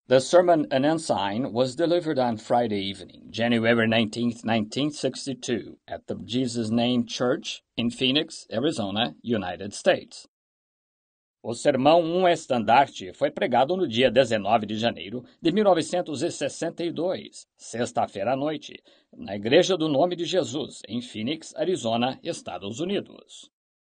The sermon An Ensign was delivered on Friday evening, January 19th, 1962, at the Jesus Name Church in Phoenix, Arizona, United States. O sermão Um Estandarte foi pregado no dia 19 de janeiro de 1962, sexta-feira à noite, na Igreja do Nome de Jesus, em Phoenix, Arizona, Estados Unidos.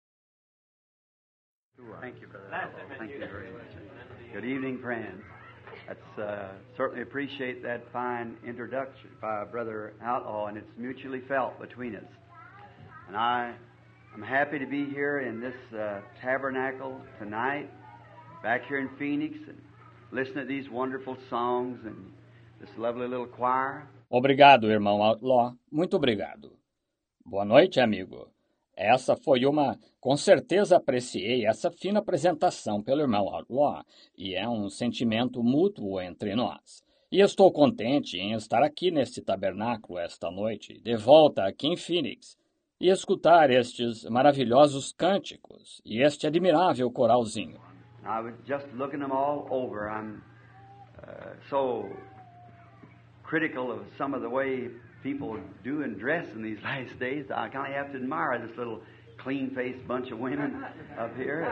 Thank you, brother. Thank you very much. Good evening, friends. Let's certainly appreciate that fine introduction by Brother Outlaw, and it's mutually felt between us. And I'm happy to be here in this tabernacle tonight, back here in Phoenix, and listen to these wonderful songs and this lovely little choir. Obrigado, irmão Outlaw. Muito obrigado. Boa noite, amigo. Com certeza apreciei essa fina apresentação pelo irmão Outlaw, e é um sentimento mútuo entre nós. E estou contente em estar aqui neste tabernáculo esta noite, de volta aqui em Phoenix, e escutar estes maravilhosos cânticos e este admirável coralzinho. I was just looking them all over. I'm so critical of some of the way people do and dress in these last days. I kind of have to admire this little clean-faced bunch of women up here.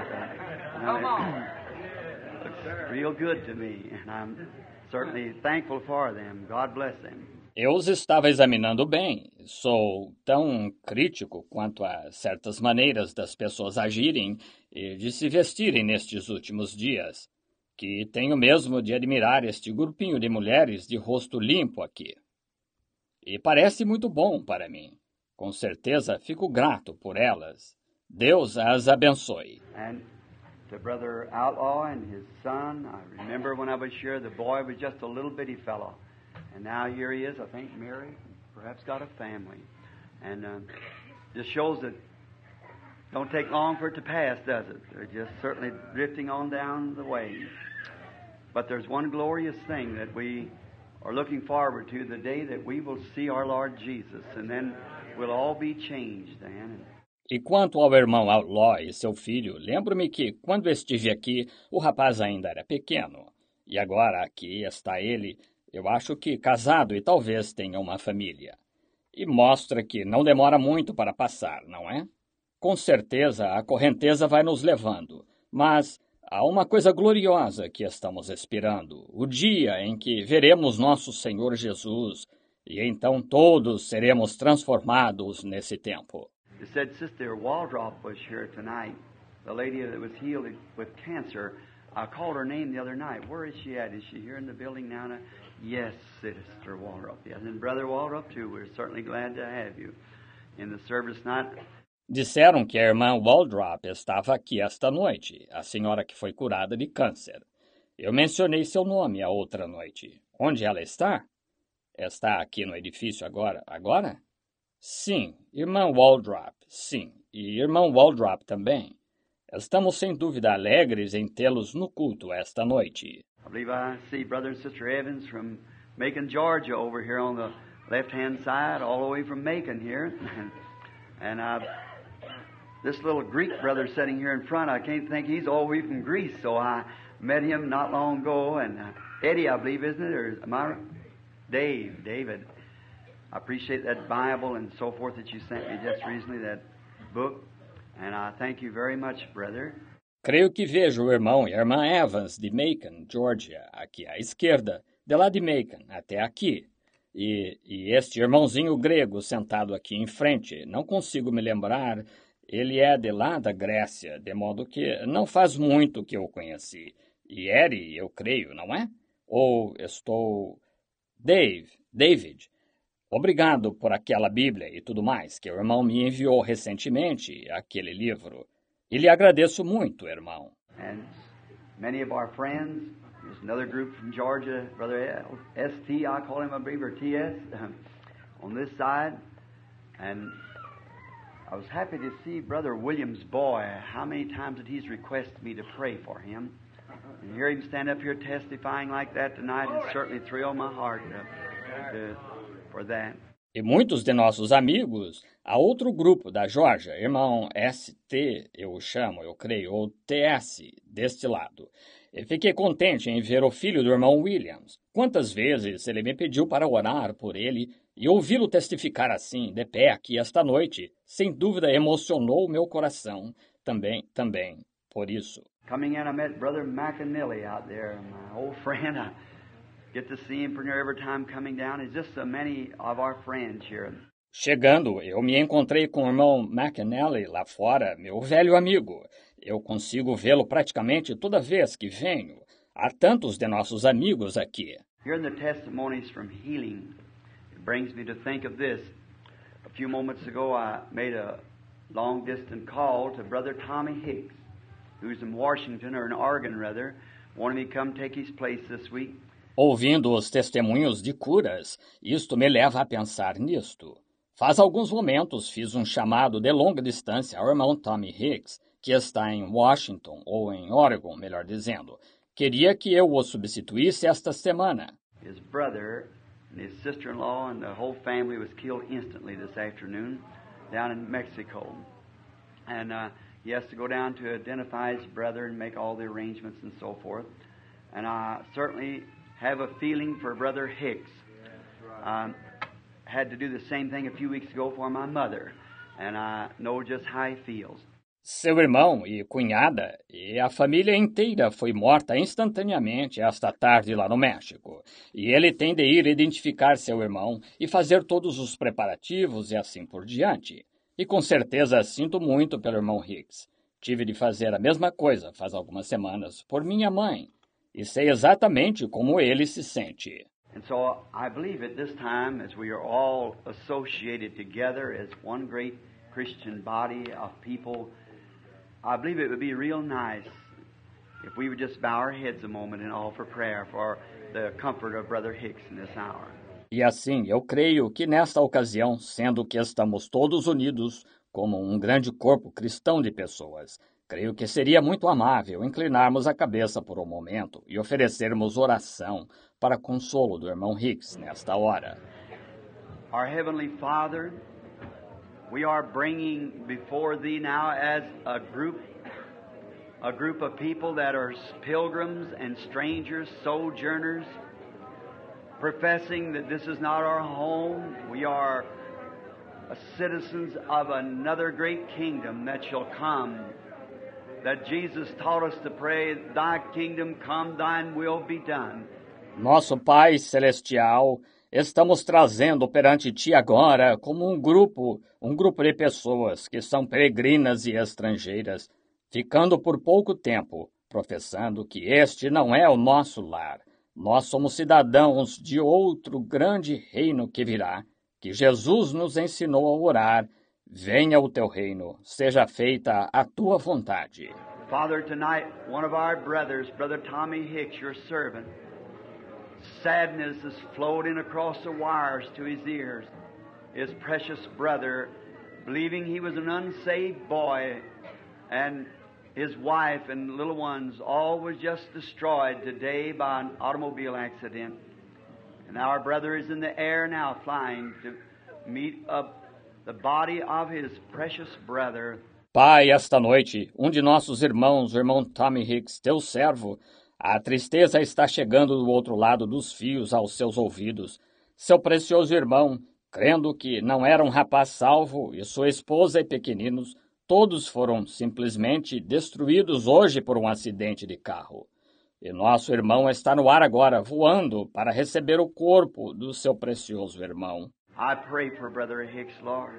Looks real good to me, and I'm certainly thankful for them. God bless them. Eu os estava examinando bem. Sou tão crítico quanto a certas maneiras das pessoas agirem e de se vestirem nestes últimos dias, que tenho mesmo de admirar este grupinho de mulheres de rosto limpo aqui. E parece muito bom para mim. Com certeza fico grato por elas. Deus as abençoe. And to Brother Outlaw and his son, I remember when I was here, the boy was just a little bitty fellow. And now here he is, I think, married, perhaps got a family. And just shows that don't take long for it to pass, does it? They're just certainly drifting on down the way. But there's one glorious thing that we are looking forward to, the day that we will see our Lord Jesus, and then we'll all be changed then. E quanto ao irmão Outlaw e seu filho, lembro-me que, quando estive aqui, o rapaz ainda era pequeno. E agora aqui está ele, eu acho que casado e talvez tenha uma família. E mostra que não demora muito para passar, não é? Com certeza a correnteza vai nos levando, mas há uma coisa gloriosa que estamos esperando, o dia em que veremos nosso Senhor Jesus, e então todos seremos transformados nesse tempo. You said Sister Waldrop was here tonight, the lady that was healed with cancer. I called her name the other night. Where is she at? Is she here in the building now? Yes, Sister Waldrop. Yes, and Brother Waldrop too. We're certainly glad to have you in the service tonight. Disseram que a irmã Waldrop estava aqui esta noite, a senhora que foi curada de câncer. Eu mencionei seu nome a outra noite. Onde ela está? Está aqui no edifício agora? Agora? Sim, irmã Waldrop, sim. E irmão Waldrop também. Estamos sem dúvida alegres em tê-los no culto esta noite. I believe I see Brother and Sister Evans from Macon, Georgia, over here on the left-hand side, all the way from Macon here. And this little Greek brother sitting here in front, I can't think he's all the way from Greece, so I met him not long ago. And Eddie, I believe, isn't it? Or am I? David. I appreciate that Bible and so forth that you sent me just recently, that book. And I thank you very much, brother. Creio que vejo o irmão e a irmã Evans de Macon, Georgia, aqui à esquerda, de lá de Macon até aqui. E este irmãozinho grego sentado aqui em frente, não consigo me lembrar, ele é de lá da Grécia, de modo que não faz muito que eu conheci. E Eri, eu creio, não é? Ou estou... David. Obrigado por aquela Bíblia e tudo mais que o irmão me enviou recentemente, aquele livro. E lhe agradeço muito, irmão. And many of our friends, there's another group from Georgia, Brother S.T., I call him a believer, T.S., on this side. And I was happy to see Brother William's boy. How many times did he request me to pray for him? And hear him stand up here testifying like that tonight, it certainly thrilled my heart for that. E muitos de nossos amigos, há outro grupo da Geórgia, irmão ST, eu chamo, eu creio, ou TS, deste lado. E fiquei contente em ver o filho do irmão Williams. Quantas vezes ele me pediu para orar por ele e ouvi-lo testificar assim, de pé aqui esta noite, sem dúvida emocionou o meu coração. Também, por isso. Coming in, I met Brother McAnally out there, my old friend. I get to see him pretty near every time coming down. He's just so many of our friends here. Chegando, eu me encontrei com o irmão McAnally lá fora, meu velho amigo. Eu consigo vê-lo praticamente toda vez que venho. Há tantos de nossos amigos aqui. Hearing the testimonies from healing, it brings me to think of this. A few moments ago, I made a long-distance call to Brother Tommy Hicks, who's in Washington, or in Oregon, rather, wanted me to come take his place this week. Ouvindo os testemunhos de curas, isto me leva a pensar nisto. Faz alguns momentos fiz um chamado de longa distância ao irmão Tommy Hicks, que está em Washington, ou em Oregon, melhor dizendo. Queria que eu o substituísse esta semana. His brother and his sister-in-law and the whole family was killed instantly this afternoon down in Mexico. And he has to go down to identify his brother and make all the arrangements and so forth. And I certainly have a feeling for Brother Hicks. Had to do the same thing a few weeks ago for my mother, and I know just how he feels. Seu irmão e cunhada e a família inteira foi morta instantaneamente esta tarde lá no México. E ele tem de ir identificar seu irmão e fazer todos os preparativos e assim por diante. E com certeza sinto muito pelo irmão Hicks. Tive de fazer a mesma coisa faz algumas semanas por minha mãe. E sei exatamente como ele se sente. And so I believe at this time, as we are all associated together as one great Christian body of people, I believe it would be real nice if we would just bow our heads a moment and offer prayer for the comfort of Brother Hicks in this hour. E assim, eu creio que nesta ocasião, sendo que estamos todos unidos como um grande corpo cristão de pessoas, creio que seria muito amável inclinarmos a cabeça por um momento e oferecermos oração para consolo do irmão Hicks nesta hora. Our Heavenly Father, we are bringing before Thee now as a group of people that are pilgrims and strangers, sojourners, professing that this is not our home. We are citizens of another great kingdom that shall come. That Jesus taught us to pray, Thy kingdom come, Thine will be done. Nosso Pai Celestial, estamos trazendo perante Ti agora como um grupo de pessoas que são peregrinas e estrangeiras, ficando por pouco tempo, professando que este não é o nosso lar. Nós somos cidadãos de outro grande reino que virá, que Jesus nos ensinou a orar. Venha o Teu reino, seja feita a Tua vontade. Father, tonight, one of our brothers, Brother Tommy Hicks, your servant, sadness is floating across the wires to his ears. His precious brother, believing he was an unsaved boy, and his wife and little ones, all was just destroyed today by an automobile accident. And our brother is in the air now, flying to meet up the body of his precious brother. Pai, esta noite, de nossos irmãos, o irmão Tommy Hicks, teu servo, a tristeza está chegando do outro lado dos fios aos seus ouvidos. Seu precioso irmão, crendo que não era um rapaz salvo, e sua esposa e pequeninos, todos foram simplesmente destruídos hoje por um acidente de carro. E nosso irmão está no ar agora, voando para receber o corpo do seu precioso irmão. I pray for Brother Hicks, Lord.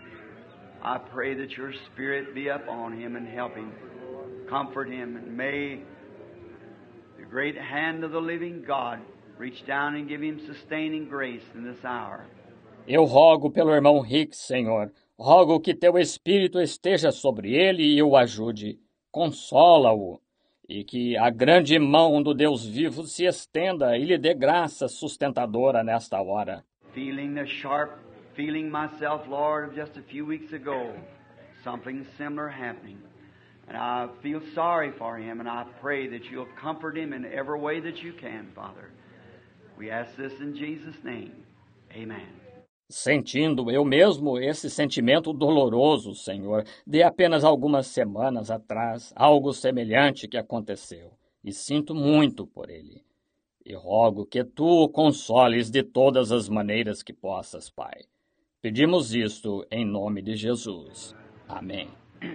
I pray that your Spirit be upon him and help him, comfort him, and may the great hand of the living God reach down and give him sustaining grace in this hour. Eu rogo pelo irmão Hicks, Senhor. Rogo que teu Espírito esteja sobre ele e o ajude. Consola-o. E que a grande mão do Deus vivo se estenda e lhe dê graça sustentadora nesta hora. Feeling the sharp feeling myself, Lord, just a few weeks ago, something similar happening. And I feel sorry for him, and I pray that you'll comfort him in every way that you can, Father. We ask this in Jesus' name. Amen. Sentindo eu mesmo esse sentimento doloroso, Senhor, de apenas algumas semanas atrás, algo semelhante que aconteceu, e sinto muito por ele. E rogo que tu o consoles de todas as maneiras que possas, Pai. Pedimos isto em nome de Jesus. Amém.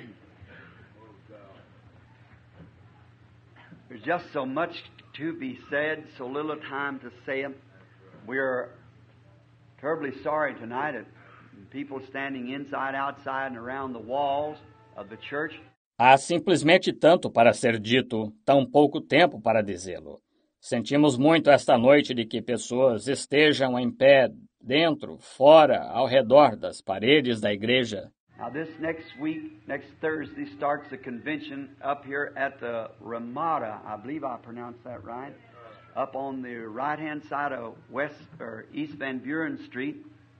There's just so much to be said, so little time to say it. We're terribly sorry tonight at people standing inside, outside, and around the walls of the church. Há simplesmente tanto para ser dito, tão pouco tempo para dizê-lo. Sentimos muito esta noite de que pessoas estejam em pé, dentro, fora, ao redor das paredes da igreja. Now, this next week, next Thursday, starts a convention up here at the Ramada. I believe I pronounced that right. Up on the right-hand side of East Van Buren Street.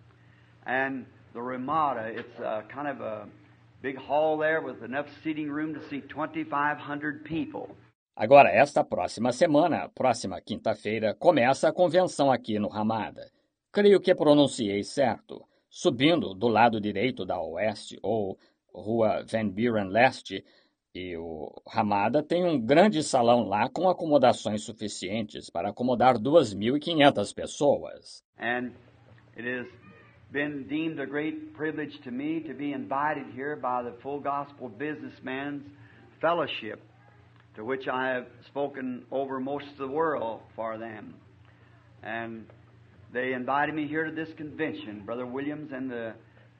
And the Ramada, it's kind of a big hall there with enough seating room to seat 2,500 people. Agora, esta próxima semana, próxima quinta-feira, começa a convenção aqui no Ramada. Creio que pronunciei certo. Subindo do lado direito da Oeste, ou Rua Van Buren Leste, e o Ramada tem um grande salão lá com acomodações suficientes para acomodar 2.500 pessoas. And it has been deemed a great privilege to me to be invited here by the Full Gospel Businessman's Fellowship, to which I have spoken over most of the world for them. And they invited me here to this convention, Brother Williams and the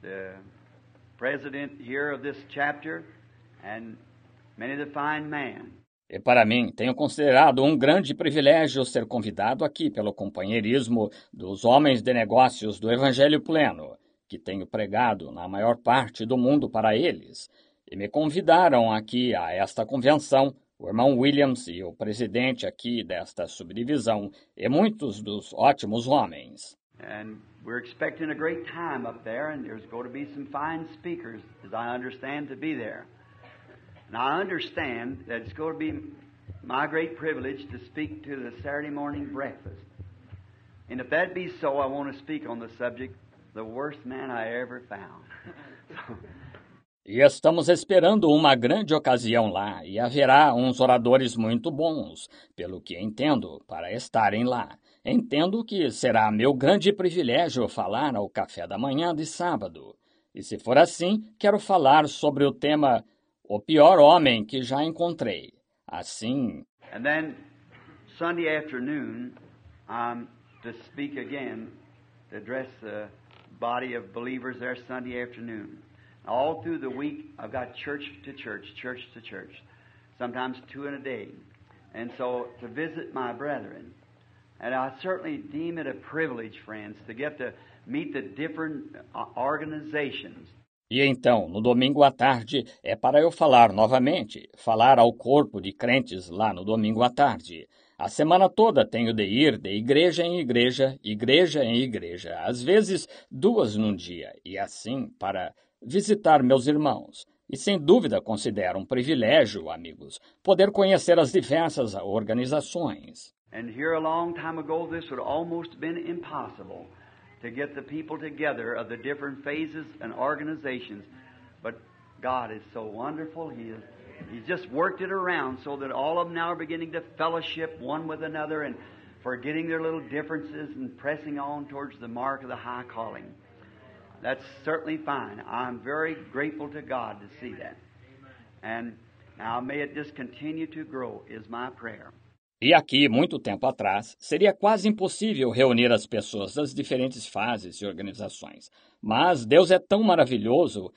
president here of this chapter, and many of the fine men. E para mim, tenho considerado um grande privilégio ser convidado aqui pelo companheirismo dos homens de negócios do Evangelho Pleno, que tenho pregado na maior parte do mundo para eles, e me convidaram aqui a esta convenção, o irmão Williams e o presidente aqui desta subdivisão, e muitos dos ótimos homens. And we're expecting a great time up there, and there's going to be some fine speakers, as I understand, to be there. And I understand that it's going to be my great privilege to speak to the Saturday morning breakfast. And if that be so, I want to speak on the subject, the worst man I ever found. E estamos esperando uma grande ocasião lá, e haverá uns oradores muito bons, pelo que entendo, para estarem lá. Entendo que será meu grande privilégio falar ao café da manhã de sábado. E se for assim, quero falar sobre o tema O Pior Homem que Já Encontrei. Assim... And then, Sunday afternoon, I'm to speak again, to address the body of believers there Sunday afternoon. All through the week, I've got church to church, church to church, sometimes 2 in a day. And so, to visit my brethren. And I certainly deem it a privilege, friends, to get to meet the different organizations. E então, no domingo à tarde, é para eu falar novamente, falar ao corpo de crentes lá no domingo à tarde. A semana toda tenho de ir de igreja em igreja, igreja em igreja, às vezes 2 num dia, e assim para visitar meus irmãos. E sem dúvida considero um privilégio, amigos, poder conhecer as diversas organizações. And here a long time ago, this would almost been impossible to get the people together of the different phases and organizations. But God is so wonderful. He's just worked it around so that all of them now are beginning to fellowship one with another and forgetting their little differences and pressing on towards the mark of the high calling. That's certainly fine. I'm very grateful to God to see that. And now may it just continue to grow is my prayer. E aqui, muito tempo atrás, seria quase impossível reunir as pessoas das diferentes fases e organizações. Mas Deus é tão maravilhoso,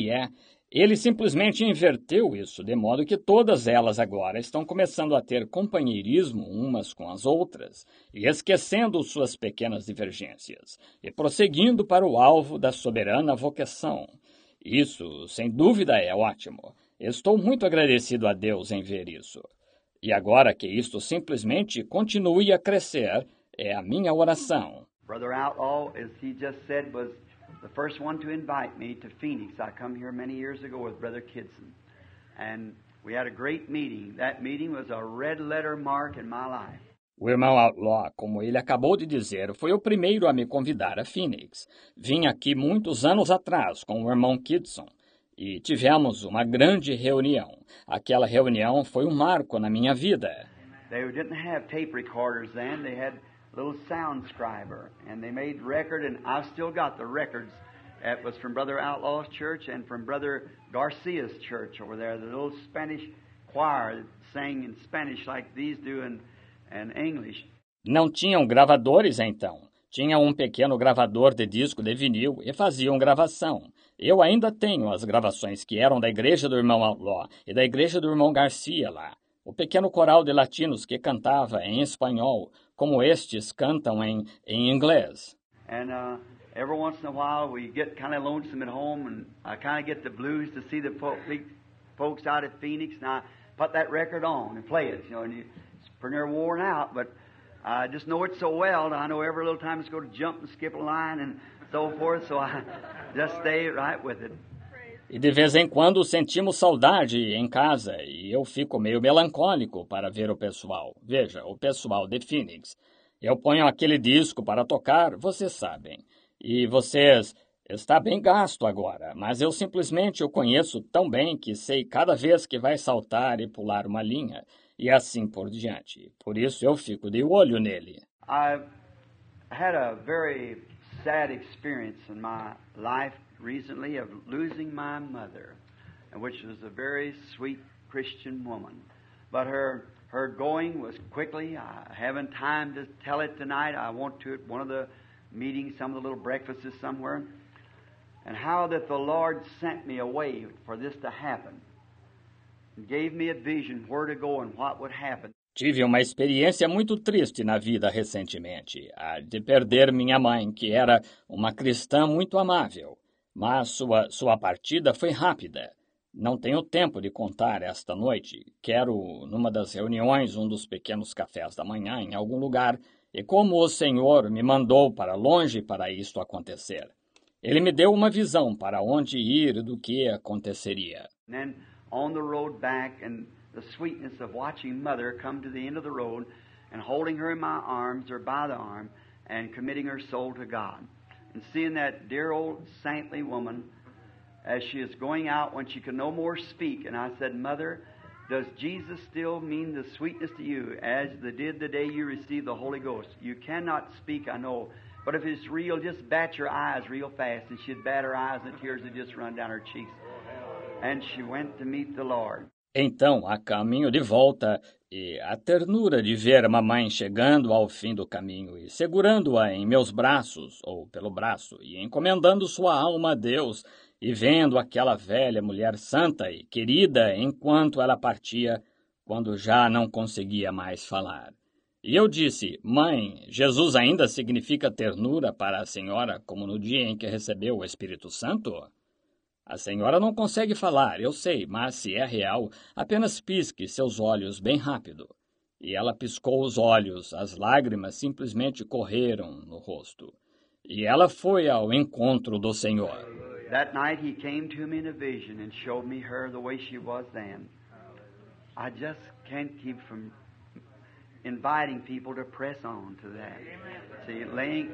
Ele simplesmente inverteu isso, de modo que todas elas agora estão começando a ter companheirismo umas com as outras, e esquecendo suas pequenas divergências, e prosseguindo para o alvo da soberana vocação. Isso, sem dúvida, é ótimo. Estou muito agradecido a Deus em ver isso. E agora que isto simplesmente continue a crescer, é a minha oração. Brother Outlaw, as he just said, was the first one to invite me to Phoenix. I come here many years ago with Brother Kidson. And we had a great meeting. That meeting was a red letter mark in my life. O irmão Outlaw, como ele acabou de dizer, foi o primeiro a me convidar a Phoenix. Vim aqui muitos anos atrás com o irmão Kidson e tivemos uma grande reunião. Aquela reunião foi um marco na minha vida. They didn't have tape recorders then. They had a little sound scriber, and they made record, and I've still got the records. It was from Brother Outlaw's church and from Brother Garcia's church over there, the little Spanish choir that sang in Spanish like these do in English. Não tinham gravadores então. Tinha um pequeno gravador de disco de vinil e faziam gravação. Eu ainda tenho as gravações que eram da igreja do irmão Outlaw e da igreja do irmão Garcia lá. O pequeno coral de latinos que cantava em espanhol, como estes cantam em inglês. And every once in a while we get kind of lonesome at home, and I kind of get the blues to see the folks out at Phoenix, and I put that record on and play it, and it's pretty near worn out, but I just know it so well that I know every little time it's going to jump and skip a line and so forth, so I just stay right with it. E de vez em quando sentimos saudade em casa e eu fico meio melancólico para ver o pessoal. Veja, o pessoal de Phoenix. Eu ponho aquele disco para tocar, vocês sabem. E vocês... Está bem gasto agora, mas eu simplesmente o conheço tão bem que sei cada vez que vai saltar e pular uma linha, e assim por diante. Por isso eu fico de olho nele. I've had a very sad experience in my life recently of losing my mother, which was a very sweet Christian woman. But her going was quickly. I haven't time to tell it tonight. I want to at one of the meetings, some of the little breakfasts somewhere. And how that the Lord sent me away for this to happen. And gave me a vision where to go and what would happen. Tive uma experiência muito triste na vida recentemente, a de perder minha mãe, que era uma cristã muito amável. Mas sua partida foi rápida. Não tenho tempo de contar esta noite. Quero, numa das reuniões, um dos pequenos cafés da manhã, em algum lugar, e como o Senhor me mandou para longe para isto acontecer. Ele me deu uma visão para onde ir e do que aconteceria. And then on the road back, and the sweetness of watching Mother come to the end of the road and holding her in my arms or by the arm and committing her soul to God. And seeing that dear old saintly woman as she is going out when she could no more speak. And I said, Mother, does Jesus still mean the sweetness to you as they did the day you received the Holy Ghost? You cannot speak, I know. But if it's real, just bat your eyes real fast. And she'd bat her eyes and the tears would just run down her cheeks. And she went to meet the Lord. Então, a caminho de volta, e a ternura de ver a mamãe chegando ao fim do caminho e segurando-a em meus braços, ou pelo braço, e encomendando sua alma a Deus, e vendo aquela velha mulher santa e querida enquanto ela partia, quando já não conseguia mais falar. E eu disse, mãe, Jesus ainda significa ternura para a senhora como no dia em que recebeu o Espírito Santo? A senhora não consegue falar, eu sei, mas se é real, apenas pisque seus olhos bem rápido. E ela piscou os olhos, as lágrimas simplesmente correram no rosto. E ela foi ao encontro do Senhor. That night he came to me in a vision and showed me her the way she was then. I just can't keep from inviting people to press on to that. See,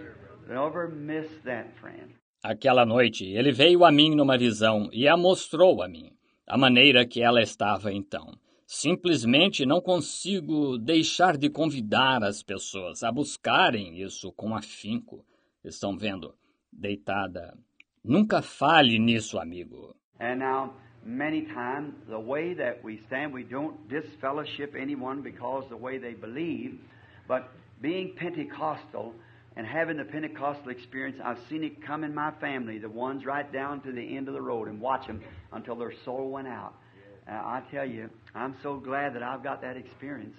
never miss that, friend. Aquela noite, ele veio a mim numa visão e a mostrou a mim, a maneira que ela estava então. Simplesmente não consigo deixar de convidar as pessoas a buscarem isso com afinco. Estão vendo? Deitada. Nunca fale nisso, amigo. And now, many times, the way that we stand, we don't disfellowship anyone because of the way they believe, but being Pentecostal and having the Pentecostal experience, I've seen it come in my family, the ones right down to the end of the road, and watch them until their soul went out. I tell you, I'm so glad that I've got that experience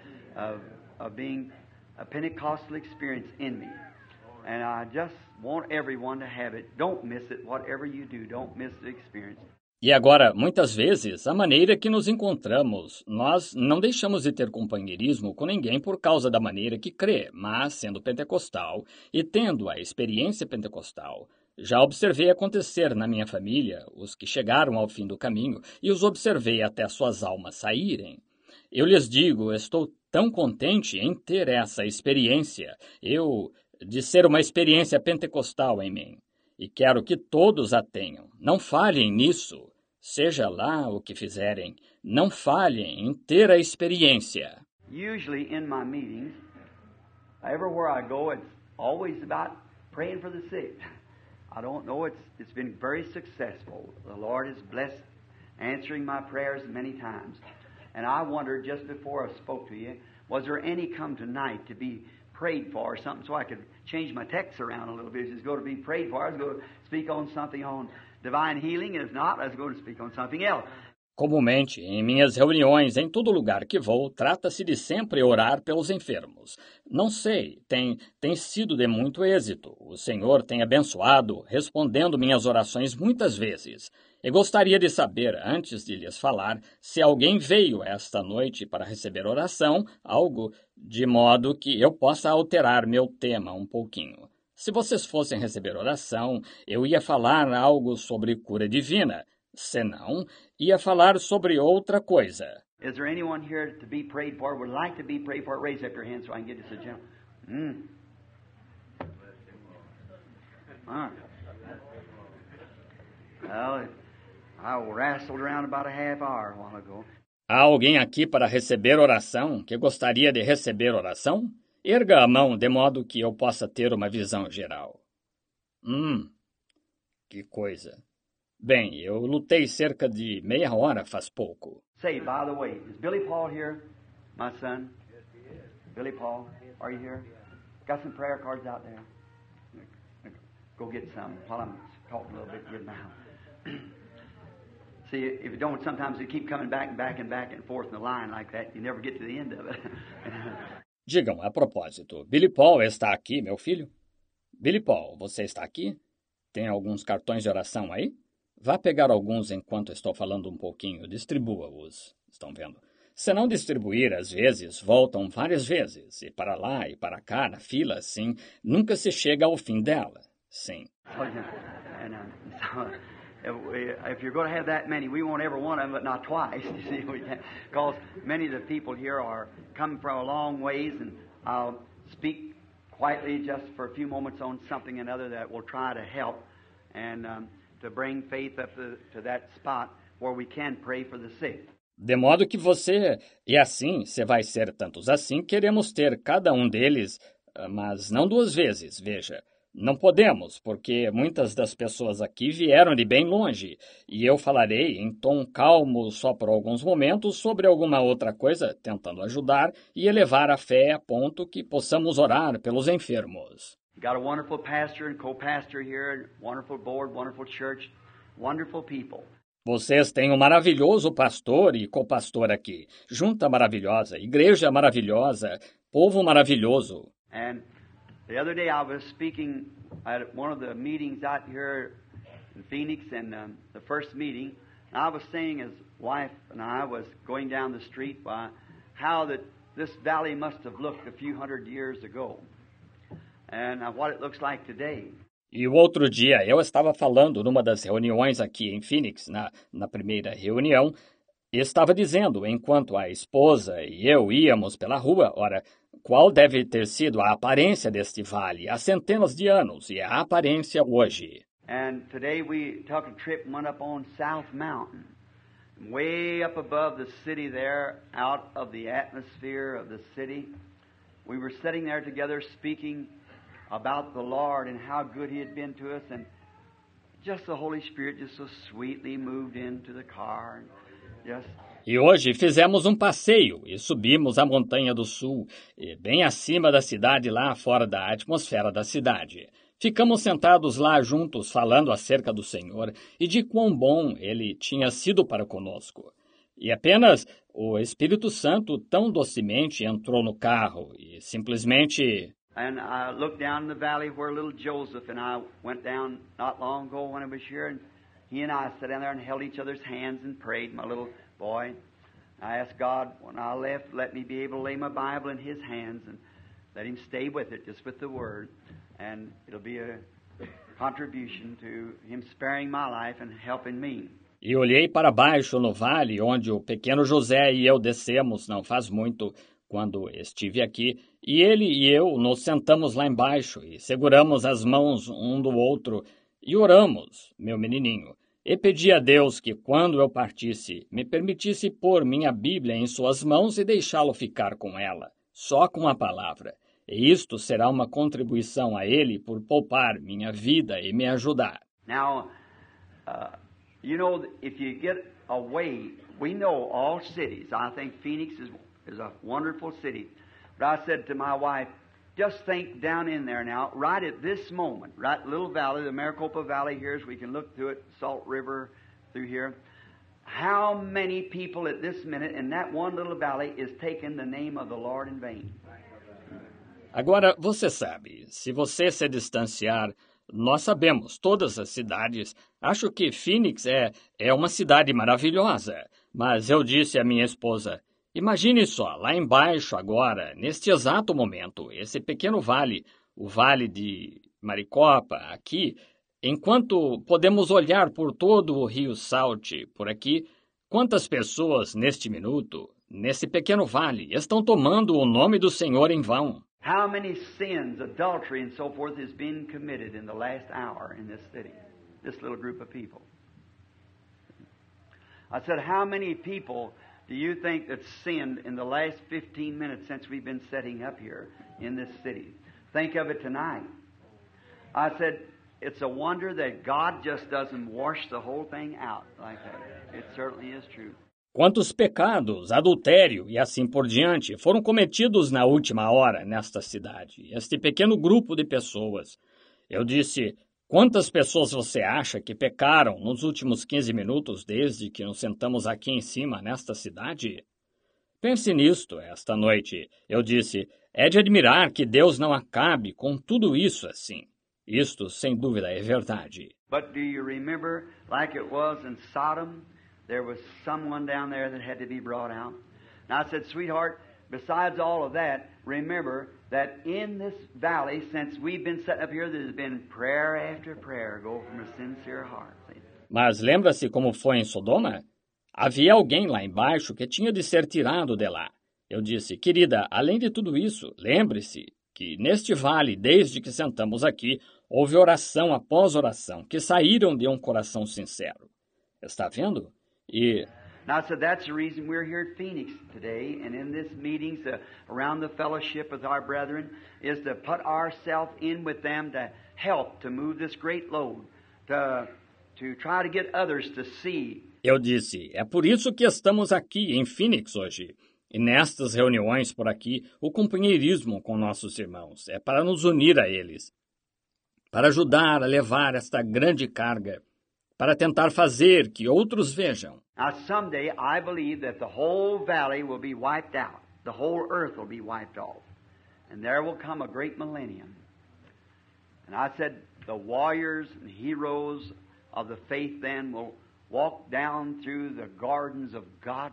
of being a Pentecostal experience in me. And I just want everyone to have it. Don't miss it. Whatever you do, don't miss the experience. E agora, muitas vezes, a maneira que nos encontramos, nós não deixamos de ter companheirismo com ninguém por causa da maneira que crê, mas, sendo pentecostal e tendo a experiência pentecostal, já observei acontecer na minha família os que chegaram ao fim do caminho e os observei até suas almas saírem. Eu lhes digo, estou tão contente em ter essa experiência, de ser uma experiência pentecostal em mim. E quero que todos a tenham. Não falhem nisso. Seja lá o que fizerem, não falhem em ter a experiência. Usually in my meetings, everywhere I go, it's always about praying for the sick. I don't know, it's been very successful. The Lord has blessed answering my prayers many times. And I wondered just before I spoke to you, was there any come tonight to be prayed for or something, so I could change my text around a little bit. It's going to be prayed for. I was going to speak on something on divine healing. If not, I was going to speak on something else. Comumente, em minhas reuniões, em todo lugar que vou, trata-se de sempre orar pelos enfermos. Não sei, tem sido de muito êxito. O Senhor tem abençoado, respondendo minhas orações muitas vezes. E gostaria de saber, antes de lhes falar, se alguém veio esta noite para receber oração, algo de modo que eu possa alterar meu tema um pouquinho. Se vocês fossem receber oração, eu ia falar algo sobre cura divina. Senão, ia falar sobre outra coisa. Is there anyone here to be prayed for, would like to be prayed for? Raise up your hand so I can get this agenda. Well, I wrestled around about a half hour a while ago. Há alguém aqui para receber oração, que gostaria de receber oração? Erga a mão de modo que eu possa ter uma visão geral. Que coisa. Bem, eu lutei cerca de meia hora faz pouco. Say, by the way, is Billy Paul here, my son? Yes, he is. Billy Paul, are you here? Got some prayer cards out there? Go get some while I'm talking a little bit good now. See, if you don't, sometimes you keep coming back and back and back and forth in the line like that, you never get to the end of it. Digam, a propósito, Billy Paul está aqui, meu filho? Billy Paul, você está aqui? Tem alguns cartões de oração aí? Vá pegar alguns enquanto estou falando um pouquinho, distribua-os. Estão vendo? Se não distribuir, às vezes, voltam várias vezes, e para lá e para cá, na fila, assim, nunca se chega ao fim dela. Sim. If you're going to have that many, we want every one of them, but not twice. You see, because many of the people here are coming from a long ways, and I'll speak quietly just for a few moments on something or another that will try to help and to bring faith up to that spot where we can pray for the sick. De modo que você, e assim, se vai ser tantos assim, queremos ter cada um deles, mas não duas vezes, veja. Não podemos, porque muitas das pessoas aqui vieram de bem longe, e eu falarei em tom calmo só por alguns momentos sobre alguma outra coisa, tentando ajudar e elevar a fé a ponto que possamos orar pelos enfermos. You got a wonderful pastor and co-pastor here, wonderful board, wonderful church, wonderful people. Vocês têm um maravilhoso pastor e co-pastor aqui, junta maravilhosa, igreja maravilhosa, povo maravilhoso. And the other day I was speaking at one of the meetings out here in Phoenix, and the first meeting, and I was saying his wife and I was going down the street by how that this valley must have looked a few hundred years ago, and what it looks like today. E o outro dia eu estava falando numa das reuniões aqui em Phoenix, na primeira reunião, e estava dizendo, enquanto a esposa e eu íamos pela rua, ora, qual deve ter sido a aparência deste vale há centenas de anos e a aparência hoje. And today we took a trip and went up on South Mountain, way up above the city there, out of the atmosphere of the city. We were sitting there together speaking about the Lord and how good He had been to us, and just the Holy Spirit just so sweetly moved into the car and just... E hoje fizemos um passeio e subimos a Montanha do Sul, bem acima da cidade, lá fora da atmosfera da cidade. Ficamos sentados lá juntos, falando acerca do Senhor e de quão bom Ele tinha sido para conosco. E apenas o Espírito Santo tão docemente entrou no carro e simplesmente... And I looked down in the valley where little Joseph and I went down not long ago when I was here, and he and I sat down there and held each other's hands and prayed, my little boy. I asked God, when I left, let me be able to lay my Bible in His hands and let Him stay with it, just with the Word. And it'll be a contribution to Him sparing my life and helping me. E olhei para baixo no vale onde o pequeno José e eu descemos não faz muito, quando estive aqui, e ele e eu nos sentamos lá embaixo e seguramos as mãos um do outro e oramos, meu menininho, e pedi a Deus que, quando eu partisse, me permitisse pôr minha Bíblia em suas mãos e deixá-lo ficar com ela, só com a palavra. E isto será uma contribuição a ele por poupar minha vida e me ajudar. Now, if you get away, we know all cities. I think Phoenix is a wonderful city. But I said to my wife, just think down in there now, right at this moment, right Little Valley, the Maricopa Valley here, as we can look through it, Salt River through here. How many people at this minute in that one little valley is taking the name of the Lord in vain? Agora, você sabe, se você se distanciar, nós sabemos, todas as cidades. Acho que Phoenix é uma cidade maravilhosa, mas eu disse à minha esposa, imagine só, lá embaixo agora, neste exato momento, esse pequeno vale, o vale de Maricopa, aqui, enquanto podemos olhar por todo o rio Salt, por aqui, quantas pessoas neste minuto, nesse pequeno vale, estão tomando o nome do Senhor em vão? How many sins, adultery and so forth has been committed in the last hour in this city, this little group of people? I said, how many people do you think that sinned in the last 15 minutes since we've been setting up here in this city? Think of it tonight. I said, it's a wonder that God just doesn't wash the whole thing out like that. It certainly is true. Quantos pecados, adultério e assim por diante foram cometidos na última hora nesta cidade, este pequeno grupo de pessoas. Eu disse, quantas pessoas você acha que pecaram nos últimos 15 minutos desde que nos sentamos aqui em cima nesta cidade? Pense nisto esta noite. Eu disse, é de admirar que Deus não acabe com tudo isso assim. Isto, sem dúvida, é verdade. But do you remember, like it was in Sodom? There was someone down there that had to be brought out. And I said, sweetheart, besides all of that, remember that in this valley, since we've been sitting up here, there's been prayer after prayer go from a sincere heart. Mas lembra-se como foi em Sodoma? Havia alguém lá embaixo que tinha de ser tirado de lá. Eu disse, querida, além de tudo isso, lembre-se que neste vale, desde que sentamos aqui, houve oração após oração, que saíram de um coração sincero. Está vendo? Now, so that's the reason we're here at Phoenix today, and in this meetings around the fellowship with our brethren, is to put ourselves in with them to help to move this great load, to try to get others to see. Eu disse, é por isso que estamos aqui em Phoenix hoje. E nestas reuniões por aqui, o companheirismo com nossos irmãos é para nos unir a eles, para ajudar a levar esta grande carga, para tentar fazer que outros vejam. Now, someday I believe that the whole valley will be wiped out. The whole earth will be wiped off. And there will come a great millennium. And I said, the warriors and heroes of the faith then will walk down through the gardens of God,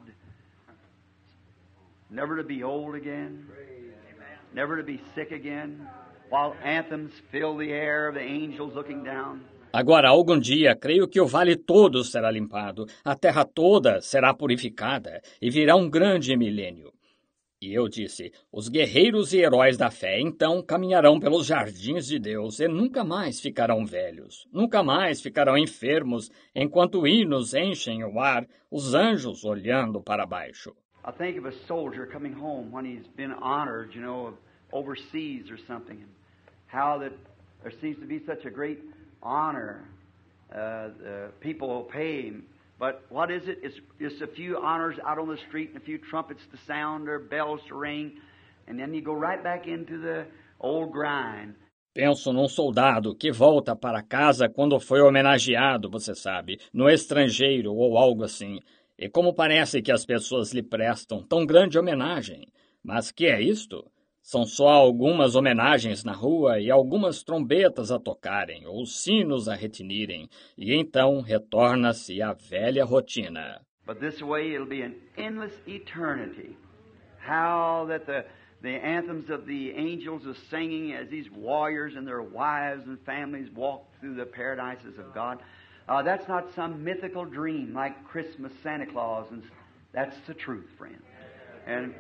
never to be old again, never to be sick again, while anthems fill the air of the angels looking down. Agora, algum dia, creio que o vale todo será limpado, a terra toda será purificada, e virá um grande milênio. E eu disse, os guerreiros e heróis da fé, então, caminharão pelos jardins de Deus e nunca mais ficarão velhos, nunca mais ficarão enfermos, enquanto hinos enchem o ar, os anjos olhando para baixo. I think of a soldier coming home when he's been honored, overseas or something, and how that there seems to be such a great honor. People will pay him. But what is it? It's just a few honors out on the street and a few trumpets to sound or bells to ring. And then you go right back into the old grind. Penso num soldado que volta para casa quando foi homenageado, você sabe, no estrangeiro ou algo assim. E como parece que as pessoas lhe prestam tão grande homenagem. Mas que é isto? São só algumas homenagens na rua e algumas trombetas a tocarem ou sinos a retinirem, e então retorna-se a velha rotina. But this way it'll be an endless eternity. How that the anthems of the angels are singing as these warriors and their wives and families walk through the paradises of God. That's not some mythical dream like Christmas, Santa Claus, and that's the truth, friend. And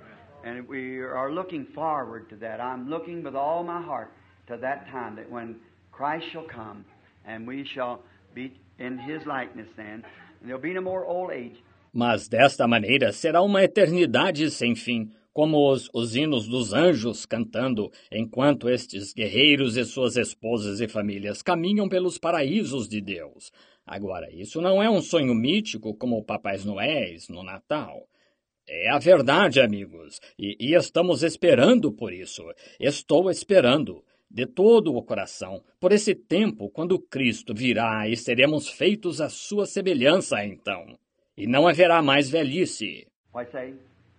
And we are looking forward to that. I'm looking with all my heart to that time that when Christ shall come and we shall be in His likeness then. And there'll be no more old age. Mas desta maneira será uma eternidade sem fim, como os hinos dos anjos cantando, enquanto estes guerreiros e suas esposas e famílias caminham pelos paraísos de Deus. Agora, isso não é um sonho mítico como o Papais Noéis no Natal. É a verdade, amigos, e estamos esperando por isso. Estou esperando, de todo o coração, por esse tempo quando Cristo virá e seremos feitos à sua semelhança então. E não haverá mais velhice. Why say?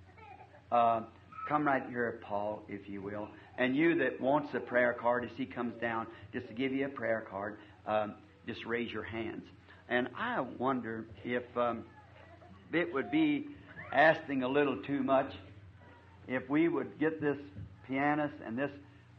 Come right here, Paul, if you will. And you that wants a prayer card, as he comes down, just to give you a prayer card, just raise your hands. And I wonder if it would be asking a little too much if we would get this pianist and this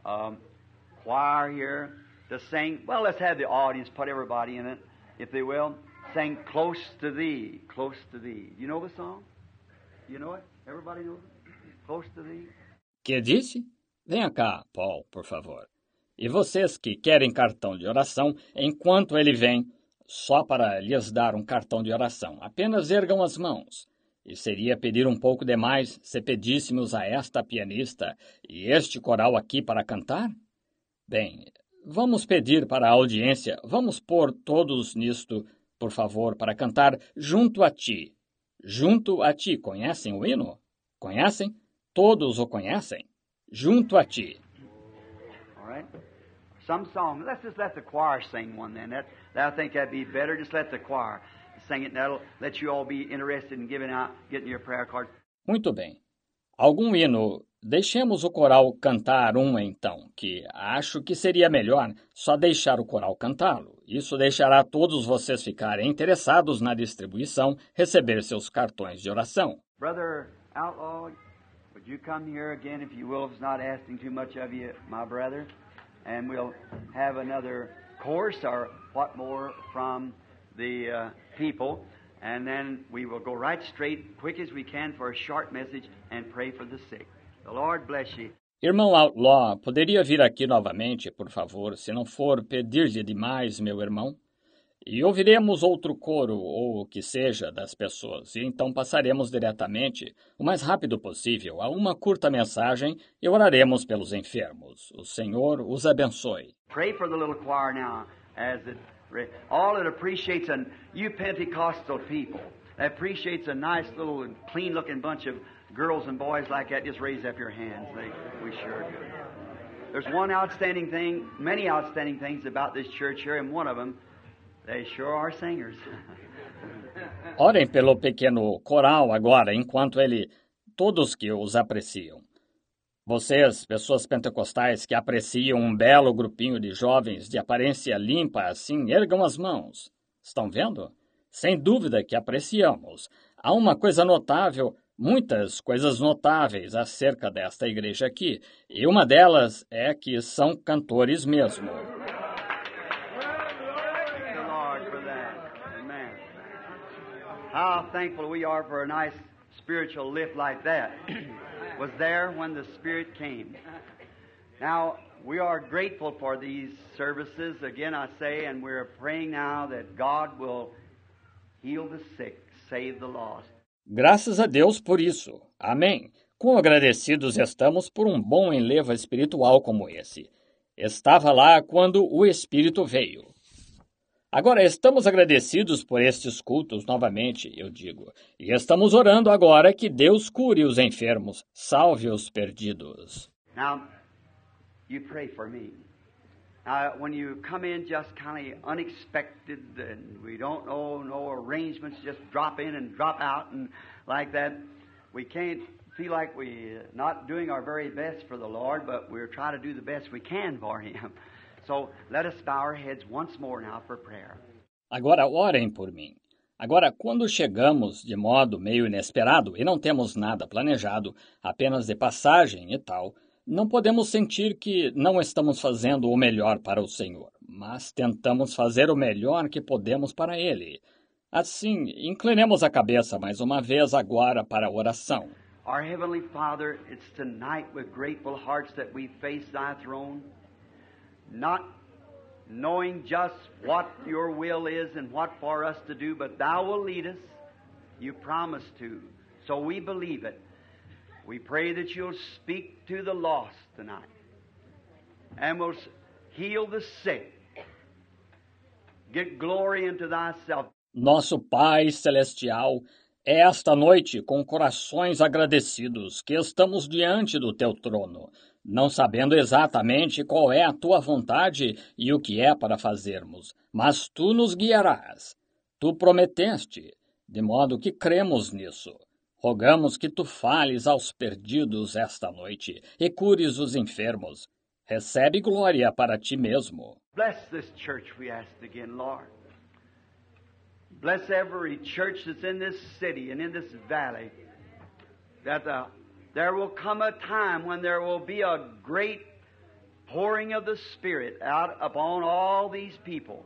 choir here to sing. Well, let's have the audience, put everybody in it, if they will. Sing Close to Thee, Close to Thee. You know the song? You know it? Everybody knows it? Close to Thee. Que disse? Venha cá, Paul, por favor. E vocês que querem cartão de oração, enquanto ele vem, só para lhes dar um cartão de oração, apenas ergam as mãos. E seria pedir um pouco demais se pedíssemos a esta pianista e este coral aqui para cantar? Bem, vamos pedir para a audiência, vamos pôr todos nisto, por favor, para cantar Junto a Ti. Junto a Ti. Conhecem o hino? Conhecem? Todos o conhecem? Junto a Ti. All right. Some song. Let's just let the choir sing one then. I think that'd be better. Just let the choir sing it, and that'll let you all be interested in getting your prayer card. Muito bem. Algum hino? Deixemos o coral cantar uma então, que acho que seria melhor só deixar o coral cantá-lo. Isso deixará todos vocês ficarem interessados na distribuição, receber seus cartões de oração. Brother Outlaw, would you come here again, if you will, if it's not asking too much of you, my brother? And we'll have another course or what more from the people. And then we will go right straight, quick as we can, for a short message and pray for the sick. The Lord bless you. Irmão Outlaw, poderia vir aqui novamente, por favor, se não for pedir-lhe demais, meu irmão? E ouviremos outro coro, ou o que seja, das pessoas, e então passaremos diretamente, o mais rápido possível, a uma curta mensagem e oraremos pelos enfermos. O Senhor os abençoe. Pray for the little choir now, all it appreciates, you Pentecostal people, that appreciates a nice little clean-looking bunch of girls and boys like that. Just raise up your hands. We sure do. There's one outstanding thing, many outstanding things about this church here, and one of them, they sure are singers. Orem pelo pequeno coral agora, enquanto todos que os apreciam. Vocês, pessoas pentecostais que apreciam um belo grupinho de jovens de aparência limpa assim, ergam as mãos. Estão vendo? Sem dúvida que apreciamos. Há uma coisa notável, muitas coisas notáveis acerca desta igreja aqui, e uma delas é que são cantores mesmo. How thankful we are for a nice spiritual lift like that. Was there when the Spirit came. Now, we are grateful for these services, again I say, and we're praying now that God will heal the sick, save the lost. Graças a Deus por isso. Amém. Quão agradecidos estamos por um bom enlevo espiritual como esse. Estava lá quando o Espírito veio. Agora, estamos agradecidos por estes cultos novamente, eu digo. E estamos orando agora que Deus cure os enfermos, salve os perdidos. Now, you pray for me. When you come in just kind of unexpected and we don't know, no arrangements, just drop in and drop out and like that, we can't feel like we're not doing our very best for the Lord, but we're trying to do the best we can for Him. So let us bow our heads once more now for prayer. Agora orem por mim. Agora, quando chegamos de modo meio inesperado e não temos nada planejado, apenas de passagem e tal, não podemos sentir que não estamos fazendo o melhor para o Senhor, mas tentamos fazer o melhor que podemos para Ele. Assim, inclinemos a cabeça mais uma vez agora para a oração. Our Heavenly Father, it's tonight with grateful hearts that we face Thy throne, not knowing just what Your will is and what for us to do, but Thou will lead us. You promised to. So we believe it. We pray that You'll speak to the lost tonight and will heal the sick. Get glory into Thyself. Nosso Pai Celestial, é esta noite com corações agradecidos que estamos diante do Teu trono, não sabendo exatamente qual é a Tua vontade e o que é para fazermos, mas Tu nos guiarás. Tu prometeste, de modo que cremos nisso. Rogamos que Tu fales aos perdidos esta noite e cures os enfermos. Recebe glória para Ti mesmo. Bless this church, we ask again, Lord. Bless every church that's in this city and in this valley, that there will come a time when there will be a great pouring of the Spirit out upon all these people,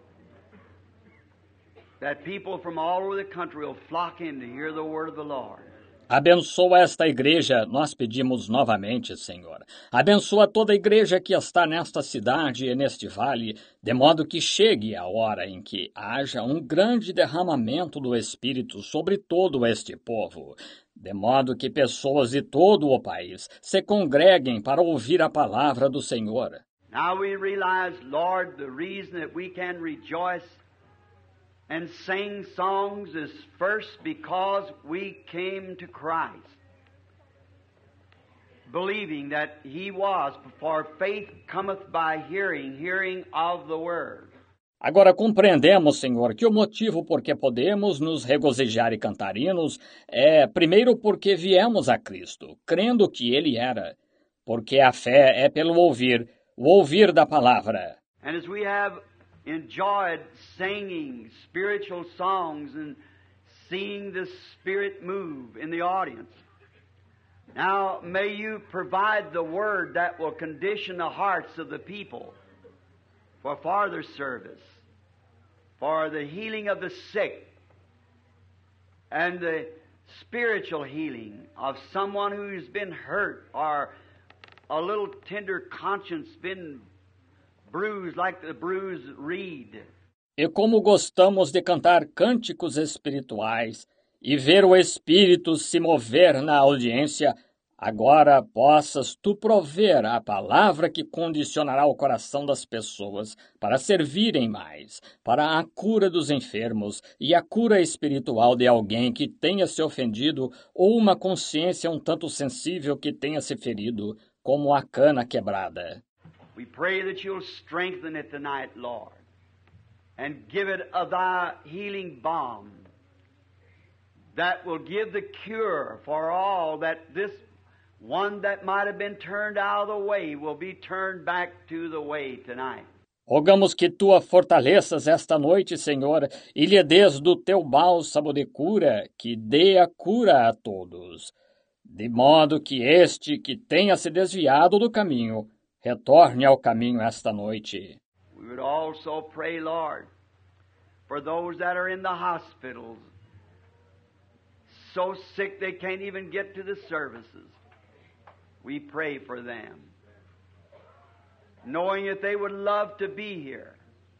that people from all over the country will flock in to hear the word of the Lord. Abençoa esta igreja, nós pedimos novamente, Senhor. Abençoa toda a igreja que está nesta cidade e neste vale, de modo que chegue a hora em que haja um grande derramamento do Espírito sobre todo este povo, de modo que pessoas de todo o país se congreguem para ouvir a palavra do Senhor. Now we realize, Lord, the reason that we can rejoice and sing songs is first because we came to Christ, believing that He was, for faith cometh by hearing, hearing of the Word. Agora compreendemos, Senhor, que o motivo por que podemos nos regozijar e cantar hinos é, primeiro, porque viemos a Cristo, crendo que Ele era, porque a fé é pelo ouvir, o ouvir da palavra. And as we have enjoyed singing spiritual songs and seeing the Spirit move in the audience, now may You provide the Word that will condition the hearts of the people for farther service, for the healing of the sick, and the spiritual healing of someone who's been hurt or a little tender conscience been bruised like the bruised reed. E como gostamos de cantar cânticos espirituais e ver o Espírito se mover na audiência, agora possas Tu prover a palavra que condicionará o coração das pessoas para servirem mais, para a cura dos enfermos e a cura espiritual de alguém que tenha se ofendido ou uma consciência um tanto sensível que tenha se ferido, como a cana quebrada. We pray that You'll strengthen it tonight, Lord, and give it of Thy healing balm that will give the cure for all, that this one that might have been turned out of the way will be turned back to the way tonight. Rogamos que Tu a fortaleças esta noite, Senhor, e lhe des do Teu bálsamo de cura, que dê a cura a todos, de modo que este que tenha se desviado do caminho retorne ao caminho esta noite. We would also pray, Lord, for those that are in the hospitals, so sick they can't even get to the services. We pray for them, knowing that they would love to be here,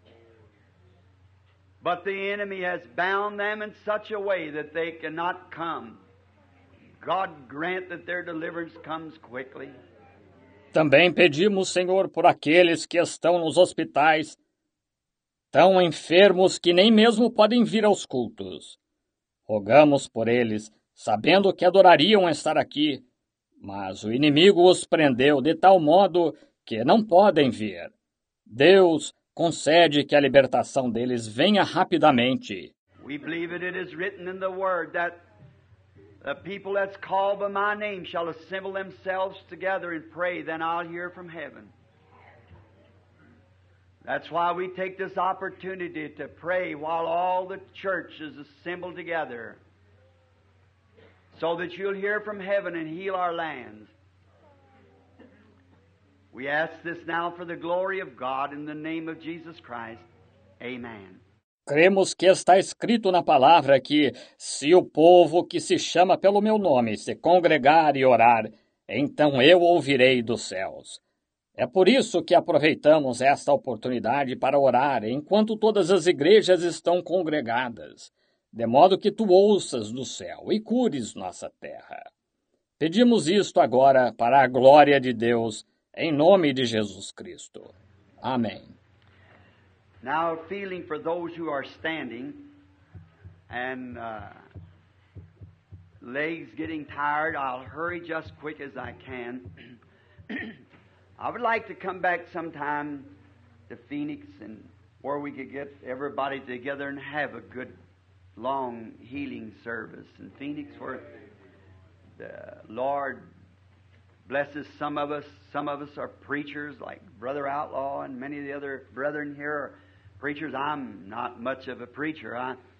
but the enemy has bound them in such a way that they cannot come. God grant that their deliverance comes quickly. Também pedimos, Senhor, por aqueles que estão nos hospitais, tão enfermos que nem mesmo podem vir aos cultos. Rogamos por eles, sabendo que adorariam estar aqui, mas o inimigo os prendeu de tal modo que não podem vir. Deus concede que a libertação deles venha rapidamente. We believe it is written in the Word that the people that's called by My name shall assemble themselves together and pray, then I'll hear from heaven. That's why we take this opportunity to pray while all the church is assembled together, so that You'll hear from heaven and heal our lands. We ask this now for the glory of God in the name of Jesus Christ. Amen. cremos que está escrito na palavra que, se o povo que se chama pelo meu nome se congregar e orar, então eu ouvirei dos céus. É por isso que aproveitamos esta oportunidade para orar enquanto todas as igrejas estão congregadas, de modo que tu ouças do céu e cures nossa terra. Pedimos isto agora para a glória de Deus, em nome de Jesus Cristo. Amém. Now, feeling for those who are standing and legs getting tired, I'll hurry just quick as I can. I would like to come back sometime to Phoenix and where we could get everybody together and have a good, long healing service in Phoenix where the Lord blesses some of us. Some of us are preachers like Brother Outlaw and many of the other brethren here are preachers. I'm not much of a preacher.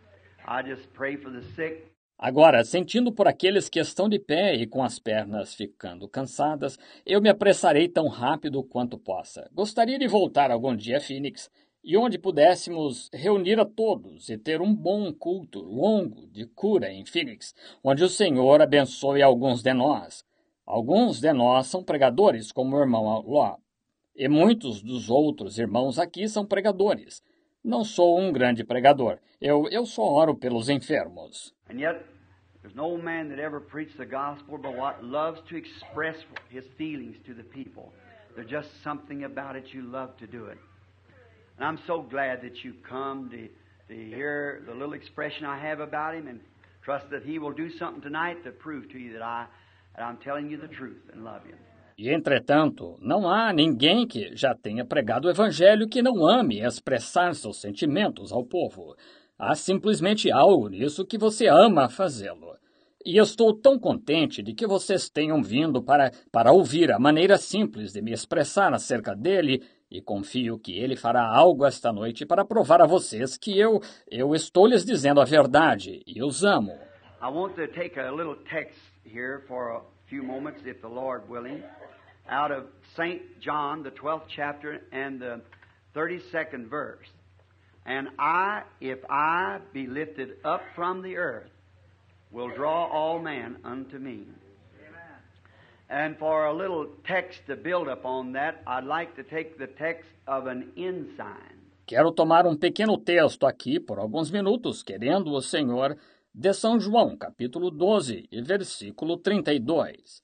I just pray for the sick. Agora, sentindo por aqueles que estão de pé e com as pernas ficando cansadas, eu me apressarei tão rápido quanto possa. Gostaria de voltar algum dia a Phoenix, e onde pudéssemos reunir a todos e ter um bom culto longo de cura em Phoenix, onde o Senhor abençoe alguns de nós. Alguns de nós são pregadores, como o irmão Outlaw, e muitos dos outros irmãos aqui são pregadores. Não sou um grande pregador. Eu só oro pelos enfermos. And yet, there's no man that ever preached the gospel but what loves to express his feelings to the people. There's just something about it you love to do it. And I'm so glad that you come to hear the little expression I have about him and trust that he will do something tonight to prove to you that I'm telling you the truth and love you. E, entretanto, não há ninguém que já tenha pregado o Evangelho que não ame expressar seus sentimentos ao povo. Há simplesmente algo nisso que você ama fazê-lo. E eu estou tão contente de que vocês tenham vindo para ouvir a maneira simples de me expressar acerca dele, e confio que ele fará algo esta noite para provar a vocês que eu estou lhes dizendo a verdade e os amo. I want to take a little text here for a few moments, if the Lord willing, out of St. John, the 12th chapter and the 32nd verse. And if I be lifted up from the earth, will draw all men unto me. Amen. And for a little text to build upon that, I'd like to take the text of an ensign. Quero tomar um pequeno texto aqui por alguns minutos, querendo o Senhor, de São João, capítulo 12, e versículo 32.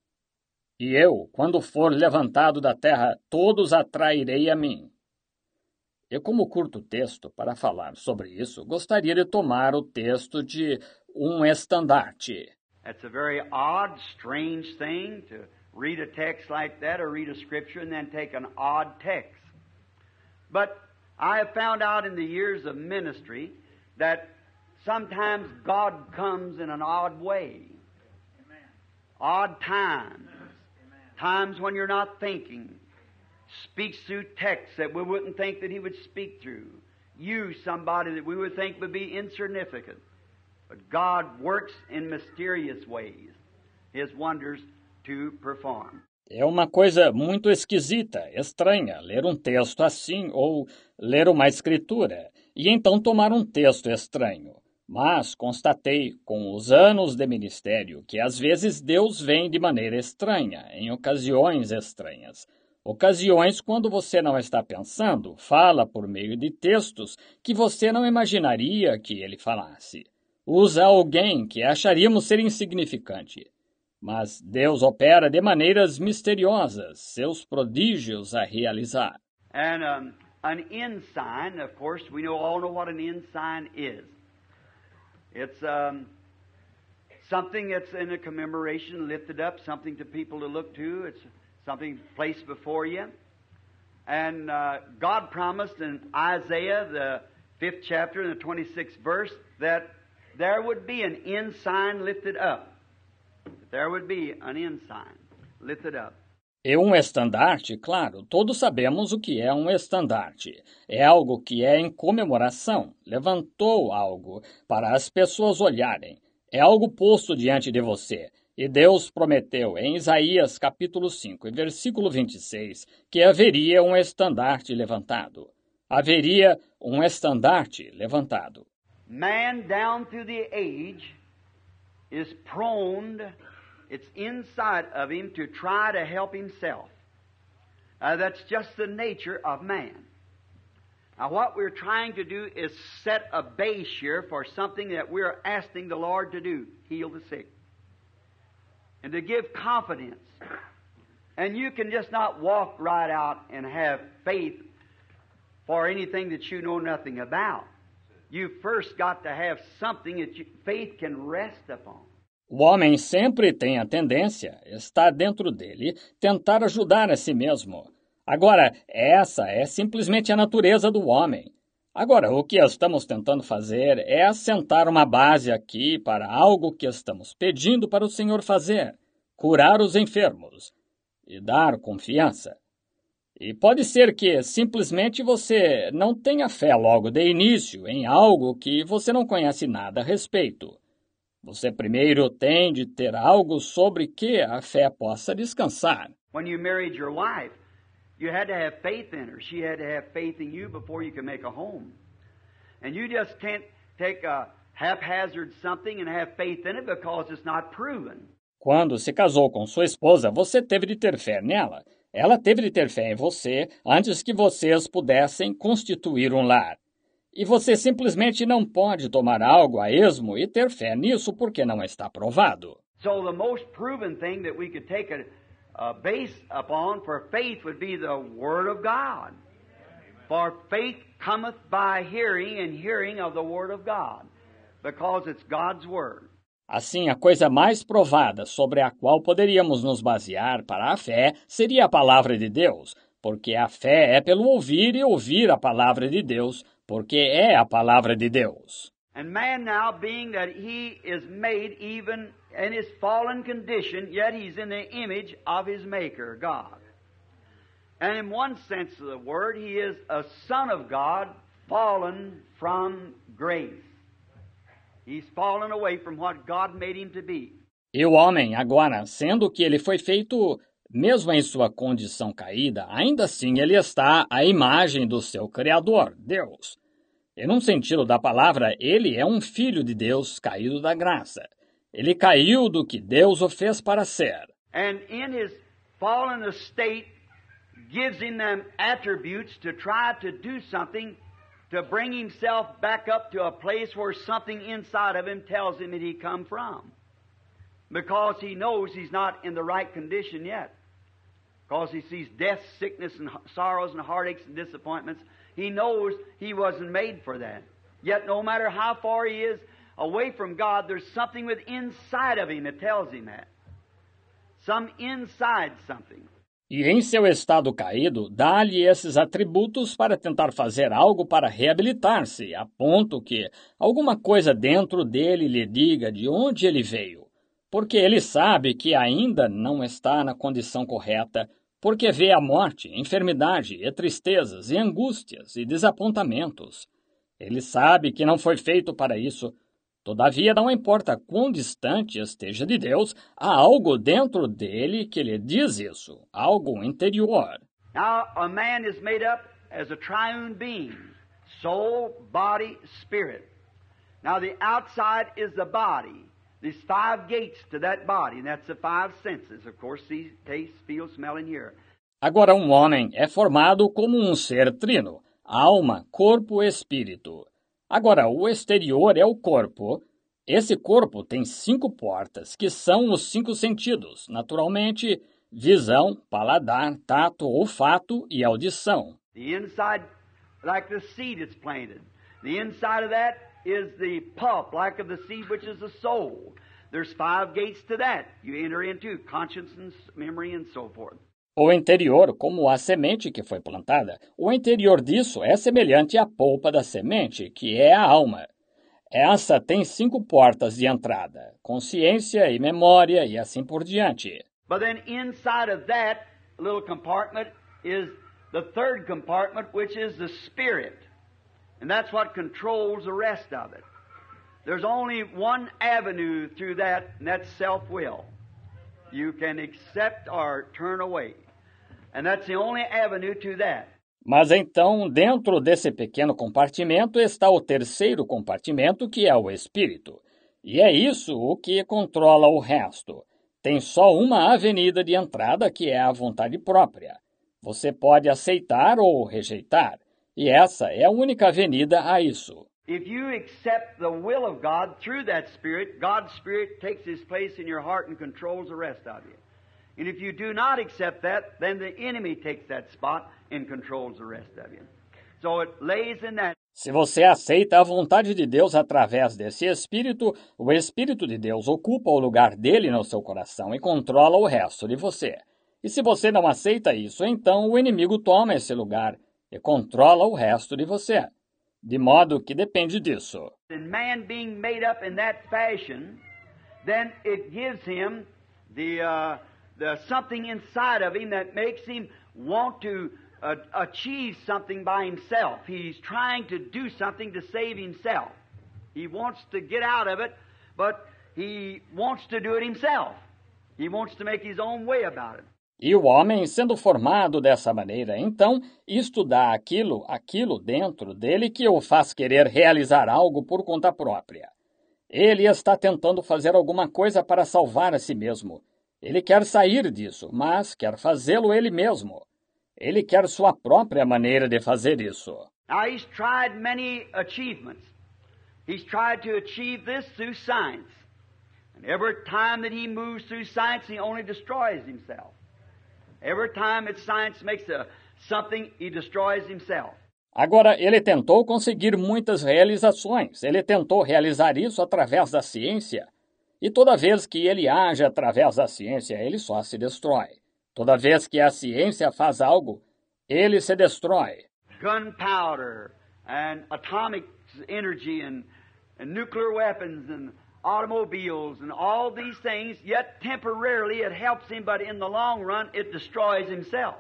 E eu, quando for levantado da terra, todos atrairei a mim. E como curto texto para falar sobre isso, gostaria de tomar o texto de um estandarte. That's a very odd, strange thing to read a text like that or read a scripture and then take an odd text. But I have found out in the years of ministry that sometimes God comes in an odd way. Amen. Odd times. Amen. Times when you're not thinking. Speaks through texts that we wouldn't think that he would speak through. Use somebody that we would think would be insignificant. But God works in mysterious ways, His wonders to perform. É uma coisa muito esquisita, estranha, ler um texto assim ou ler uma escritura e então tomar um texto estranho. Mas constatei, com os anos de ministério, que às vezes Deus vem de maneira estranha, em ocasiões estranhas. Ocasiões quando você não está pensando, fala por meio de textos que você não imaginaria que ele falasse. Usa alguém que acharíamos ser insignificante. Mas Deus opera de maneiras misteriosas, seus prodígios a realizar. And an ensign, of course, we all know what an ensign is. It's something that's in a commemoration, lifted up, something to people to look to. It's something placed before you. And God promised in Isaiah, the 5th chapter and the 26th verse, that there would be an ensign lifted up. There would be an ensign lifted up. E um estandarte, claro, todos sabemos o que é um estandarte. É algo que é em comemoração, levantou algo para as pessoas olharem. É algo posto diante de você. E Deus prometeu em Isaías capítulo 5, versículo 26, que haveria um estandarte levantado. haveria um estandarte levantado. Man down through the age is prone, it's inside of him to try to help himself. That's just the nature of man. Now what we're trying to do is set a base here for something that we're asking the Lord to do, heal the sick. And to give confidence. And you can just not walk right out and have faith for anything that you know nothing about. You first got to have something that faith can rest upon. O homem sempre tem a tendência, está dentro dele, tentar ajudar a si mesmo. Agora, essa é simplesmente a natureza do homem. Agora, o que estamos tentando fazer é assentar uma base aqui para algo que estamos pedindo para o Senhor fazer, curar os enfermos e dar confiança. E pode ser que simplesmente você não tenha fé logo de início em algo que você não conhece nada a respeito. Você primeiro tem de ter algo sobre que a fé possa descansar. When you married your wife, you had to have faith in her. She had to have faith in you before you could make a home. And you just can't take a haphazard something and have faith in it because it's not proven. Quando se casou com sua esposa, você teve de ter fé nela. Ela teve de ter fé em você antes que vocês pudessem constituir um lar. E você simplesmente não pode tomar algo a esmo e ter fé nisso porque não está provado. So the most proven thing that we could take a base upon for faith would be the Word of God. For faith cometh by hearing, and hearing of the Word of God, because it's God's Word. Assim, a coisa mais provada sobre a qual poderíamos nos basear para a fé seria a palavra de Deus, porque a fé é pelo ouvir e ouvir a palavra de Deus, porque é a palavra de Deus. And man now, being that he is made even in his fallen condition, yet he's in the image of his Maker, God. And in one sense of the word, he is a son of God, fallen from grace. He's fallen away from what God made him to be. E o homem, agora, sendo que ele foi feito, mesmo em sua condição caída, ainda assim ele está à imagem do seu Criador, Deus. E num sentido da palavra, ele é um filho de Deus caído da graça. Ele caiu do que Deus o fez para ser. And in his fallen estate, gives him them attributes to try to do something to bring himself back up to a place where something inside of him tells him that he come from. Because he knows he's not in the right condition yet. Because he sees death, sickness, and sorrows, and heartaches, and disappointments. He knows he wasn't made for that. Yet no matter how far he is away from God, there's something within inside of him that tells him that. Some inside something. E em seu estado caído, dá-lhe esses atributos para tentar fazer algo para reabilitar-se, a ponto que alguma coisa dentro dele lhe diga de onde ele veio. Porque ele sabe que ainda não está na condição correta, porque vê a morte, enfermidade, e tristezas, e angústias, e desapontamentos. Ele sabe que não foi feito para isso. Todavia, não importa quão distante esteja de Deus, há algo dentro dele que lhe diz isso, algo interior. Now, a man is made up as a triune being, soul, body, spirit. Now, the outside is the body. There's 5 gates to that body, and that's the 5 senses. Of course, see, taste, feel, smell, and hear. Agora, um homem é formado como um ser trino, alma, corpo e espírito. Agora, o exterior é o corpo. Esse corpo tem 5 portas, que são os 5 sentidos, naturalmente, visão, paladar, tato, olfato e audição. The inside, like the seed it's planted. The inside of that is the pulp, like of the seed, which is the soul. There's 5 gates to that. You enter into conscience and memory and so forth. O interior, como a semente que foi plantada, o interior disso é semelhante à polpa da semente, que é a alma. Essa tem 5 portas de entrada, consciência e memória e assim por diante. But then inside of that little compartment is the 3rd compartment, which is the spirit. And that's what controls the rest of it. There's only one avenue through that, and that's self-will. You can accept or turn away. And that's the only avenue to that. Mas então, dentro desse pequeno compartimento está o terceiro compartimento, que é o espírito. E é isso o que controla o resto. Tem só uma avenida de entrada, que é a vontade própria. Você pode aceitar ou rejeitar, e essa é a única avenida a isso. If you accept the will of God through that Spirit, God's Spirit takes His place in your heart and controls the rest of you. And if you do not accept that, then the enemy takes that spot and controls the rest of you. So it lays in that. Se você aceita a vontade de Deus através desse Espírito, o Espírito de Deus ocupa o lugar dele no seu coração e controla o resto de você. E se você não aceita isso, então o inimigo toma esse lugar e controla o resto de você. De modo que depende disso. And man being made up in that fashion, then it gives him the something inside of him that makes him want to achieve something by himself. He's trying to do something to save himself. He wants to get out of it, but he wants to do it himself. He wants to make his own way about it. E o homem, sendo formado dessa maneira, então, isto dá aquilo dentro dele que o faz querer realizar algo por conta própria. Ele está tentando fazer alguma coisa para salvar a si mesmo. Ele quer sair disso, mas quer fazê-lo ele mesmo. Ele quer sua própria maneira de fazer isso. Now he's tried many achievements. He's tried to achieve this through science. And every time that he moves through science, he only destroys himself. Every time that science makes something, he destroys himself. Agora, ele tentou conseguir muitas realizações. Ele tentou realizar isso através da ciência. E toda vez que ele age através da ciência, ele só se destrói. Toda vez que a ciência faz algo, ele se destrói. Gunpowder and atomic energy and nuclear weapons and automobiles and all these things, yet temporarily it helps him, but in the long run it destroys himself.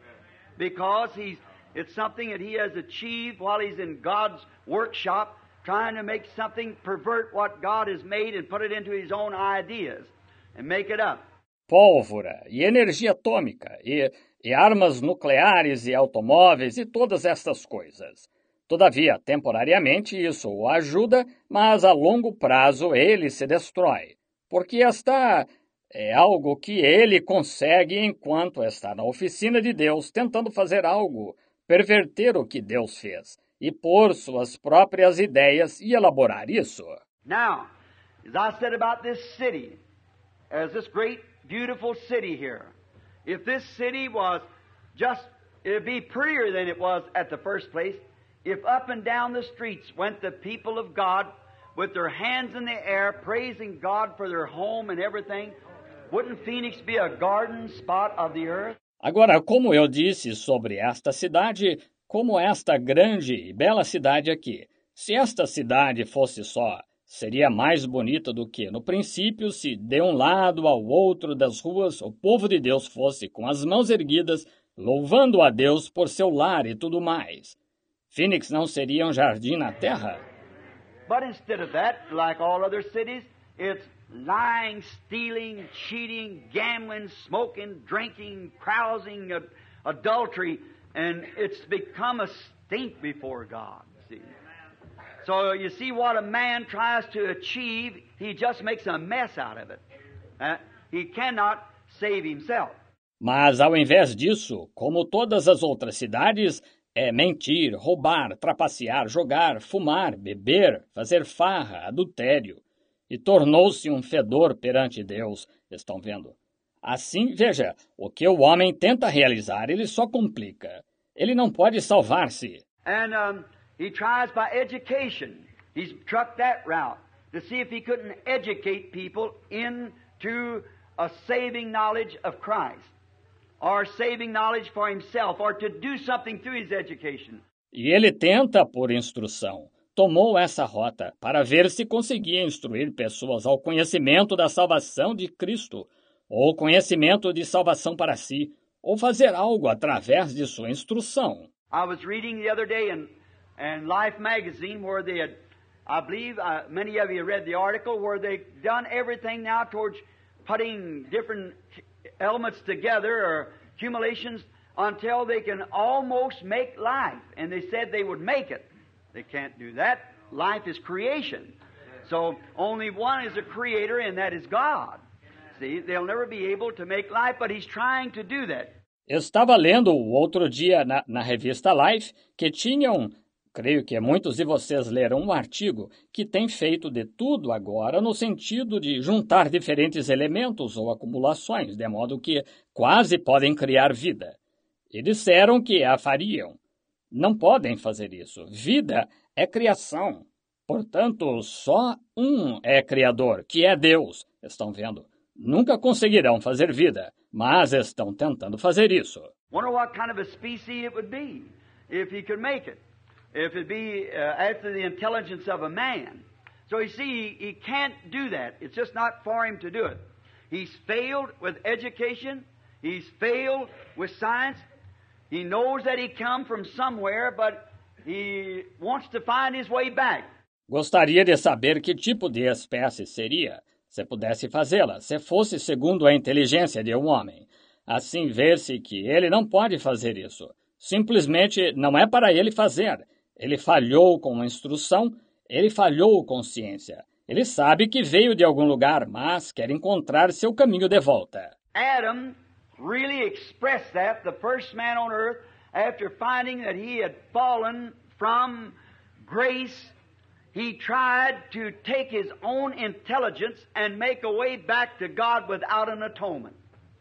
Because it's something that he has achieved while he's in God's workshop, trying to make something, pervert what God has made and put it into his own ideas and make it up. Pólvora e energia atômica e armas nucleares e automóveis e todas estas coisas. Todavia, temporariamente isso o ajuda, mas a longo prazo ele se destrói, porque esta é algo que ele consegue enquanto está na oficina de Deus, tentando fazer algo, perverter o que Deus fez e pôr suas próprias ideias e elaborar isso. Now, as I said about this city, as this great, beautiful city here, if this city was it'd be prettier than it was at the first place, if up and down the streets went the people of God with their hands in the air, praising God for their home and everything, wouldn't Phoenix be a garden spot of the earth? Agora, como eu disse sobre esta cidade, como esta grande e bela cidade aqui, se esta cidade fosse só, seria mais bonita do que, no princípio, se de um lado ao outro das ruas o povo de Deus fosse com as mãos erguidas, louvando a Deus por seu lar e tudo mais. Phoenix não seria um jardim na terra? But instead of that, like all other cities, it's lying, stealing, cheating, gambling, smoking, drinking, carousing, adultery, and it's become a stink before God. See? So you see what a man tries to achieve, he just makes a mess out of it. He cannot save himself. Mas ao invés disso, como todas as outras cidades, é mentir, roubar, trapacear, jogar, fumar, beber, fazer farra, adultério. E tornou-se um fedor perante Deus, estão vendo? Assim, veja, o que o homem tenta realizar, ele só complica. Ele não pode salvar-se. And he tries by education. He's trucked that route to see if he couldn't educate people into a saving knowledge of Christ, or saving knowledge for himself, or to do something through his education. E ele tenta por instrução. Tomou essa rota para ver se conseguia instruir pessoas ao conhecimento da salvação de Cristo, ou conhecimento de salvação para si, ou fazer algo através de sua instrução. I was reading the other day in Life magazine where they had, I believe many of you read the article, where they've done everything now towards putting different elements together or accumulations until they can almost make life. And they said they would make it. They can't do that. Life is creation. So only one is a creator, and that is God. See, they'll never be able to make life, but He's trying to do that. Eu estava lendo outro dia na revista Life que tinham, creio que muitos de vocês leram um artigo que tem feito de tudo agora no sentido de juntar diferentes elementos ou acumulações, de modo que quase podem criar vida. E disseram que a fariam. Não podem fazer isso. Vida é criação. Portanto, só um é criador, que é Deus. Estão vendo? Nunca conseguirão fazer vida, mas estão tentando fazer isso. Wonder what kind of a species it would be if He could make it. If it be after the intelligence of a man. So you see, he can't do that. It's just not for him to do it. He's failed with education. He's failed with science. He knows that he come from somewhere, but he wants to find his way back. Gostaria de saber que tipo de espécie seria, se pudesse fazê-la, se fosse segundo a inteligência de um homem. Assim vê-se que ele não pode fazer isso. Simplesmente não é para ele fazer. Ele falhou com a instrução, ele falhou com ciência. Ele sabe que veio de algum lugar, mas quer encontrar seu caminho de volta. Adam really expressed that, the first man on earth, after finding that he had fallen from grace. He tried to take his own intelligence and make a way back to God without an atonement.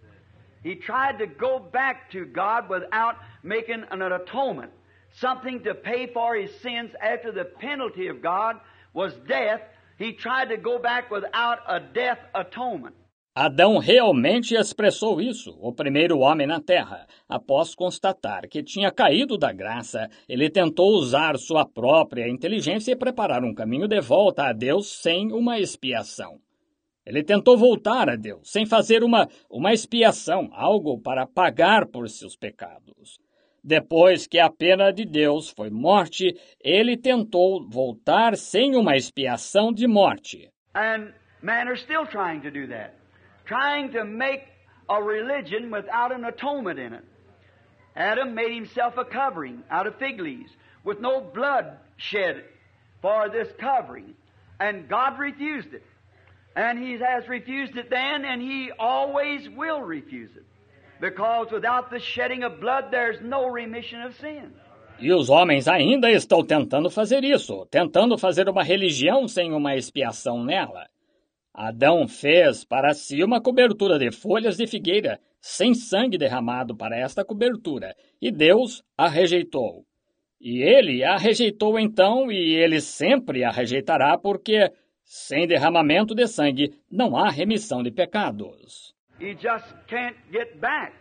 He tried to go back to God without making an atonement, something to pay for his sins after the penalty of God was death. He tried to go back without a death atonement. Adão realmente expressou isso, o primeiro homem na Terra. Após constatar que tinha caído da graça, ele tentou usar sua própria inteligência e preparar um caminho de volta a Deus sem uma expiação. Ele tentou voltar a Deus sem fazer uma expiação, algo para pagar por seus pecados. Depois que a pena de Deus foi morte, ele tentou voltar sem uma expiação de morte. And men are still trying to do that. Trying to make a religion without an atonement in it. Adam made himself a covering out of fig leaves with no blood shed for this covering. And God refused it. And He has refused it then, and He always will refuse it. Because without the shedding of blood, there's no remission of sin. E os homens ainda estão tentando fazer isso, tentando fazer uma religião sem uma expiação nela. Adão fez para si uma cobertura de folhas de figueira, sem sangue derramado para esta cobertura, e Deus a rejeitou. E ele a rejeitou então, e ele sempre a rejeitará, porque sem derramamento de sangue não há remissão de pecados. You just can't get back.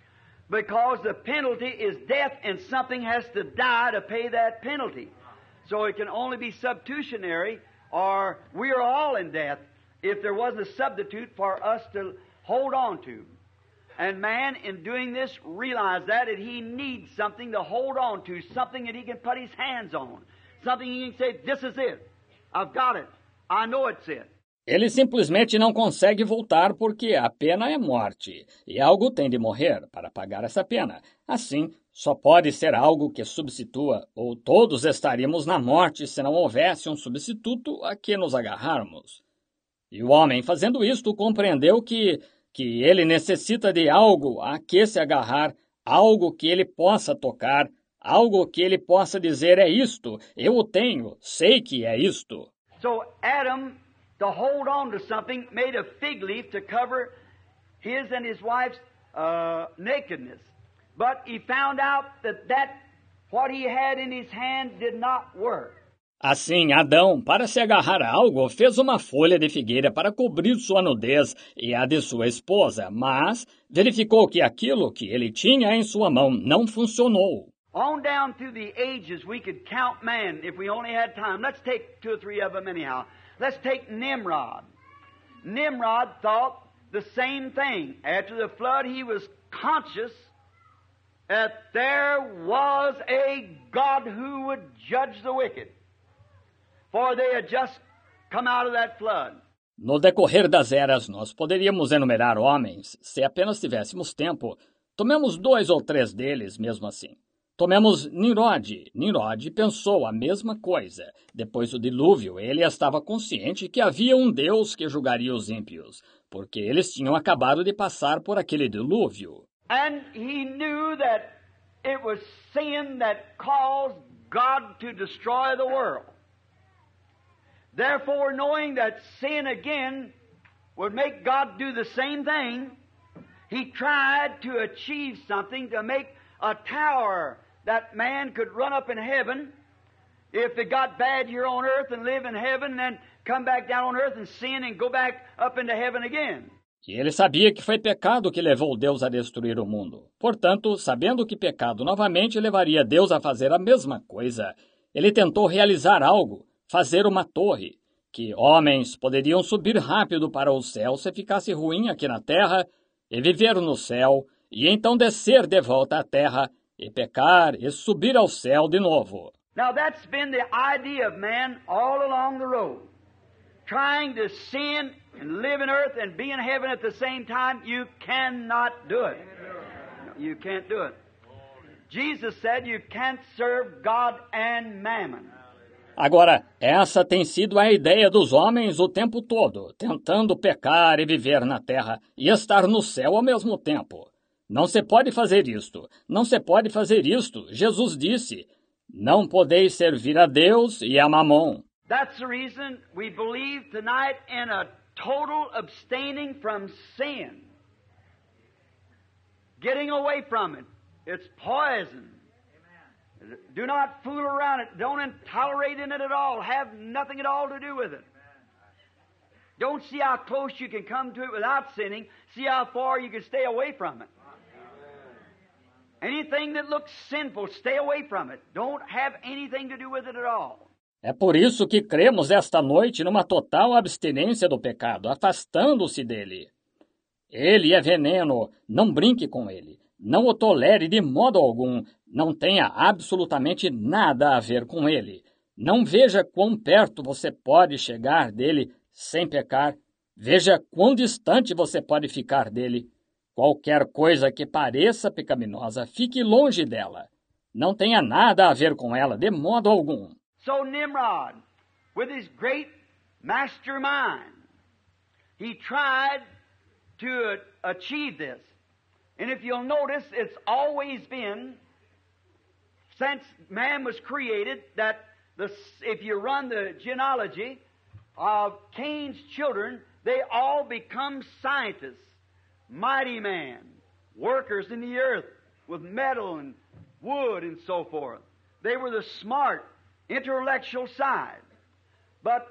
Because the penalty is death, and something has to die to pay that penalty. So it can only be substitutionary, or we are all in death, if there was a substitute for us to hold on to. And man, in doing this, realized that he needs something to hold on to, something that he can put his hands on, something he can say, this is it. I've got it. I know it's it. Ele simplesmente não consegue voltar porque a pena é morte, e algo tem de morrer para pagar essa pena. Assim, só pode ser algo que substitua, ou todos estaríamos na morte se não houvesse um substituto a que nos agarrarmos. E o homem, fazendo isto, compreendeu que ele necessita de algo a que se agarrar, algo que ele possa tocar, algo que ele possa dizer, é isto, eu o tenho, sei que é isto. So Adam, to hold on to something, made a fig leaf to cover his and his wife's nakedness. But he found out that what he had in his hand did not work. Assim, Adão, para se agarrar a algo, fez uma folha de figueira para cobrir sua nudez e a de sua esposa, mas verificou que aquilo que ele tinha em sua mão não funcionou. On down through the ages, we could count man if we only had time. Let's take 2 or 3 of them anyhow. Let's take Nimrod. Nimrod thought the same thing. After the flood, he was conscious that there was a God who would judge the wicked. For they had just come out of that flood. No decorrer das eras, nós poderíamos enumerar homens, se apenas tivéssemos tempo. Tomemos 2 ou 3 deles mesmo assim. Tomemos Nimrod. Nimrod pensou a mesma coisa. Depois do dilúvio, ele estava consciente que havia um Deus que julgaria os ímpios, porque eles tinham acabado de passar por aquele dilúvio. And he knew that it was sin that caused God to destroy the world. Therefore, knowing that sin again would make God do the same thing, he tried to achieve something to make a tower that man could run up in heaven if it got bad here on earth and live in heaven, then come back down on earth and sin and go back up into heaven again. E ele sabia que foi pecado que levou Deus a destruir o mundo. Portanto, sabendo que pecado novamente levaria Deus a fazer a mesma coisa, ele tentou realizar algo, fazer uma torre, que homens poderiam subir rápido para o céu se ficasse ruim aqui na terra, e viver no céu, e então descer de volta à terra, e pecar e subir ao céu de novo. Now that's been the idea of man all along the road. Trying to sin and live in earth and be in heaven at the same time, you cannot do it. You can't do it. Jesus said you can't serve God and mammon. Agora, essa tem sido a ideia dos homens o tempo todo, tentando pecar e viver na terra e estar no céu ao mesmo tempo. Não se pode fazer isto, não se pode fazer isto. Jesus disse, não podeis servir a Deus e a Mamon. That's the reason we believe tonight in a total abstaining from sin. Getting away from it. It's poison. Do not fool around it. Don't tolerate in it at all. Have nothing at all to do with it. Don't see how close you can come to it without sinning. See how far you can stay away from it. Anything that looks sinful, stay away from it. Don't have anything to do with it at all. É por isso que cremos esta noite numa total abstinência do pecado, afastando-se dele. Ele é veneno, não brinque com ele. Não o tolere de modo algum, não tenha absolutamente nada a ver com ele. Não veja quão perto você pode chegar dele sem pecar. Veja quão distante você pode ficar dele. Qualquer coisa que pareça pecaminosa, fique longe dela. Não tenha nada a ver com ela de modo algum. So Nimrod, with his great mastermind, he tried to achieve this. And if you'll notice, it's always been, since man was created, that if you run the genealogy of Cain's children, they all become scientists, mighty men, workers in the earth with metal and wood and so forth. They were the smart, intellectual side. But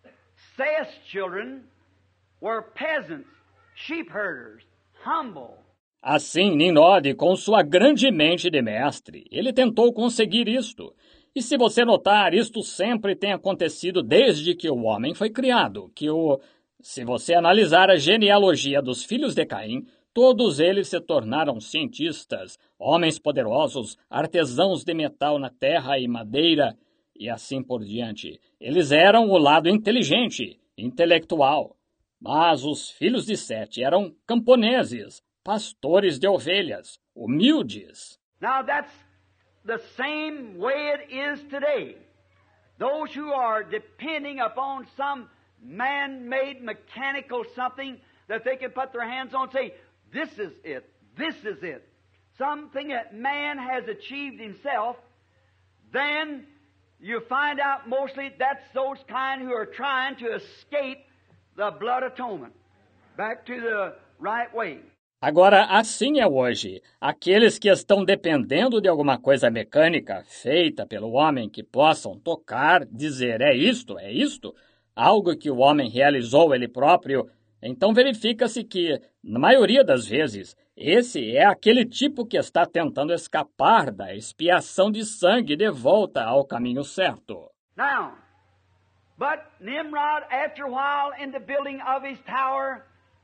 Seth's children were peasants, sheep herders, humble. Assim, Nimrod, com sua grande mente de mestre, ele tentou conseguir isto. E se você notar, isto sempre tem acontecido desde que o homem foi criado, se você analisar a genealogia dos filhos de Caim, todos eles se tornaram cientistas, homens poderosos, artesãos de metal na terra e madeira, e assim por diante. Eles eram o lado inteligente, intelectual. Mas os filhos de Sete eram camponeses, pastores de ovelhas, humildes. Now that's the same way it is today. Those who are depending upon some man-made mechanical something that they can put their hands on and say, this is it, this is it. Something that man has achieved himself, then you find out mostly that's those kind who are trying to escape the blood atonement back to the right way. Agora, assim é hoje. Aqueles que estão dependendo de alguma coisa mecânica feita pelo homem que possam tocar, dizer é isto, algo que o homem realizou ele próprio, então verifica-se que, na maioria das vezes, esse é aquele tipo que está tentando escapar da expiação de sangue de volta ao caminho certo. Now, but Nimrod, after a while in the building of his tower,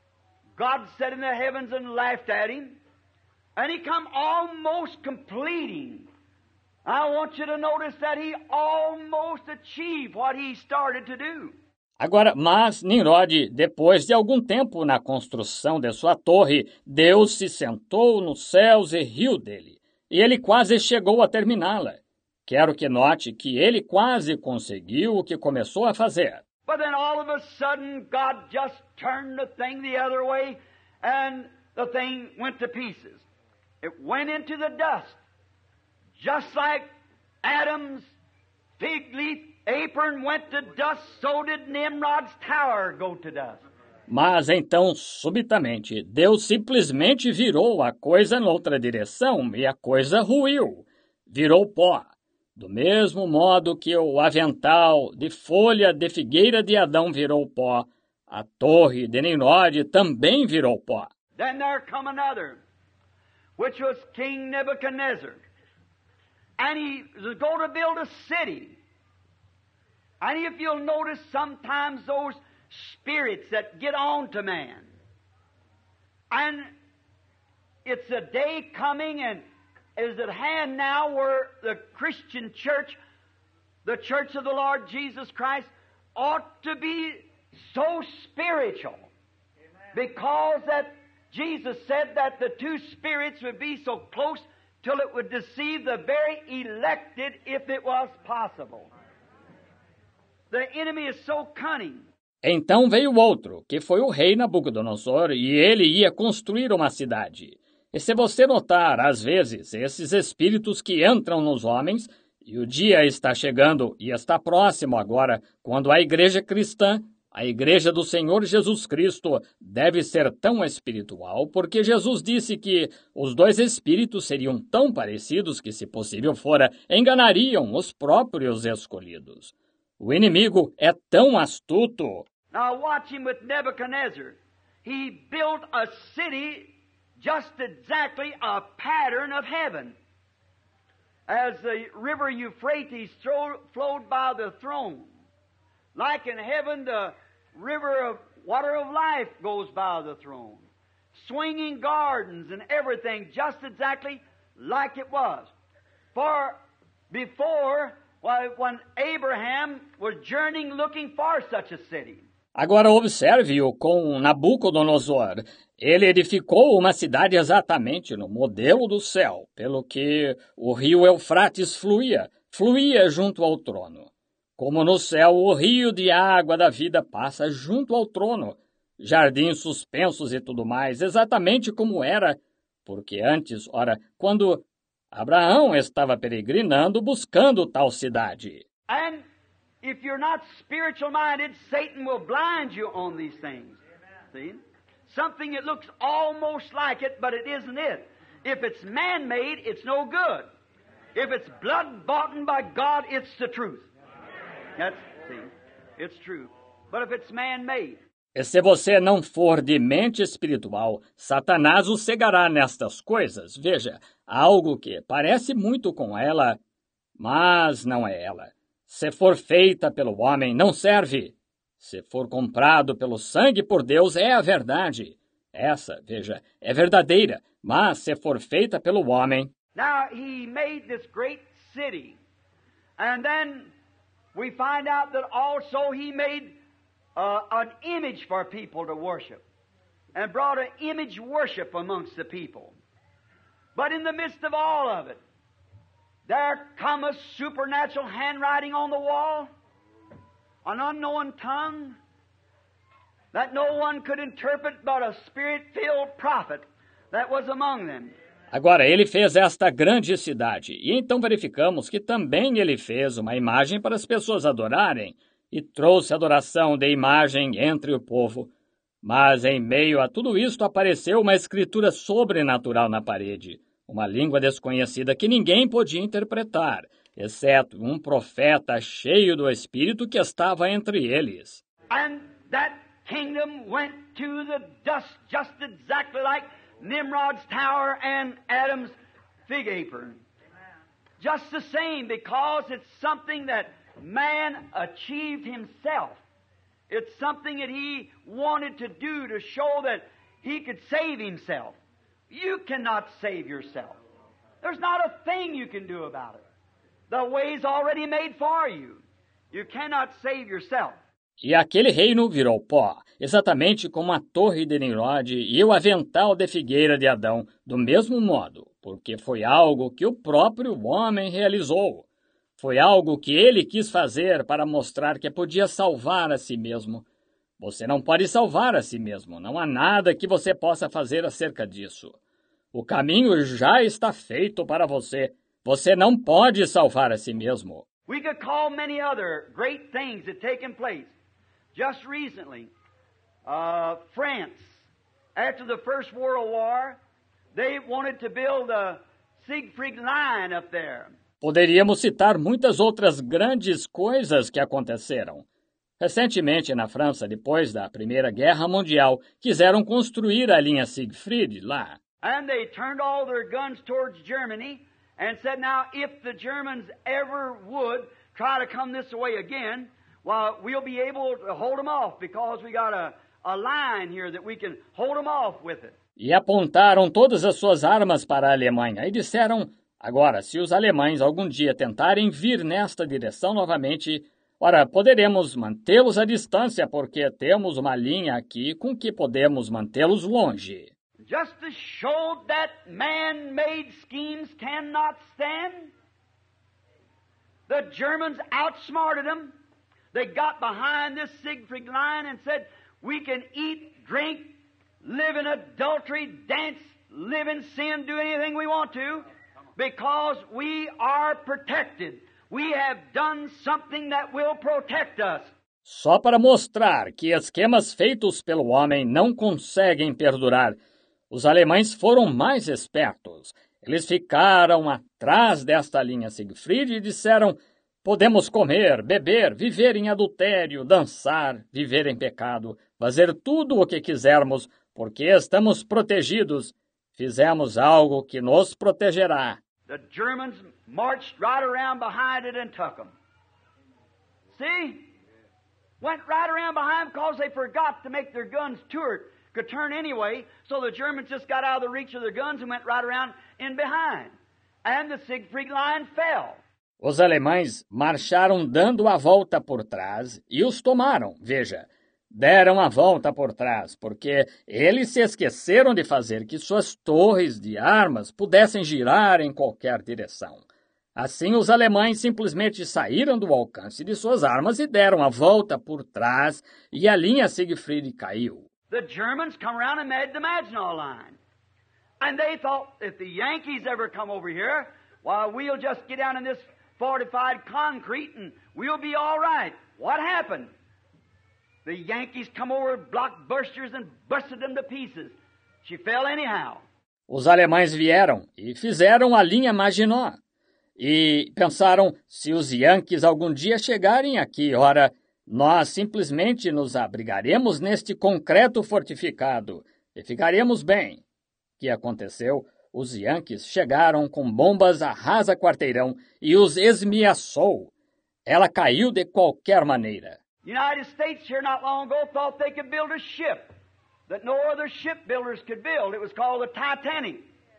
God sat in the heavens and laughed at him, and he come almost completing. I want you to notice that he almost achieved what he started to do. Agora, mas Nimrod, depois de algum tempo na construção de sua torre, Deus se sentou nos céus e riu dele, e ele quase chegou a terminá-la. Quero que note que ele quase conseguiu o que começou a fazer. But then all of a sudden, God just turned the thing the other way, and the thing went to pieces. It went into the dust, just like Adam's fig leaf apron went to dust, so did Nimrod's tower go to dust. Mas então, subitamente, Deus simplesmente virou a coisa noutra direção e a coisa ruiu. Virou pó. Do mesmo modo que o avental de folha de figueira de Adão virou pó, a torre de Nimrod também virou pó. Then there come another, which was King Nebuchadnezzar. And he was going to build a city. And if you'll notice, sometimes those spirits that get on to man. And it's a day coming and is at hand now where the Christian church, the church of the Lord Jesus Christ, ought to be so spiritual. Because that Jesus said that the two spirits would be so close till it would deceive the very elected if it was possible. The enemy is so cunning. Então veio outro, que foi o rei Nabucodonosor, e ele ia construir uma cidade. E se você notar, às vezes, esses espíritos que entram nos homens, e o dia está chegando e está próximo agora, quando a igreja cristã, a igreja do Senhor Jesus Cristo, deve ser tão espiritual, porque Jesus disse que os dois espíritos seriam tão parecidos que, se possível fora, enganariam os próprios escolhidos. O inimigo é tão astuto. Now watch him with Nebuchadnezzar. He built a city just exactly a pattern of heaven. As the river Euphrates flowed by the throne. Like in heaven, the river of water of life goes by the throne. Swinging gardens and everything just exactly like it was. For before, when Abraham was journeying looking for such a city. Agora observe-o com Nabucodonosor. Ele edificou uma cidade exatamente no modelo do céu, pelo que o rio Eufrates fluía junto ao trono. Como no céu o rio de água da vida passa junto ao trono, jardins suspensos e tudo mais, exatamente como era, porque antes, ora, quando Abraão estava peregrinando buscando tal cidade. And if you're not spiritual-minded, Satan will blind you on these things. See? Something that looks almost like it, but it isn't it. If it's man-made, it's no good. If it's blood-bought by God, it's the truth. It's true. But if it's man-made. E se você não for de mente espiritual, Satanás o cegará nestas coisas. Veja, algo que parece muito com ela, mas não é ela. Se for feita pelo homem, não serve. Se for comprado pelo sangue por Deus, é a verdade. Essa, veja, é verdadeira, mas se for feita pelo homem... Now, he made this great city. And then we find out that also he made an image for people to worship. And brought an image worship amongst the people. But in the midst of all of it, there come a supernatural handwriting on the wall, an unknown tongue that no one could interpret but a spirit-filled prophet that was among them. Agora, ele fez esta grande cidade, e então verificamos que também ele fez uma imagem para as pessoas adorarem, e trouxe adoração de imagem entre o povo. Mas em meio a tudo isto apareceu uma escritura sobrenatural na parede, uma língua desconhecida que ninguém podia interpretar, exceto um profeta cheio do Espírito que estava entre eles. And that kingdom went to the dust just exactly like Nimrod's tower and Adam's fig apron. Just the same, because it's something that man achieved himself. It's something that he wanted to do to show that he could save himself. You cannot save yourself. There's not a thing you can do about it. The way's already made for you. You cannot save yourself. E aquele reino virou pó, exatamente como a torre de Nimrod e o avental de figueira de Adão, do mesmo modo, porque foi algo que o próprio homem realizou. Foi algo que ele quis fazer para mostrar que podia salvar a si mesmo. Você não pode salvar a si mesmo, não há nada que você possa fazer acerca disso. O caminho já está feito para você. Você não pode salvar a si mesmo. We could call many other great things that taken place. Just recently, France, after the First World War, they wanted to build a Siegfried Line up there. Poderíamos citar muitas outras grandes coisas que aconteceram. Recentemente, na França, depois da Primeira Guerra Mundial, quiseram construir a linha Siegfried lá. And they turned all their guns towards Germany and said, now, if the Germans ever would try to come this way again, well, we'll be able to hold them off because we got a line here that we can hold them off with it. E apontaram todas as suas armas para a Alemanha e disseram, agora, se os alemães algum dia tentarem vir nesta direção novamente, ora, poderemos mantê-los à distância porque temos uma linha aqui com que podemos mantê-los longe. Just to show that man-made schemes cannot stand, the Germans outsmarted them. They got behind this Siegfried Line and said, we can eat, drink, live in adultery, dance, live in sin, do anything we want to, because we are protected. We have done something that will protect us. Só para mostrar que esquemas feitos pelo homem não conseguem perdurar, os alemães foram mais espertos. Eles ficaram atrás desta linha Siegfried e disseram, podemos comer, beber, viver em adultério, dançar, viver em pecado, fazer tudo o que quisermos, porque estamos protegidos. Fizemos algo que nos protegerá. The Germans marched right around behind it and took them. See? Went right around behind because they forgot to make their guns could turn anyway, so the Germans just got out of the reach of their guns and went right around in behind. And the Siegfried Line fell. Os alemães marcharam dando a volta por trás e os tomaram, veja. Deram a volta por trás, porque eles se esqueceram de fazer que suas torres de armas pudessem girar em qualquer direção. Assim, os alemães simplesmente saíram do alcance de suas armas e deram a volta por trás, e a linha Siegfried caiu. The Germans come around and made the Maginot Line. And they thought, if the Yankees ever come over here, well, we'll just get down in this fortified concrete and we'll be all right. What happened? The Yankees come over blockbusters and busted them to pieces. She fell anyhow. Os alemães vieram e fizeram a linha Maginot. E pensaram, se os Yankees algum dia chegarem aqui, ora, nós simplesmente nos abrigaremos neste concreto fortificado e ficaremos bem. O que aconteceu? Os Yankees chegaram com bombas arrasa-quarteirão e os esmiaçou. Ela caiu de qualquer maneira. The United States here not long ago thought they could build a ship that no other shipbuilders could build. It was called the Titanic.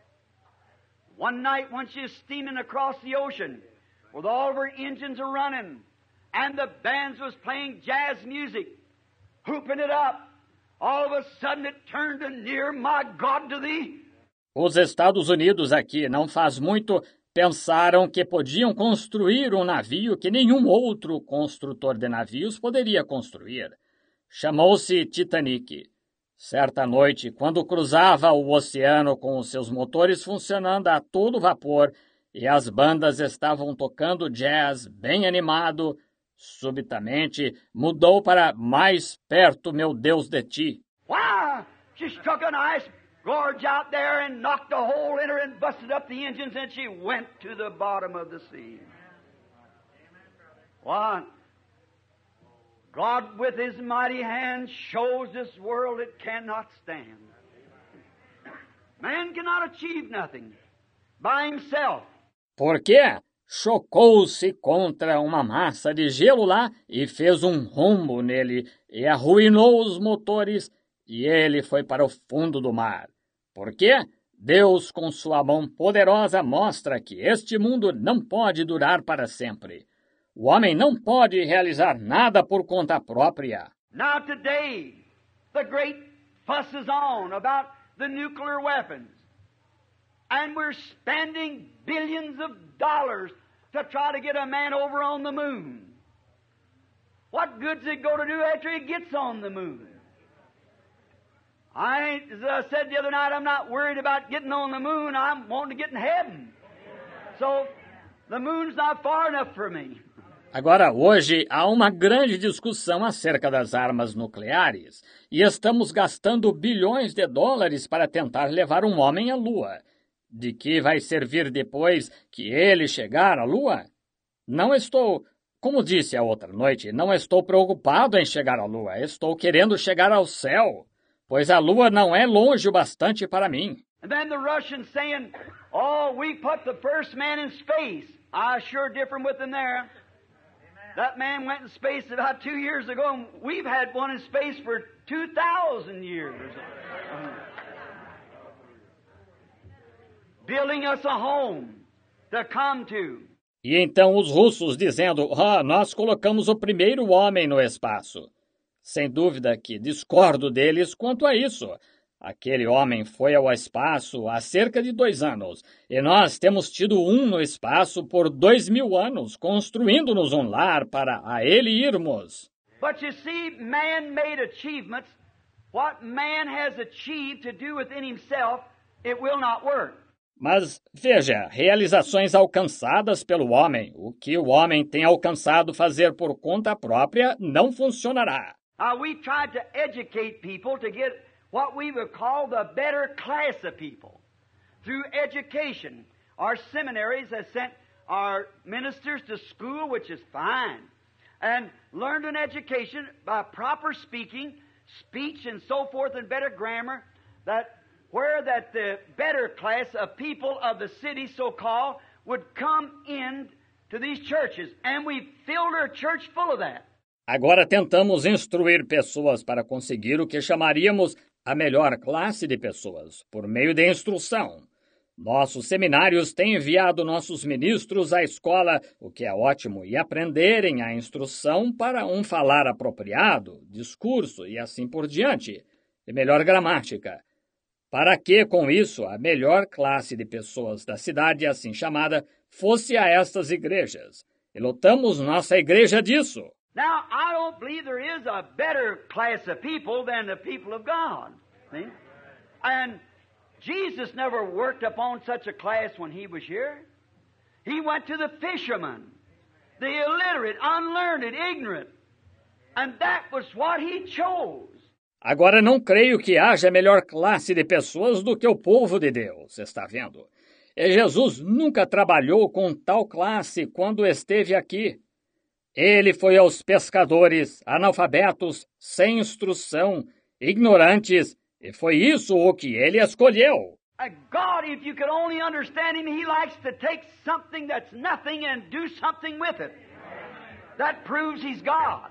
One night when she was steaming across the ocean with all of her engines are running and the bands was playing jazz music, hooping it up, all of a sudden it turned to near my God to thee. Os Estados Unidos aqui não faz muito pensaram que podiam construir um navio que nenhum outro construtor de navios poderia construir. Chamou-se Titanic. Certa noite, quando cruzava o oceano com os seus motores funcionando a todo vapor e as bandas estavam tocando jazz bem animado, subitamente mudou para Mais Perto, Meu Deus, de Ti. Wow! She struck an ice gorge out there and knocked a hole in her and busted up the engines and she went to the bottom of the sea. What? God with His mighty hand shows this world it cannot stand. Man cannot achieve nothing by himself. Por quê? Chocou-se contra uma massa de gelo lá e fez um rombo nele e arruinou os motores e ele foi para o fundo do mar. Por quê? Deus, com sua mão poderosa, mostra que este mundo não pode durar para sempre. O homem não pode realizar nada por conta própria. Now today, the great fuss is on about the nuclear weapons. And we're spending billions of dollars to try to get a man over on the moon. What good's it going to do after he gets on the moon? As I said the other night, I'm not worried about getting on the moon. I'm wanting to get in heaven. So, the moon's not far enough for me. Agora, hoje, há uma grande discussão acerca das armas nucleares e estamos gastando bilhões de dólares para tentar levar um homem à Lua. De que vai servir depois que ele chegar à Lua? Não estou, como disse a outra noite, não estou preocupado em chegar à Lua. Estou querendo chegar ao céu, pois a Lua não é longe o bastante para mim. And then the Russians saying, oh, we put the first man in space. I sure different with them there. That man went in space about 2 years ago, and we've had one in space for 2,000 years. Building us a home to come to. E então os russos dizendo, nós colocamos o primeiro homem no espaço. Sem dúvida que discordo deles quanto a isso. Aquele homem foi ao espaço há cerca de 2 anos, e nós temos tido um no espaço por 2.000 anos, construindo-nos um lar para a ele irmos. But you see, man-made achievements, what man has achieved to do within himself, it will not work. Mas, veja, realizações alcançadas pelo homem, o que o homem tem alcançado fazer por conta própria, não funcionará. We tried to educate people to get what we would call the better class of people. Through education, our seminaries have sent our ministers to school, which is fine, and learned an education by proper speaking, speech and so forth, and better grammar, where the better class of people of the city, so-called, would come in to these churches. And we filled our church full of that. Agora tentamos instruir pessoas para conseguir o que chamaríamos a melhor classe de pessoas, por meio de instrução. Nossos seminários têm enviado nossos ministros à escola, o que é ótimo, e aprenderem a instrução para um falar apropriado, discurso e assim por diante, e melhor gramática. Para que, com isso, a melhor classe de pessoas da cidade, assim chamada, fosse a estas igrejas. E lotamos nossa igreja disso. Now, I don't believe there is a better class of people than the people of God. See? And Jesus never worked upon such a class when he was here. He went to the fishermen, the illiterate, unlearned, ignorant. And that was what he chose. Agora não creio que haja melhor classe de pessoas do que o povo de Deus, está vendo? E Jesus nunca trabalhou com tal classe quando esteve aqui. Ele foi aos pescadores, analfabetos, sem instrução, ignorantes, e foi isso o que ele escolheu. God, if you could only understand him, he likes to take something that's nothing and do something with it. That proves he's God.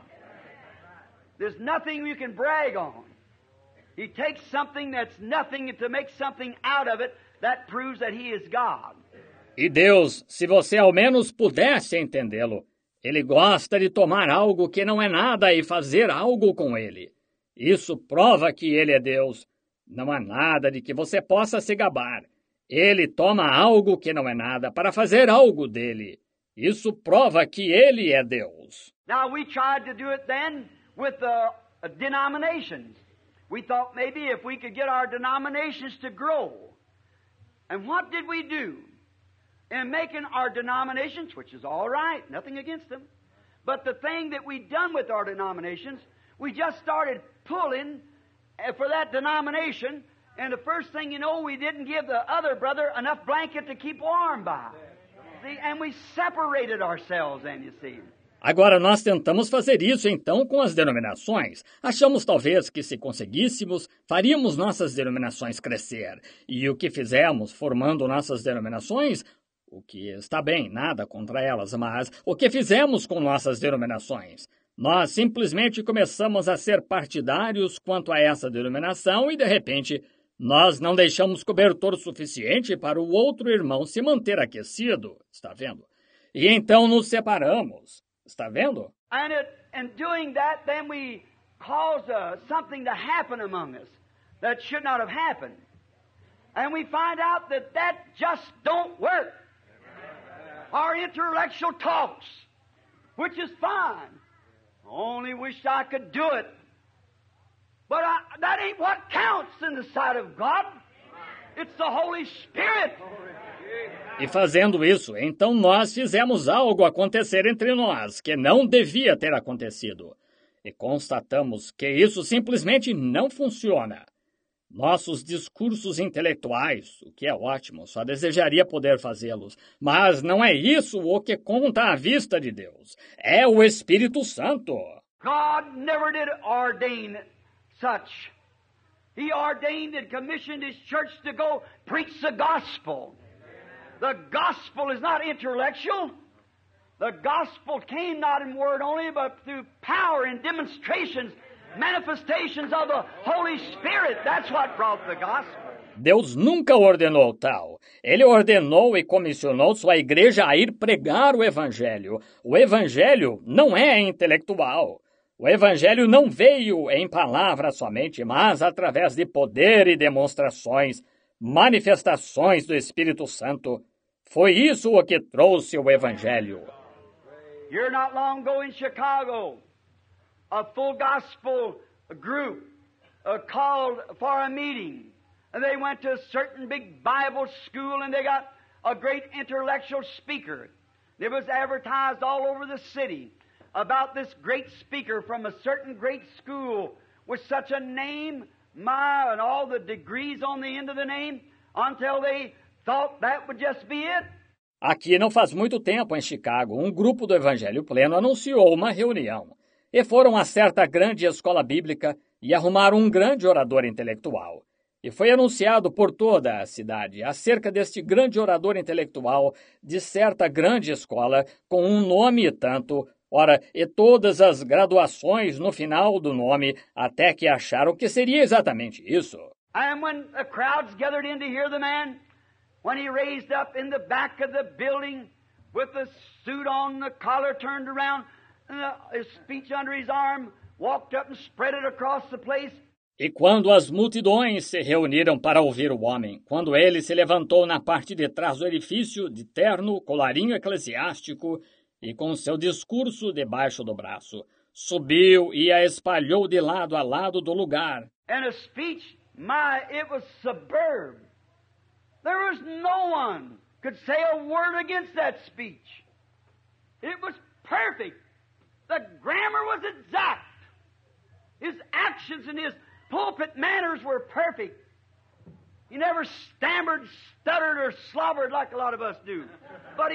There's nothing you can brag on. He takes something that's nothing to make something out of it. That proves that he is God. E Deus, se você ao menos pudesse entendê-lo, ele gosta de tomar algo que não é nada e fazer algo com ele. Isso prova que ele é Deus. Não há nada de que você possa se gabar. Ele toma algo que não é nada para fazer algo dele. Isso prova que ele é Deus. Now we tried to do it then with the denominations. We thought maybe if we could get our denominations to grow. And what did we do? In making our denominations, which is all right, nothing against them, but the thing that we done with our denominations, we just started pulling for that denomination, and the first thing you know, we didn't give the other brother enough blanket to keep warm by. See, and we separated ourselves then, you see. Agora, nós tentamos fazer isso, então, com as denominações. Achamos, talvez, que se conseguíssemos, faríamos nossas denominações crescer. E o que fizemos, formando nossas denominações, o que está bem, nada contra elas, mas o que fizemos com nossas denominações? Nós simplesmente começamos a ser partidários quanto a essa denominação e, de repente, nós não deixamos cobertor suficiente para o outro irmão se manter aquecido, está vendo? E então nos separamos. Está vendo? And in doing that, then we cause something to happen among us that should not have happened. And we find out that just don't work. Our intellectual talks, which is fine. I only wish I could do it. But that ain't what counts in the sight of God. It's the Holy Spirit. E fazendo isso, então nós fizemos algo acontecer entre nós que não devia ter acontecido. E constatamos que isso simplesmente não funciona. Nossos discursos intelectuais, o que é ótimo, só desejaria poder fazê-los. Mas não é isso o que conta à vista de Deus. É o Espírito Santo. God never did ordain such. He ordained and commissioned His church to go preach the gospel. The gospel is not intellectual. The gospel came not in word only, but through power and demonstrations, manifestations of the Holy Spirit. That's what brought the gospel. Deus nunca ordenou tal. Ele ordenou e comissionou sua igreja a ir pregar o Evangelho. O Evangelho não é intelectual. O Evangelho não veio em palavras somente, mas através de poder e demonstrações, manifestações do Espírito Santo. Foi isso o que trouxe o Evangelho. Here not long ago in Chicago, a full gospel group called for a meeting. And they went to a certain big Bible school and they got a great intellectual speaker. It was advertised all over the city about this great speaker from a certain great school with such a name, and all the degrees on the end of the name, until they thought that would just be it. Aqui não faz muito tempo, em Chicago, um grupo do Evangelho Pleno anunciou uma reunião. E foram a certa grande escola bíblica e arrumaram um grande orador intelectual. E foi anunciado por toda a cidade acerca deste grande orador intelectual de certa grande escola com um nome e tanto, ora, e todas as graduações no final do nome, até que acharam que seria exatamente isso. And when the crowds gathered in to hear the man, when he raised up in the back of the building with the suit on, the collar turned around, and his speech under his arm, walked up and spread it across the place. E quando as multidões se reuniram para ouvir o homem, quando ele se levantou na parte de trás do edifício, de terno, colarinho eclesiástico, e com seu discurso debaixo do braço, subiu e a espalhou de lado a lado do lugar. And a speech, it was superb. There was no one could say a word against that speech. It was perfect. The grammar was exact. His actions and his pulpit manners were perfect. He never stammered, stuttered, or slobbered like a lot of us do. But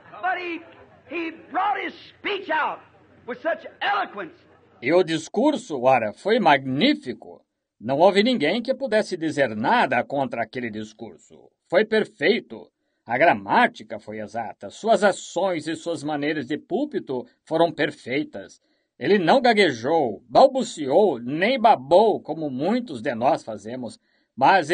he brought his speech out with such eloquence. E o discurso, ora, foi magnífico. Não houve ninguém que pudesse dizer nada contra aquele discurso. Foi perfeito. A gramática foi exata. Suas ações e suas maneiras de púlpito foram perfeitas. Ele não gaguejou, balbuciou, nem babou, como muitos de nós fazemos, mas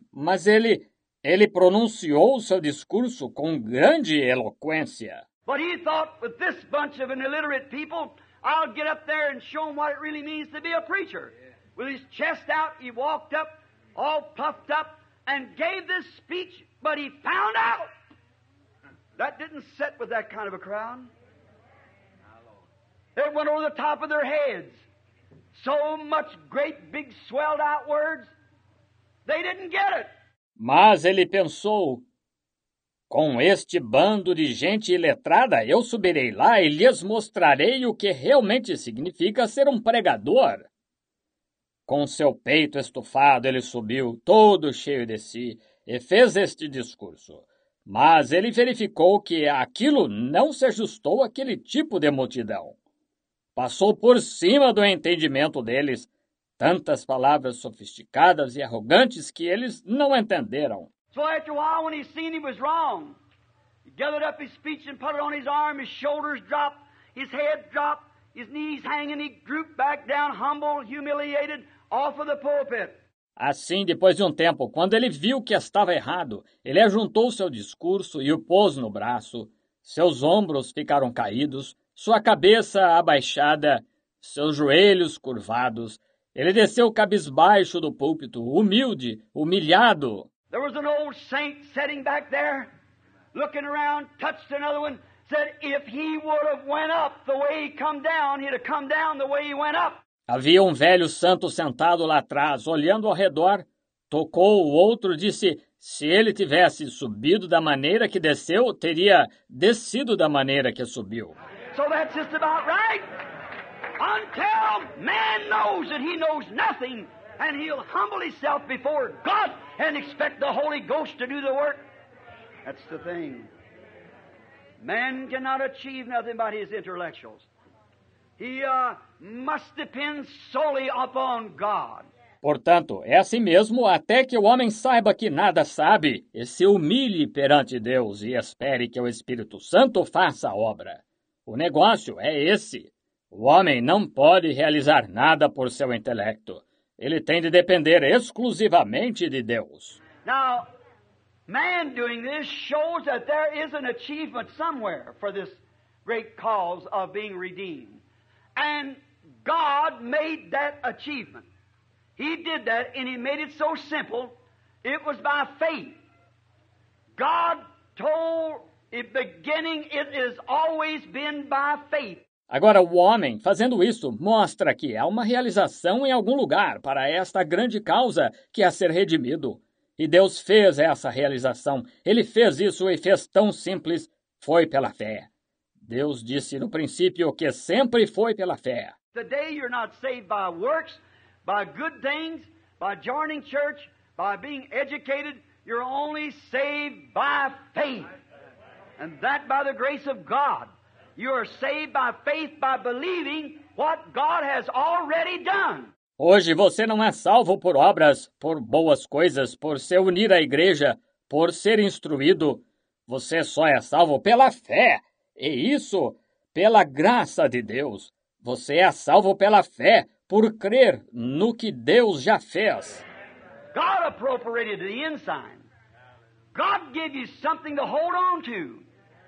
ele pronunciou o seu discurso com grande eloquência. But he thought, with this bunch of an illiterate people, I'll get up there and show them what it really means to be a preacher. With his chest out, he walked up, all puffed up, and gave this speech, but he found out that didn't sit with that kind of a crowd. It went over the top of their heads. So much great big swelled out words, they didn't get it. Mas ele pensou, com este bando de gente iletrada, eu subirei lá e lhes mostrarei o que realmente significa ser um pregador. Com seu peito estufado, ele subiu, todo cheio de si, e fez este discurso. Mas ele verificou que aquilo não se ajustou àquele tipo de multidão. Passou por cima do entendimento deles, tantas palavras sofisticadas e arrogantes que eles não entenderam. So after a while, when he seen he was wrong, he gathered up his speech and put it on his arm, his shoulders dropped, his head dropped, his knees hanging, he drooped back down, humble, humiliated, off of the pulpit. Assim, depois de um tempo, quando ele viu que estava errado, ele ajuntou seu discurso e o pôs no braço. Seus ombros ficaram caídos, sua cabeça abaixada, seus joelhos curvados. Ele desceu cabisbaixo do púlpito, humilde, humilhado. There was an old saint sitting back there, looking around, touched another one, said if he would have went up the way he come down, he'd have come down the way he went up. Havia um velho santo sentado lá atrás, olhando ao redor. Tocou o outro, disse, se ele tivesse subido da maneira que desceu, teria descido da maneira que subiu. So that's just about right. Until man knows that he knows nothing, and he'll humble himself before God and expect the Holy Ghost to do the work. That's the thing. Man cannot achieve nothing by his intellectuals. He must depend solely upon God. Portanto, é assim mesmo até que o homem saiba que nada sabe e se humilhe perante Deus e espere que o Espírito Santo faça a obra. O negócio é esse. O homem não pode realizar nada por seu intelecto. Ele tem de depender exclusivamente de Deus. Now, man doing this shows that there is an achievement somewhere for this great cause of being redeemed. And God made that achievement. He did that, and He made it so simple, it was by faith. God told in the beginning it has always been by faith. Agora, o homem, fazendo isso, mostra que há uma realização em algum lugar para esta grande causa que é ser redimido. E Deus fez essa realização. Ele fez isso e fez tão simples, foi pela fé. Deus disse no princípio que sempre foi pela fé. Today you're not saved by works, by good things, by joining church, by being educated. You're only saved by faith. And that by the grace of God. You are saved by faith by believing what God has already done. Hoje você não é salvo por obras, por boas coisas, por se unir à igreja, por ser instruído. Você só é salvo pela fé. E isso, pela graça de Deus. Você é salvo pela fé, por crer no que Deus já fez. God appropriated the ensign. God gave you something to hold on to.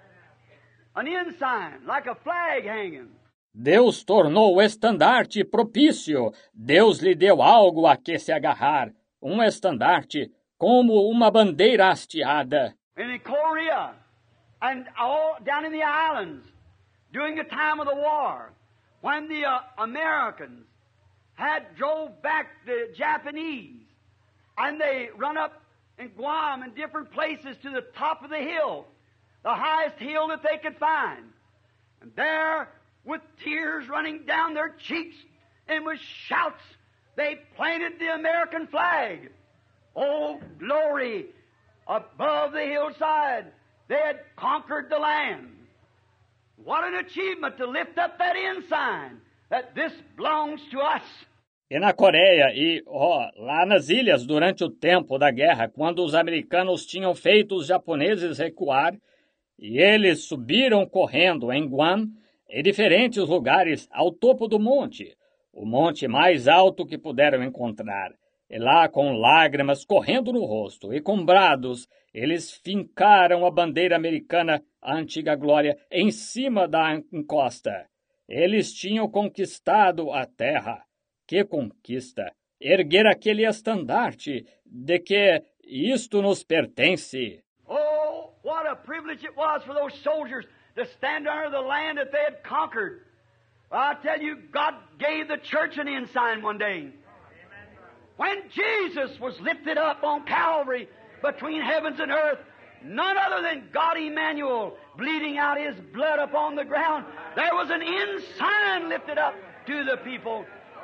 An ensign, like a flag hanging. Deus tornou o estandarte propício. Deus lhe deu algo a que se agarrar. Um estandarte, como uma bandeira hasteada. And in Korea, and all down in the islands, during the time of the war, when the Americans had drove back the Japanese, and they run up in Guam and different places to the top of the hill, the highest hill that they could find. And there, with tears running down their cheeks and with shouts, they planted the American flag. Oh, glory! Above the hillside, they had conquered the land. What an achievement to lift up that ensign, that this belongs to us. E na Coreia e, lá nas ilhas, durante o tempo da guerra, quando os americanos tinham feito os japoneses recuar, e eles subiram correndo em Guam, em diferentes lugares, ao topo do monte, o monte mais alto que puderam encontrar. E lá, com lágrimas correndo no rosto e com brados, eles fincaram a bandeira americana, a antiga glória, em cima da encosta. Eles tinham conquistado a terra. Que conquista! Erguer aquele estandarte de que isto nos pertence. Oh, what a privilege it was for those soldiers to stand under the land that they had conquered. I tell you, God gave the church an ensign one day. When Jesus was lifted up on Calvary between heavens and earth, none other than God Emmanuel bleeding out His blood upon the ground, there was an ensign lifted up to the people.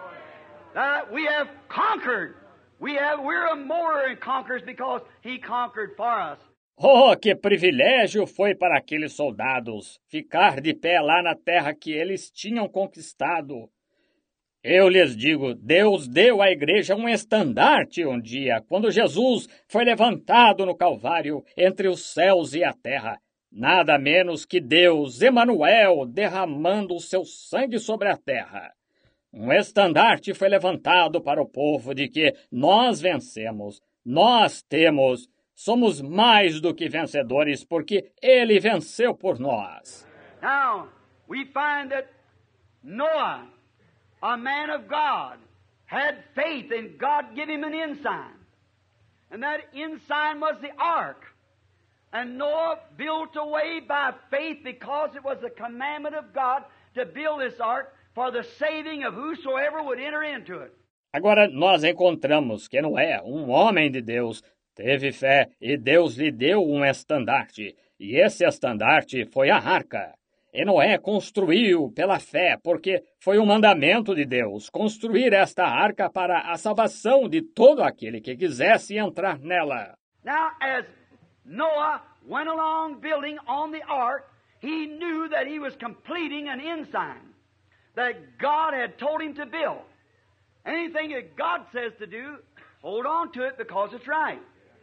We have conquered. We're more than conquerors because He conquered for us. Oh, que privilégio foi para aqueles soldados ficar de pé lá na terra que eles tinham conquistado. Eu lhes digo, Deus deu à igreja um estandarte um dia, quando Jesus foi levantado no Calvário entre os céus e a terra. Nada menos que Deus, Emanuel, derramando o seu sangue sobre a terra. Um estandarte foi levantado para o povo de que nós vencemos, nós temos, somos mais do que vencedores, porque Ele venceu por nós. Now, we find that Noah, a man of God, had faith and God gave him an ensign. And that ensign was the ark. And Noah built a way by faith because it was the commandment of God to build this ark for the saving of whosoever would enter into it. Agora, nós encontramos que Noé, um homem de Deus, teve fé e Deus lhe deu um estandarte. E esse estandarte foi a arca. E Noé construiu pela fé, porque foi um mandamento de Deus construir esta arca para a salvação de todo aquele que quisesse entrar nela. Now, as Noah went along building on the ark, he knew that he was completing an ensign that God had told him to build. Anything that God says to do, hold on to it because it's right.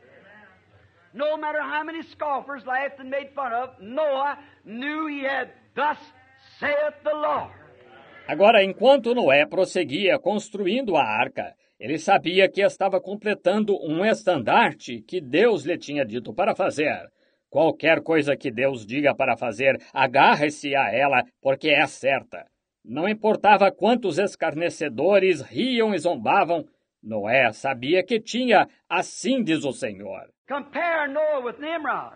No matter how many scoffers laughed and made fun of, Noah knew he had thus saith the Lord. Agora, enquanto Noé prosseguia construindo a arca, ele sabia que estava completando um estandarte que Deus lhe tinha dito para fazer. Qualquer coisa que Deus diga para fazer, agarre-se a ela, porque é certa. Não importava quantos escarnecedores riam e zombavam, Noé sabia que tinha, assim diz o Senhor. Compare Noah with Nimrod.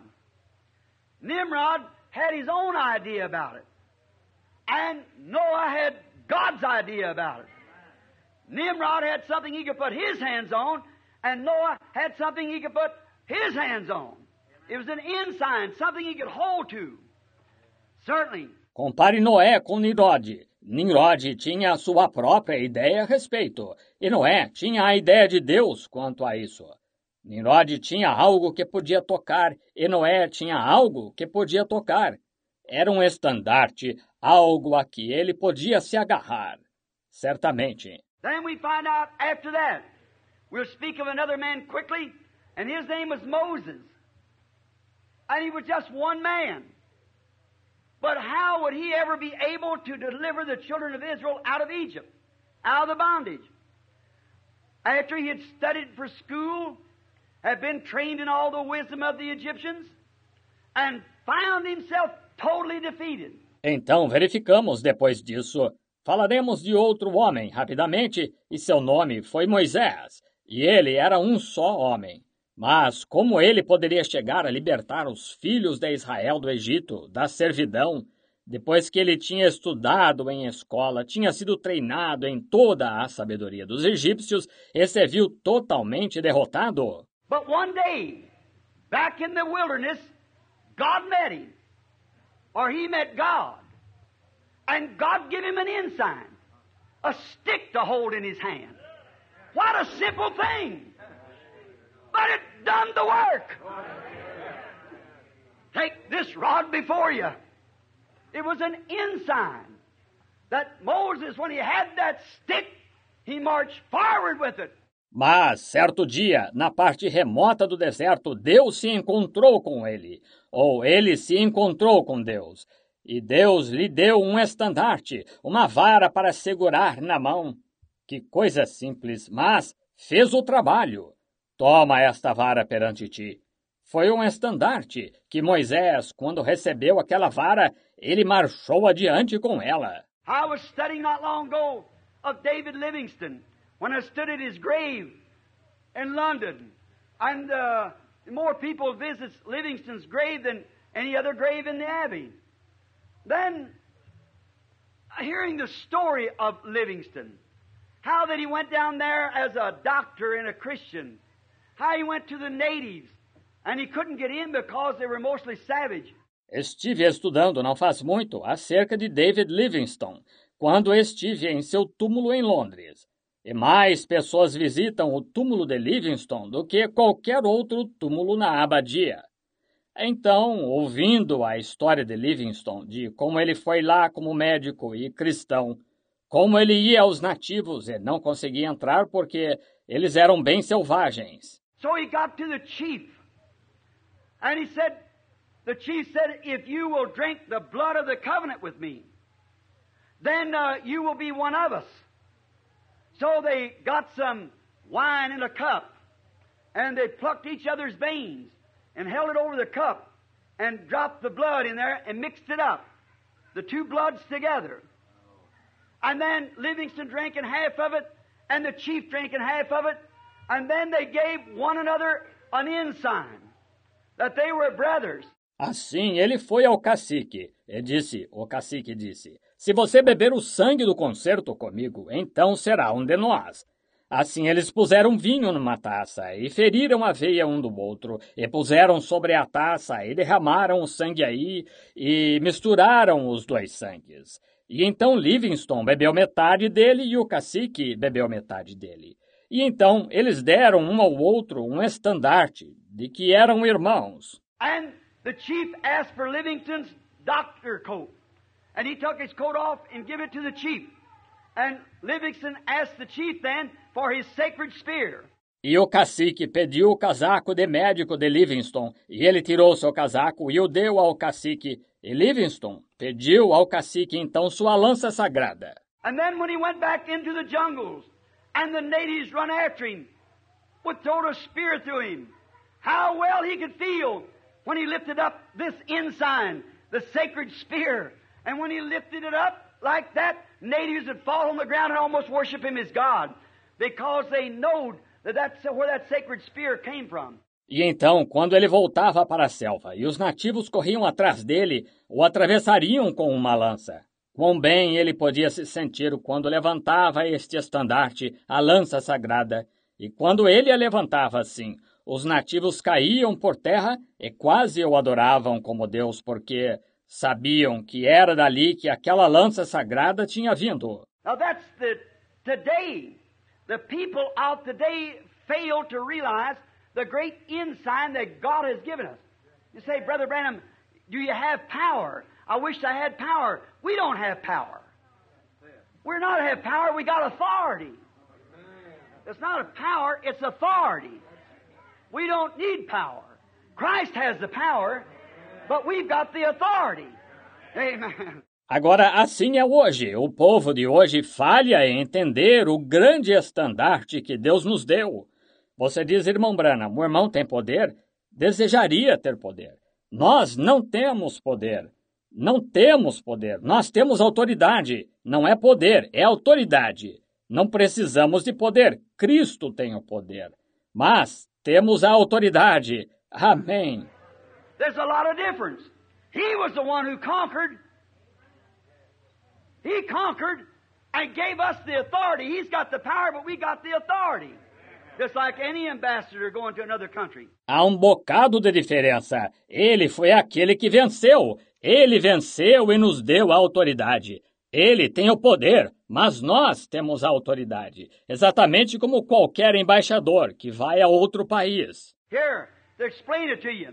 Nimrod had his own idea about it. And Noah had God's idea about it. Nimrod had something he could put his hands on, and Noah had something he could put his hands on. It was an ensign, something he could hold to. Certainly. Compare Noé com Nimrod. Nimrod tinha a sua própria ideia a respeito, e Noé tinha a ideia de Deus quanto a isso. Nimrod tinha algo que podia tocar, e Noé tinha algo que podia tocar. Era um estandarte, algo a que ele podia se agarrar. Certamente. Then we find out after that, we'll speak of another man quickly, and his name was Moses. And he was just one man. But how would he ever be able to deliver the children of Israel out of Egypt, out of the bondage? After he had studied for school, had been trained in all the wisdom of the Egyptians, and found himself totally defeated. Então verificamos depois disso. Falaremos de outro homem rapidamente, e seu nome foi Moisés, e ele era um só homem. Mas como ele poderia chegar a libertar os filhos de Israel do Egito, da servidão, depois que ele tinha estudado em escola, tinha sido treinado em toda a sabedoria dos egípcios e se viu totalmente derrotado? But one day, back in the wilderness, God met him, or he met God, and God gave him an ensign, a stick to hold in his hand. What a simple thing! But it done the work. Take this rod before you. It was an ensign that Moses, when he had that stick, he marched forward with it. Mas, certo dia, na parte remota do deserto, Deus se encontrou com ele, ou ele se encontrou com Deus. E Deus lhe deu um estandarte, uma vara para segurar na mão. Que coisa simples, mas fez o trabalho. Toma esta vara perante ti. Foi um estandarte que Moisés, quando recebeu aquela vara, ele marchou adiante com ela. I was studying not long ago of David Livingstone when I stood at his grave in London. And more people visit Livingstone's grave than any other grave in the Abbey. Then, hearing the story of Livingstone, how that he went down there as a doctor and a Christian, how he went to the natives, and he couldn't get in because they were mostly savage. Estive estudando não faz muito acerca de David Livingstone, quando estive em seu túmulo em Londres. E mais pessoas visitam o túmulo de Livingstone do que qualquer outro túmulo na abadia. Então, ouvindo a história de Livingstone, de como ele foi lá como médico e cristão, como ele ia aos nativos e não conseguia entrar porque eles eram bem selvagens. So he got to the chief, and the chief said, if you will drink the blood of the covenant with me, then you will be one of us. So they got some wine in a cup, and they plucked each other's veins, and held it over the cup, and dropped the blood in there, and mixed it up. the two bloods together. And then Livingston drinking half of it, and the chief drinking half of it, and then they gave one another an ensign, that they were brothers. Assim ele foi ao cacique e o cacique disse, se você beber o sangue do concerto comigo, então será um de nós. Assim eles puseram vinho numa taça e feriram a veia um do outro e puseram sobre a taça e derramaram o sangue aí e misturaram os dois sangues. E então Livingston bebeu metade dele e o cacique bebeu metade dele. E então eles deram um ao outro um estandarte de que eram irmãos. And the chief asked for Livingston's doctor coat. And he took his coat off and gave it to the chief. And Livingston asked the chief then for his sacred spear. E o cacique pediu o casaco de médico de Livingston, e ele tirou seu casaco e o deu ao cacique. E Livingston pediu ao cacique então sua lança sagrada. And then when he went back into the jungles, and the natives run after him, would throw a spear through him, how well he could feel when he lifted up this ensign, the sacred spear. And when he lifted it up like that, natives would fall on the ground and almost worship him as God, because they knowed that that's where that sacred spear came from. E então, quando ele voltava para a selva e os nativos corriam atrás dele, o atravessariam com uma lança. Quão bem ele podia se sentir quando levantava este estandarte, a lança sagrada. E quando ele a levantava assim, os nativos caíam por terra e quase o adoravam como Deus, porque sabiam que era dali que aquela lança sagrada tinha vindo. Now that's today. The people of today fail to realize the great ensign that God has given us. You say, Brother Branham, do you have power? I wish I had power. We don't have power. We're not have power, we got authority. It's not a power, it's authority. We don't need power. Christ has the power, but we've got the authority. Amen. Agora, assim é hoje. O povo de hoje falha em entender o grande estandarte que Deus nos deu. Você diz, irmão Branham, o irmão tem poder? Desejaria ter poder. Nós não temos poder. Não temos poder. Nós temos autoridade. Não é poder, é autoridade. Não precisamos de poder. Cristo tem o poder. Mas temos a autoridade. Amém. There's a lot of difference. He was the one who conquered. He conquered and gave us the authority. He's got the power, but we got the authority. Just like any ambassador going to another country. Há um bocado de diferença. Ele foi aquele que venceu. Ele venceu e nos deu a autoridade. Ele tem o poder, mas nós temos a autoridade. Exatamente como qualquer embaixador que vai a outro país. Here, to explain it to you.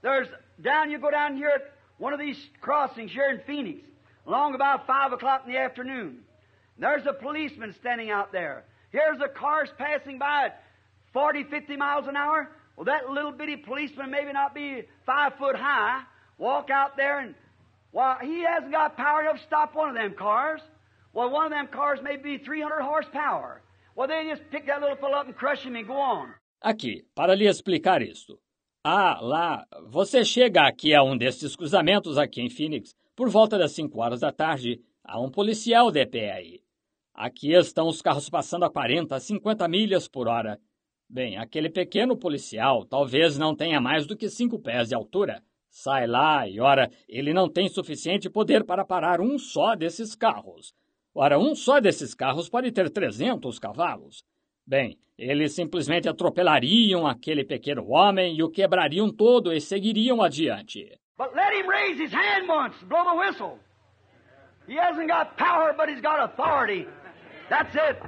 You go down here at one of these crossings here in Phoenix, along about 5 o'clock in the afternoon. There's a policeman standing out there. Here's the cars passing by at 40, 50 miles an hour. Well, that little bitty policeman maybe not be 5 foot high, walk out there and, well, he hasn't got power enough to stop one of them cars. Well, one of them cars may be 300 horsepower. Well, they just pick that little fellow up and crush him and go on. Aqui, para lhe explicar isto. Lá, você chega aqui a um destes cruzamentos aqui em Phoenix, por volta das 5 horas da tarde, há um policial de pé aí. Aqui estão os carros passando a 40, 50 milhas por hora. Bem, aquele pequeno policial talvez não tenha mais do que 5 pés de altura. Sai lá e, ora, ele não tem suficiente poder para parar um só desses carros. Ora, um só desses carros pode ter 300 cavalos. Bem, eles simplesmente atropelariam aquele pequeno homem e o quebrariam todo e seguiriam adiante. But let him raise his hand once, blow the whistle. He hasn't got power, but he's got authority. That's it.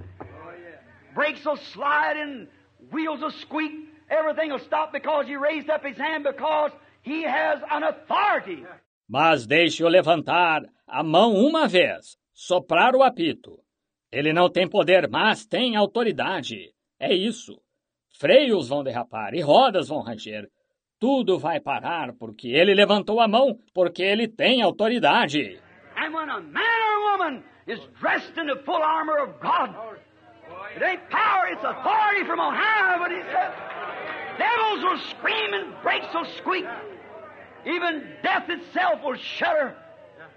Brakes will slide and wheels will squeak. Everything will stop because he raised up his hand because he has an authority. Mas deixe-o levantar a mão uma vez, soprar o apito. Ele não tem poder, mas tem autoridade. É isso. Freios vão derrapar e rodas vão ranger. Tudo vai parar porque ele levantou a mão, porque ele tem autoridade. And when a man or a woman is dressed in the full armor of God, it ain't power, it's authority from on high, but he said, devils will scream and brakes will squeak. Even death itself will shudder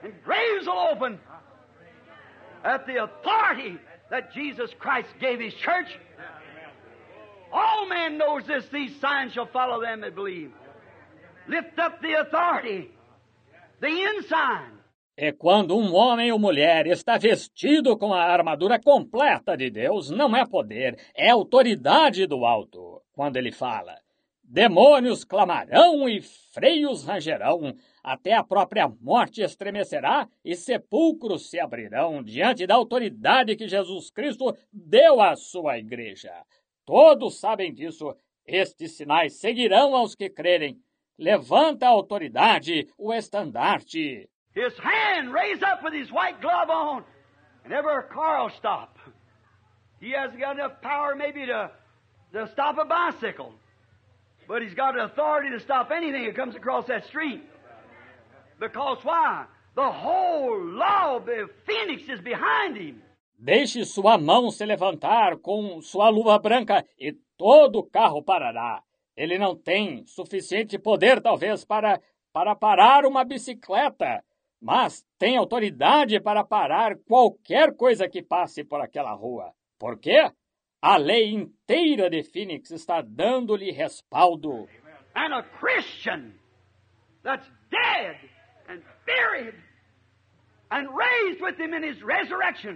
and graves will open at the authority that Jesus Christ gave His church. All man knows this, these signs shall follow them that believe. Lift up the authority, the ensign. É quando um homem ou mulher está vestido com a armadura completa de Deus, não é poder, é autoridade do alto. Quando ele fala, demônios clamarão e freios rangerão, até a própria morte estremecerá e sepulcros se abrirão diante da autoridade que Jesus Cristo deu à sua igreja. Todos sabem disso, estes sinais seguirão aos que crerem. Levanta a autoridade, o estandarte. His hand raised up with his white glove on, and ever a car will stop. He hasn't got enough power maybe to stop a bicycle, but he's got the authority to stop anything that comes across that street. Because why? The whole law of the Phoenix is behind him. Deixe sua mão se levantar com sua luva branca e todo o carro parará. Ele não tem suficiente poder, talvez, para parar uma bicicleta, mas tem autoridade para parar qualquer coisa que passe por aquela rua. Por quê? A lei inteira de Phoenix está dando-lhe respaldo. And a Christian that's dead and buried and raised with him in his resurrection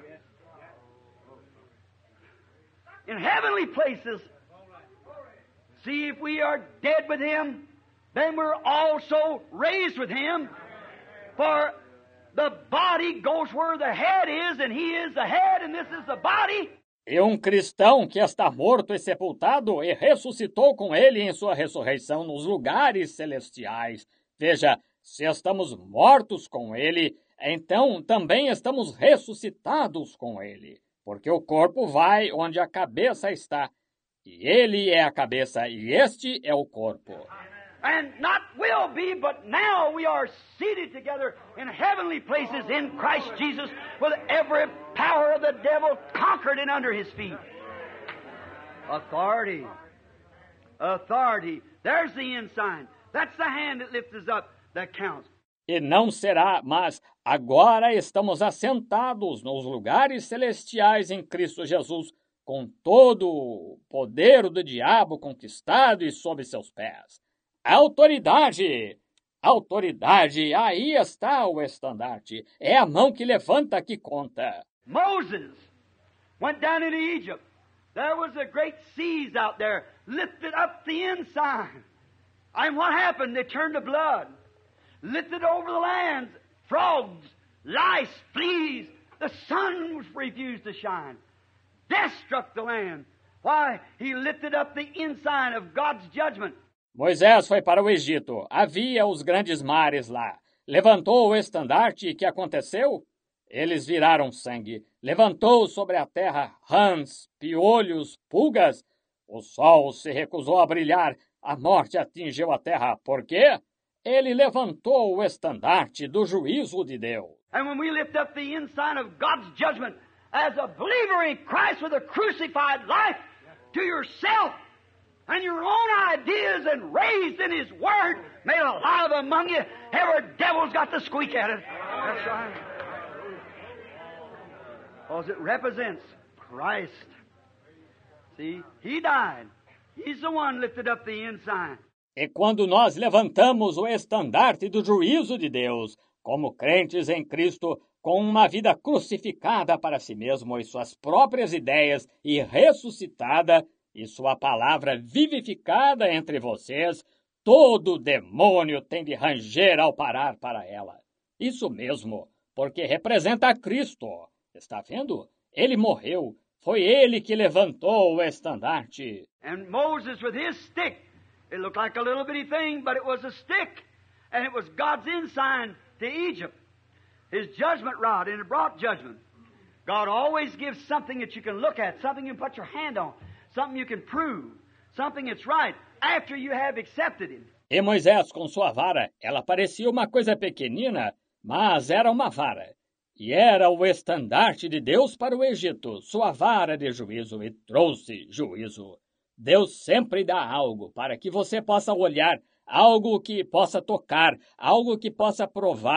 in heavenly places. See, if we are dead with him, then we're also raised with him. For the body goes where the head is, and he is the head, and this is the body. E um cristão que está morto e sepultado e ressuscitou com ele em sua ressurreição nos lugares celestiais. Veja, se estamos mortos com ele, então também estamos ressuscitados com ele. Porque o corpo vai onde a cabeça está. E ele é a cabeça, e este é o corpo. And not will be, but now we are seated together in heavenly places in Christ Jesus with every power of the devil conquered and under his feet. Authority. Authority. There's the ensign. That's the hand that lifts us up that counts. E não será, mas agora estamos assentados nos lugares celestiais em Cristo Jesus, com todo o poder do diabo conquistado e sob seus pés. Autoridade! Autoridade! Aí está o estandarte. É a mão que levanta que conta. Moses went down into Egypt. There was a great seas out there, lifted up the ensign. And what happened? They turned to blood. Lifted over the lands, frogs, lice, fleas. The sun refused to shine. Death struck the land. Why? He lifted up the ensign of God's judgment. Moisés foi para o Egito. Havia os grandes mares lá. Levantou o estandarte e que aconteceu? Eles viraram sangue. Levantou sobre a terra rãs, piolhos, pulgas. O sol se recusou a brilhar. A morte atingiu a terra. Por quê? Ele levantou o estandarte do juízo de Deus. And when we lift up the ensign of God's judgment as a believer in Christ with a crucified life to yourself and your own ideas and raised in His Word, made alive among you, every devil's got to squeak at it. That's right. Because it represents Christ. See, He died. He's the one lifted up the ensign. E quando nós levantamos o estandarte do juízo de Deus, como crentes em Cristo, com uma vida crucificada para si mesmo e suas próprias ideias e ressuscitada, e sua palavra vivificada entre vocês, todo demônio tem de ranger ao parar para ela. Isso mesmo, porque representa a Cristo. Está vendo? Ele morreu. Foi ele que levantou o estandarte. And Moses with his stick, it looked like a little bitty thing, but it was a stick. And it was God's ensign to Egypt. His judgment rod, and it brought judgment. God always gives something that you can look at, something you can put your hand on, something you can prove, something that's right, after you have accepted Him. E Moisés, com sua vara, ela parecia uma coisa pequenina, mas era uma vara. E era o estandarte de Deus para o Egito, sua vara de juízo, e trouxe juízo. Deus sempre dá algo para que você possa olhar, algo que possa tocar, algo que possa provar.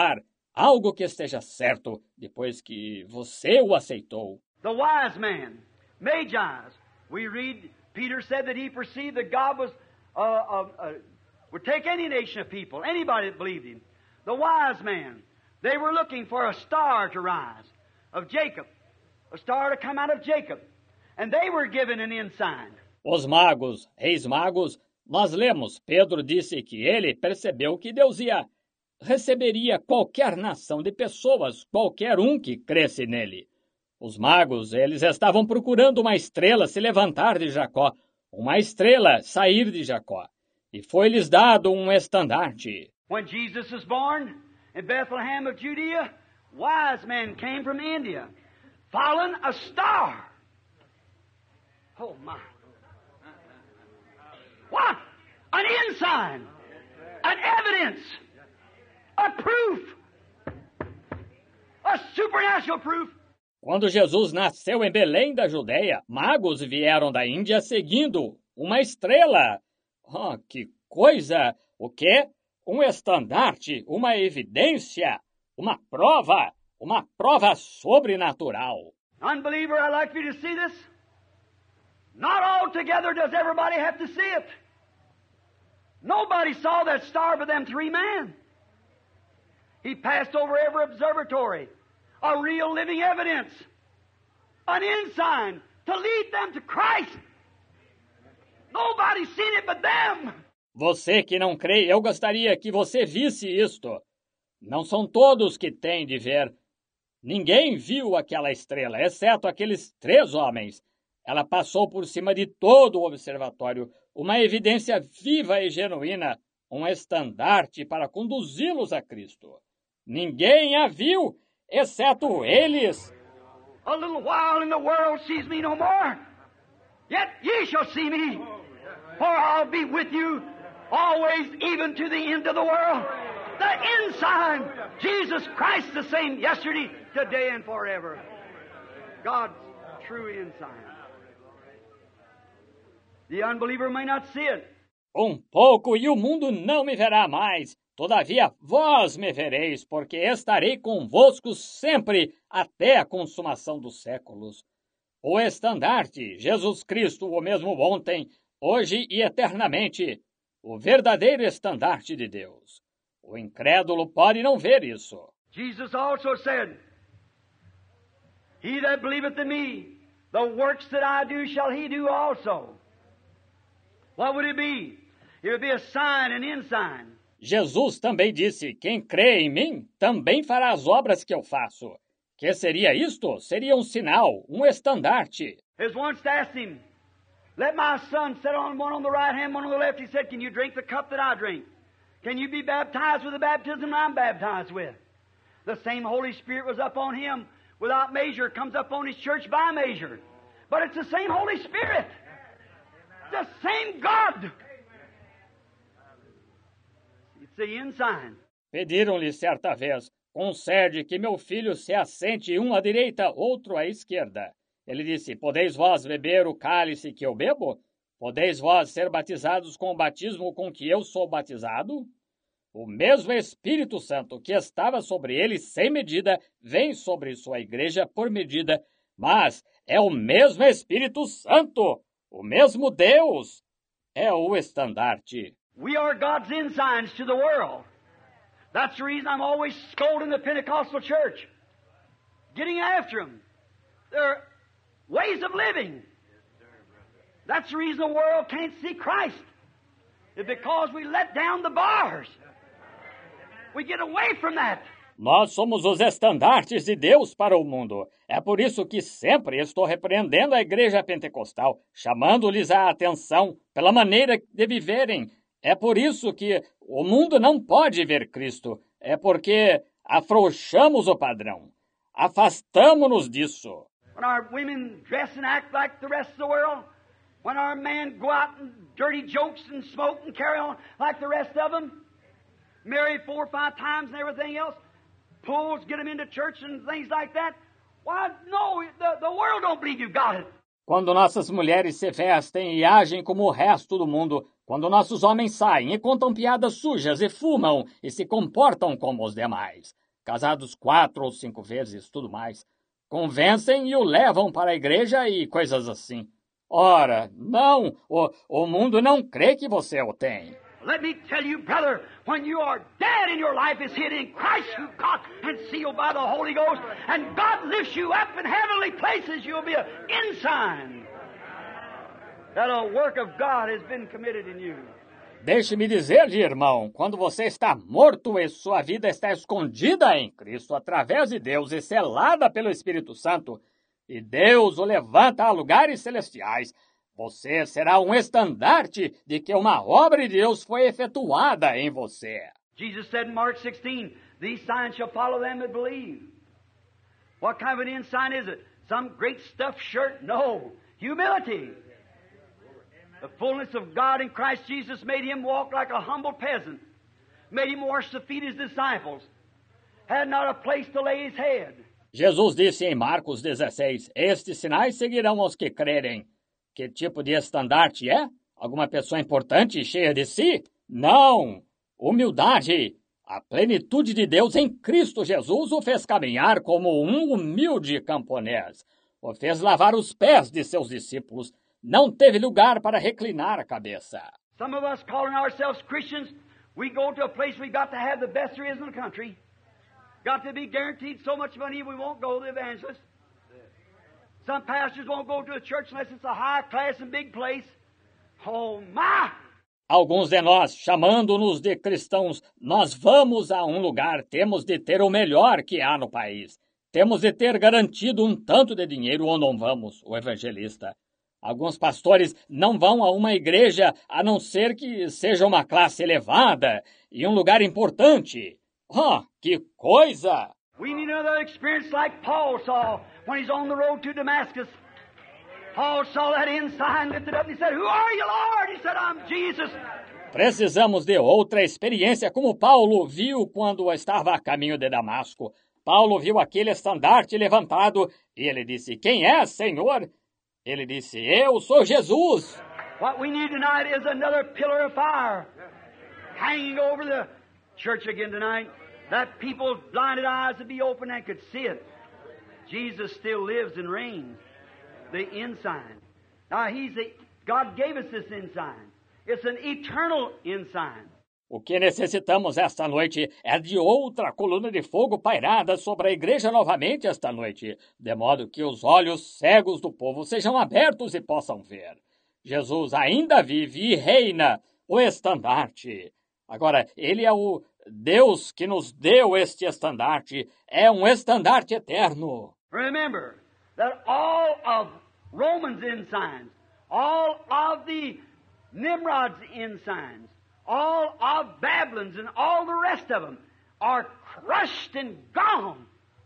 algo que esteja certo depois que você o aceitou. The wise man, Magi's, we read, Peter said that he perceived that God would take any nation of people, anybody that believed him. The wise man, they were looking for a star to rise of Jacob, a star to come out of Jacob, and they were given an ensign. Os magos, reis magos, nós lemos, Pedro disse que ele percebeu que Deus receberia qualquer nação de pessoas, qualquer um que cresce nele. Os magos, eles estavam procurando uma estrela se levantar de Jacó, uma estrela sair de Jacó. E foi-lhes dado um estandarte. When Jesus was born in Bethlehem of Judea, wise men came from India, following a star. Oh my. What? An ensign, an evidence, a proof, a supernatural proof. Quando Jesus nasceu em Belém da Judeia, magos vieram da Índia seguindo uma estrela. Oh, que coisa! O quê? Um estandarte, uma evidência, uma prova sobrenatural. Unbeliever, I'd like for you to see this. Not altogether does everybody have to see it. Nobody saw that star but them three men. He passed over every observatory. A real living evidence, an ensign to lead them to Christ. Nobody's seen it but them. Você que não crê, eu gostaria que você visse isto. Não são todos que têm de ver. Ninguém viu aquela estrela, exceto aqueles 3 homens. Ela passou por cima de todo o observatório, uma evidência viva e genuína, um estandarte para conduzi-los a Cristo. Ninguém a viu, exceto eles. A little while and the world sees me no more. Yet ye shall see me, for I'll be with you always, even to the end of the world. The ensign, Jesus Christ the same yesterday, today, and forever. God's true ensign. The unbeliever may not see it. Pouco e o mundo não me verá mais. Todavia, vós me vereis, porque estarei convosco sempre até a consumação dos séculos. O estandarte, Jesus Cristo, o mesmo ontem, hoje e eternamente, o verdadeiro estandarte de Deus. O incrédulo pode não ver isso. Jesus also said, He that believeth in me, the works that I do shall he do also. What would it be? It would be a sign, an ensign. Jesus também disse, quem crê em mim, também fará as obras que eu faço. Que seria isto? Seria um sinal, um estandarte. His once asked him, let my son sit on one on the right hand, one on the left. He said, can you drink the cup that I drink? Can you be baptized with the baptism I'm baptized with? The same Holy Spirit was up on him without measure, comes up on his church by measure. But it's the same Holy Spirit. The same God. It's the ensign. Pediram-lhe certa vez, concede que meu filho se assente um à direita, outro à esquerda. Ele disse, podeis vós beber o cálice que eu bebo? Podeis vós ser batizados com o batismo com que eu sou batizado? O mesmo Espírito Santo que estava sobre ele sem medida, vem sobre sua igreja por medida, mas é o mesmo Espírito Santo, o mesmo Deus, é o estandarte. We are God's ensigns to the world. That's the reason I'm always scolding the Pentecostal church. Getting after them. Their ways of living. That's the reason the world can't see Christ. It's because we let down the bars. We get away from that. Nós somos os estandartes de Deus para o mundo. É por isso que sempre estou repreendendo a igreja pentecostal, chamando-lhes a atenção pela maneira de viverem. É por isso que o mundo não pode ver Cristo. É porque afrouxamos o padrão. Afastamo-nos disso. When our women dress and act like the rest of the world, when our men go out and dirty jokes and smoke and carry on like the rest of them, marry 4 or 5 times and everything else, pulls, get them into church and things like that. Why, no, the world don't believe you've got it. Quando nossas mulheres se vestem e agem como o resto do mundo, quando nossos homens saem e contam piadas sujas e fumam e se comportam como os demais, casados 4 ou 5 vezes, tudo mais. Convencem e o levam para a igreja e coisas assim. Ora, não, o mundo não crê que você o tem. Let me tell you, brother, when you are dead and your life is hid in Christ, who got and sealed by the Holy Ghost, and God lifts you up in heavenly places, you'll be an ensign that a work of God has been committed in you. Deixe-me dizer, irmão, quando você está morto e sua vida está escondida em Cristo através de Deus e selada pelo Espírito Santo, e Deus o levanta a lugares celestiais, você será um estandarte de que uma obra de Deus foi efetuada em você. Jesus said in Mark 16, "These signs shall follow them that believe." What kind of an ensign is it? Some great stuffed shirt? No. Humility. The fullness of God in Christ Jesus made him walk like a humble peasant, made him wash the feet of his disciples, had not a place to lay his head. Jesus disse em Marcos 16, estes sinais seguirão aos que crerem. Que tipo de estandarte é? Alguma pessoa importante e cheia de si? Não! Humildade! A plenitude de Deus em Cristo Jesus o fez caminhar como um humilde camponês. O fez lavar os pés de seus discípulos. Não teve lugar para reclinar a cabeça. Some of us calling ourselves Christians, we go to a place we got to have the best there is in the country. Got to be guaranteed so much money we won't go to the evangelist. Some pastors won't go to a church unless it's a high class and big place. Oh, my! Alguns de nós, chamando-nos de cristãos, nós vamos a um lugar, temos de ter o melhor que há no país. Temos de ter garantido um tanto de dinheiro ou não vamos, o evangelista. Alguns pastores não vão a uma igreja a não ser que seja uma classe elevada e um lugar importante. Que coisa! We need another experience like Paul saw when he's on the road to Damascus. Paul saw that ensign lifted up and he said, "Who are you, Lord?" He said, "I'm Jesus." Precisamos de outra experiência como Paulo viu quando estava a caminho de Damasco. Paulo viu aquele estandarte levantado e ele disse, "Quem é, Senhor?" Ele disse, "Eu sou Jesus." What we need tonight is another pillar of fire hanging over the church again tonight, that people's blinded eyes would be open and could see it. Jesus still lives and reigns. The ensign. Now, God gave us this ensign. It's an eternal ensign. O que necessitamos esta noite é de outra coluna de fogo pairada sobre a igreja novamente esta noite, de modo que os olhos cegos do povo sejam abertos e possam ver. Jesus ainda vive e reina, o estandarte. Agora, ele é o Deus que nos deu este estandarte, é um estandarte eterno. Remember that all of Romans' ensigns, all of the Nimrod's ensigns, all of Babylon's and all the rest of them are crushed and gone.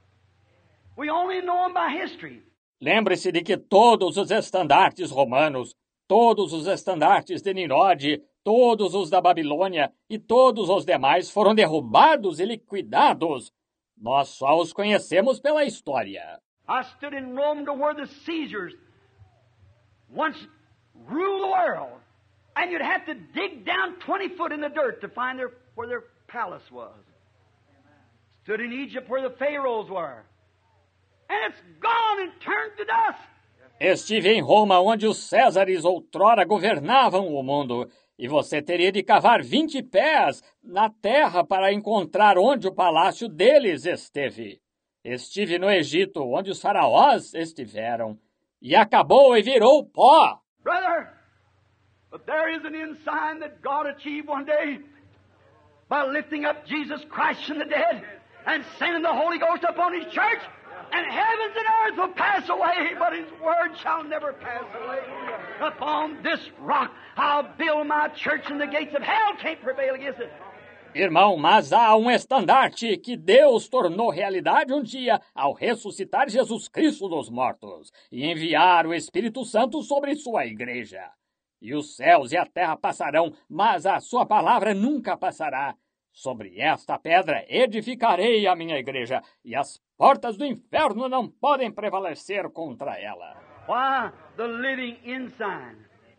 We only know them by history. Lembre-se de que todos os estandartes romanos, todos os estandartes de Nimrod, todos os da Babilônia e todos os demais foram derrubados e liquidados. Nós só os conhecemos pela história. I stood in Rome to where the Caesars once ruled the world, and you'd have to dig down 20 foot in the dirt to find where their palace was. Stood in Egypt where the pharaohs were, and it's gone and turned to dust. Estive em Roma, onde os Césares outrora governavam o mundo, e você teria de cavar 20 pés na terra para encontrar onde o palácio deles esteve. Estive no Egito, onde os faraós estiveram, e acabou e virou pó. Brother, but there is an ensign that God achieved one day by lifting up Jesus Christ from the dead and sending the Holy Ghost upon His church, and heavens and earth will pass away, but His word shall never pass away. Upon this rock I'll build my church, and the gates of hell can't prevail against it. Irmão, mas há um estandarte que Deus tornou realidade um dia ao ressuscitar Jesus Cristo dos mortos e enviar o Espírito Santo sobre sua igreja. E os céus e a terra passarão, mas a sua palavra nunca passará. Sobre esta pedra edificarei a minha igreja, e as portas do inferno não podem prevalecer contra ela. Why? The living ensign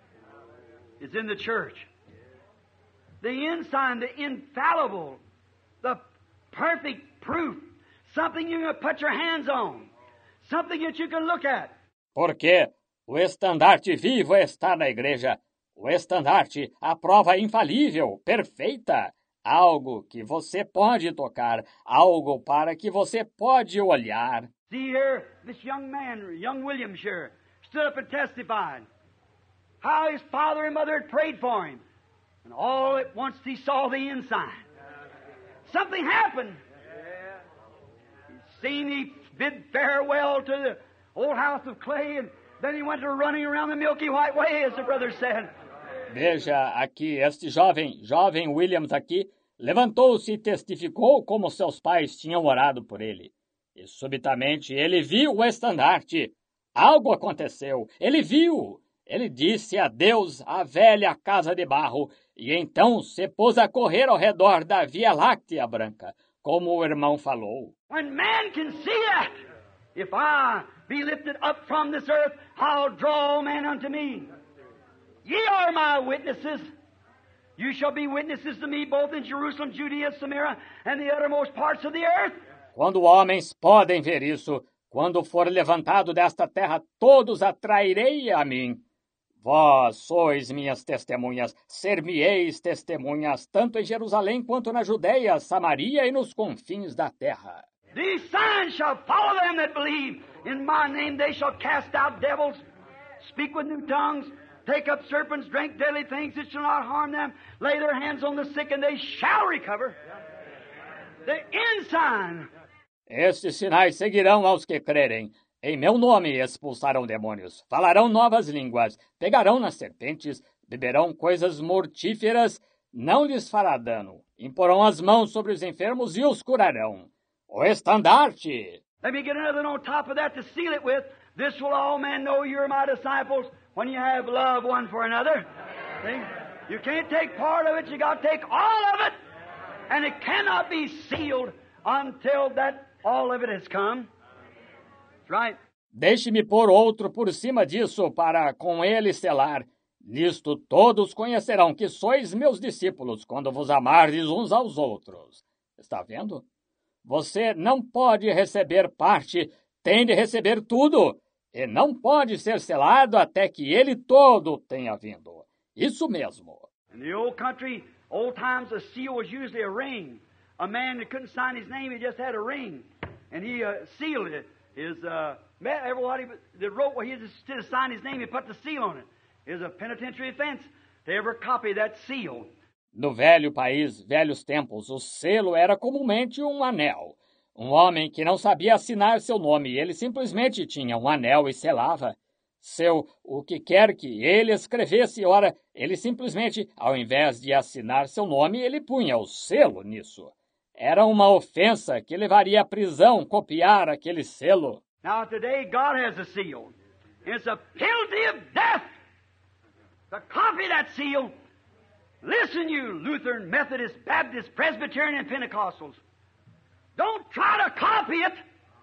is in the church. The ensign, the infallible, the perfect proof something you can put your hands on, something that you can look at. Porque o estandarte vivo está na igreja. O estandarte, a prova infalível, perfeita. Algo que você pode tocar, algo para que você pode olhar. See here, this young man, young William here, stood up and testified how his father and mother had prayed for him. And all at once he saw the inside. Something happened. He seen he bid farewell to the old house of clay, and then he went to running around the Milky White Way, as the brother said. Veja aqui, este jovem Williams aqui, levantou-se e testificou como seus pais tinham orado por ele. E subitamente ele viu o estandarte. Algo aconteceu. Ele viu. Ele disse adeus à velha casa de barro e então se pôs a correr ao redor da Via Láctea branca, como o irmão falou. When man can see that, if I be lifted up from this earth, I'll draw man unto me. Ye are my witnesses. You shall be witnesses to me both in Jerusalem, Judea, Samaria, and the uttermost parts of the earth. Quando homens podem ver isso, quando for levantado desta terra, todos atrairei a mim. Vós sois minhas testemunhas, ser-me-eis testemunhas, tanto em Jerusalém quanto na Judeia, Samaria e nos confins da terra. These signs shall follow them that believe. In my name they shall cast out devils, speak with new tongues, take up serpents, drink deadly things that shall not harm them, lay their hands on the sick, and they shall recover. The end sign. Estes sinais seguirão aos que crerem. Em meu nome expulsarão demônios, falarão novas línguas, pegarão nas serpentes, beberão coisas mortíferas, não lhes fará dano, imporão as mãos sobre os enfermos e os curarão. O estandarte. Let me get another on top of that to seal it with. This will all men know you're my disciples when you have love one for another. See? You can't take part of it, you got to take all of it. And it cannot be sealed until that all of it has come. That's right. Deixe-me pôr outro por cima disso para com ele selar. Nisto todos conhecerão que sois meus discípulos quando vos amardes uns aos outros. Está vendo? Você não pode receber parte, tem de receber tudo. E não pode ser selado até que ele todo tenha vindo. Isso mesmo. In the old country, old times, a seal was usually a ring. A man that couldn't sign his name, he just had a ring. And he sealed it. Everybody that wrote, well, he just did sign his name, he put the seal on it. It was a penitentiary offense to ever copy that seal. No velho país, velhos tempos, o selo era comumente um anel. Um homem que não sabia assinar seu nome, ele simplesmente tinha um anel e selava. O que quer que ele escrevesse, ora, ele simplesmente, ao invés de assinar seu nome, ele punha o selo nisso. Era uma ofensa que levaria à prisão copiar aquele selo. Now today God has a seal. It's a penalty of death to copy that seal. Listen, you Lutheran, Methodist, Baptist, Presbyterian, and Pentecostals. Don't try to copy it.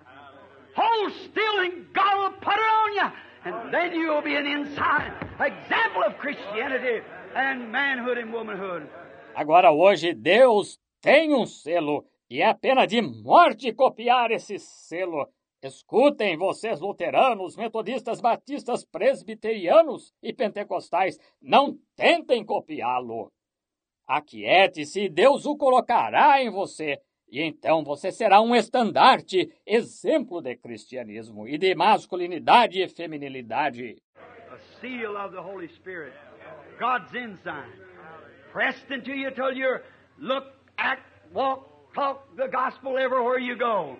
Hold still and God will put it on you. And then you will be an inside example of Christianity and manhood and womanhood. Agora hoje Deus tem um selo e é pena de morte copiar esse selo. Escutem, vocês luteranos, metodistas, batistas, presbiterianos e pentecostais, não tentem copiá-lo. Aquiete-se e Deus o colocará em você. E então você será um estandarte, exemplo de cristianismo e de masculinidade e feminilidade. A seal of the Holy Spirit, God's ensign, pressed into you till you look, act, walk, talk the gospel everywhere you go.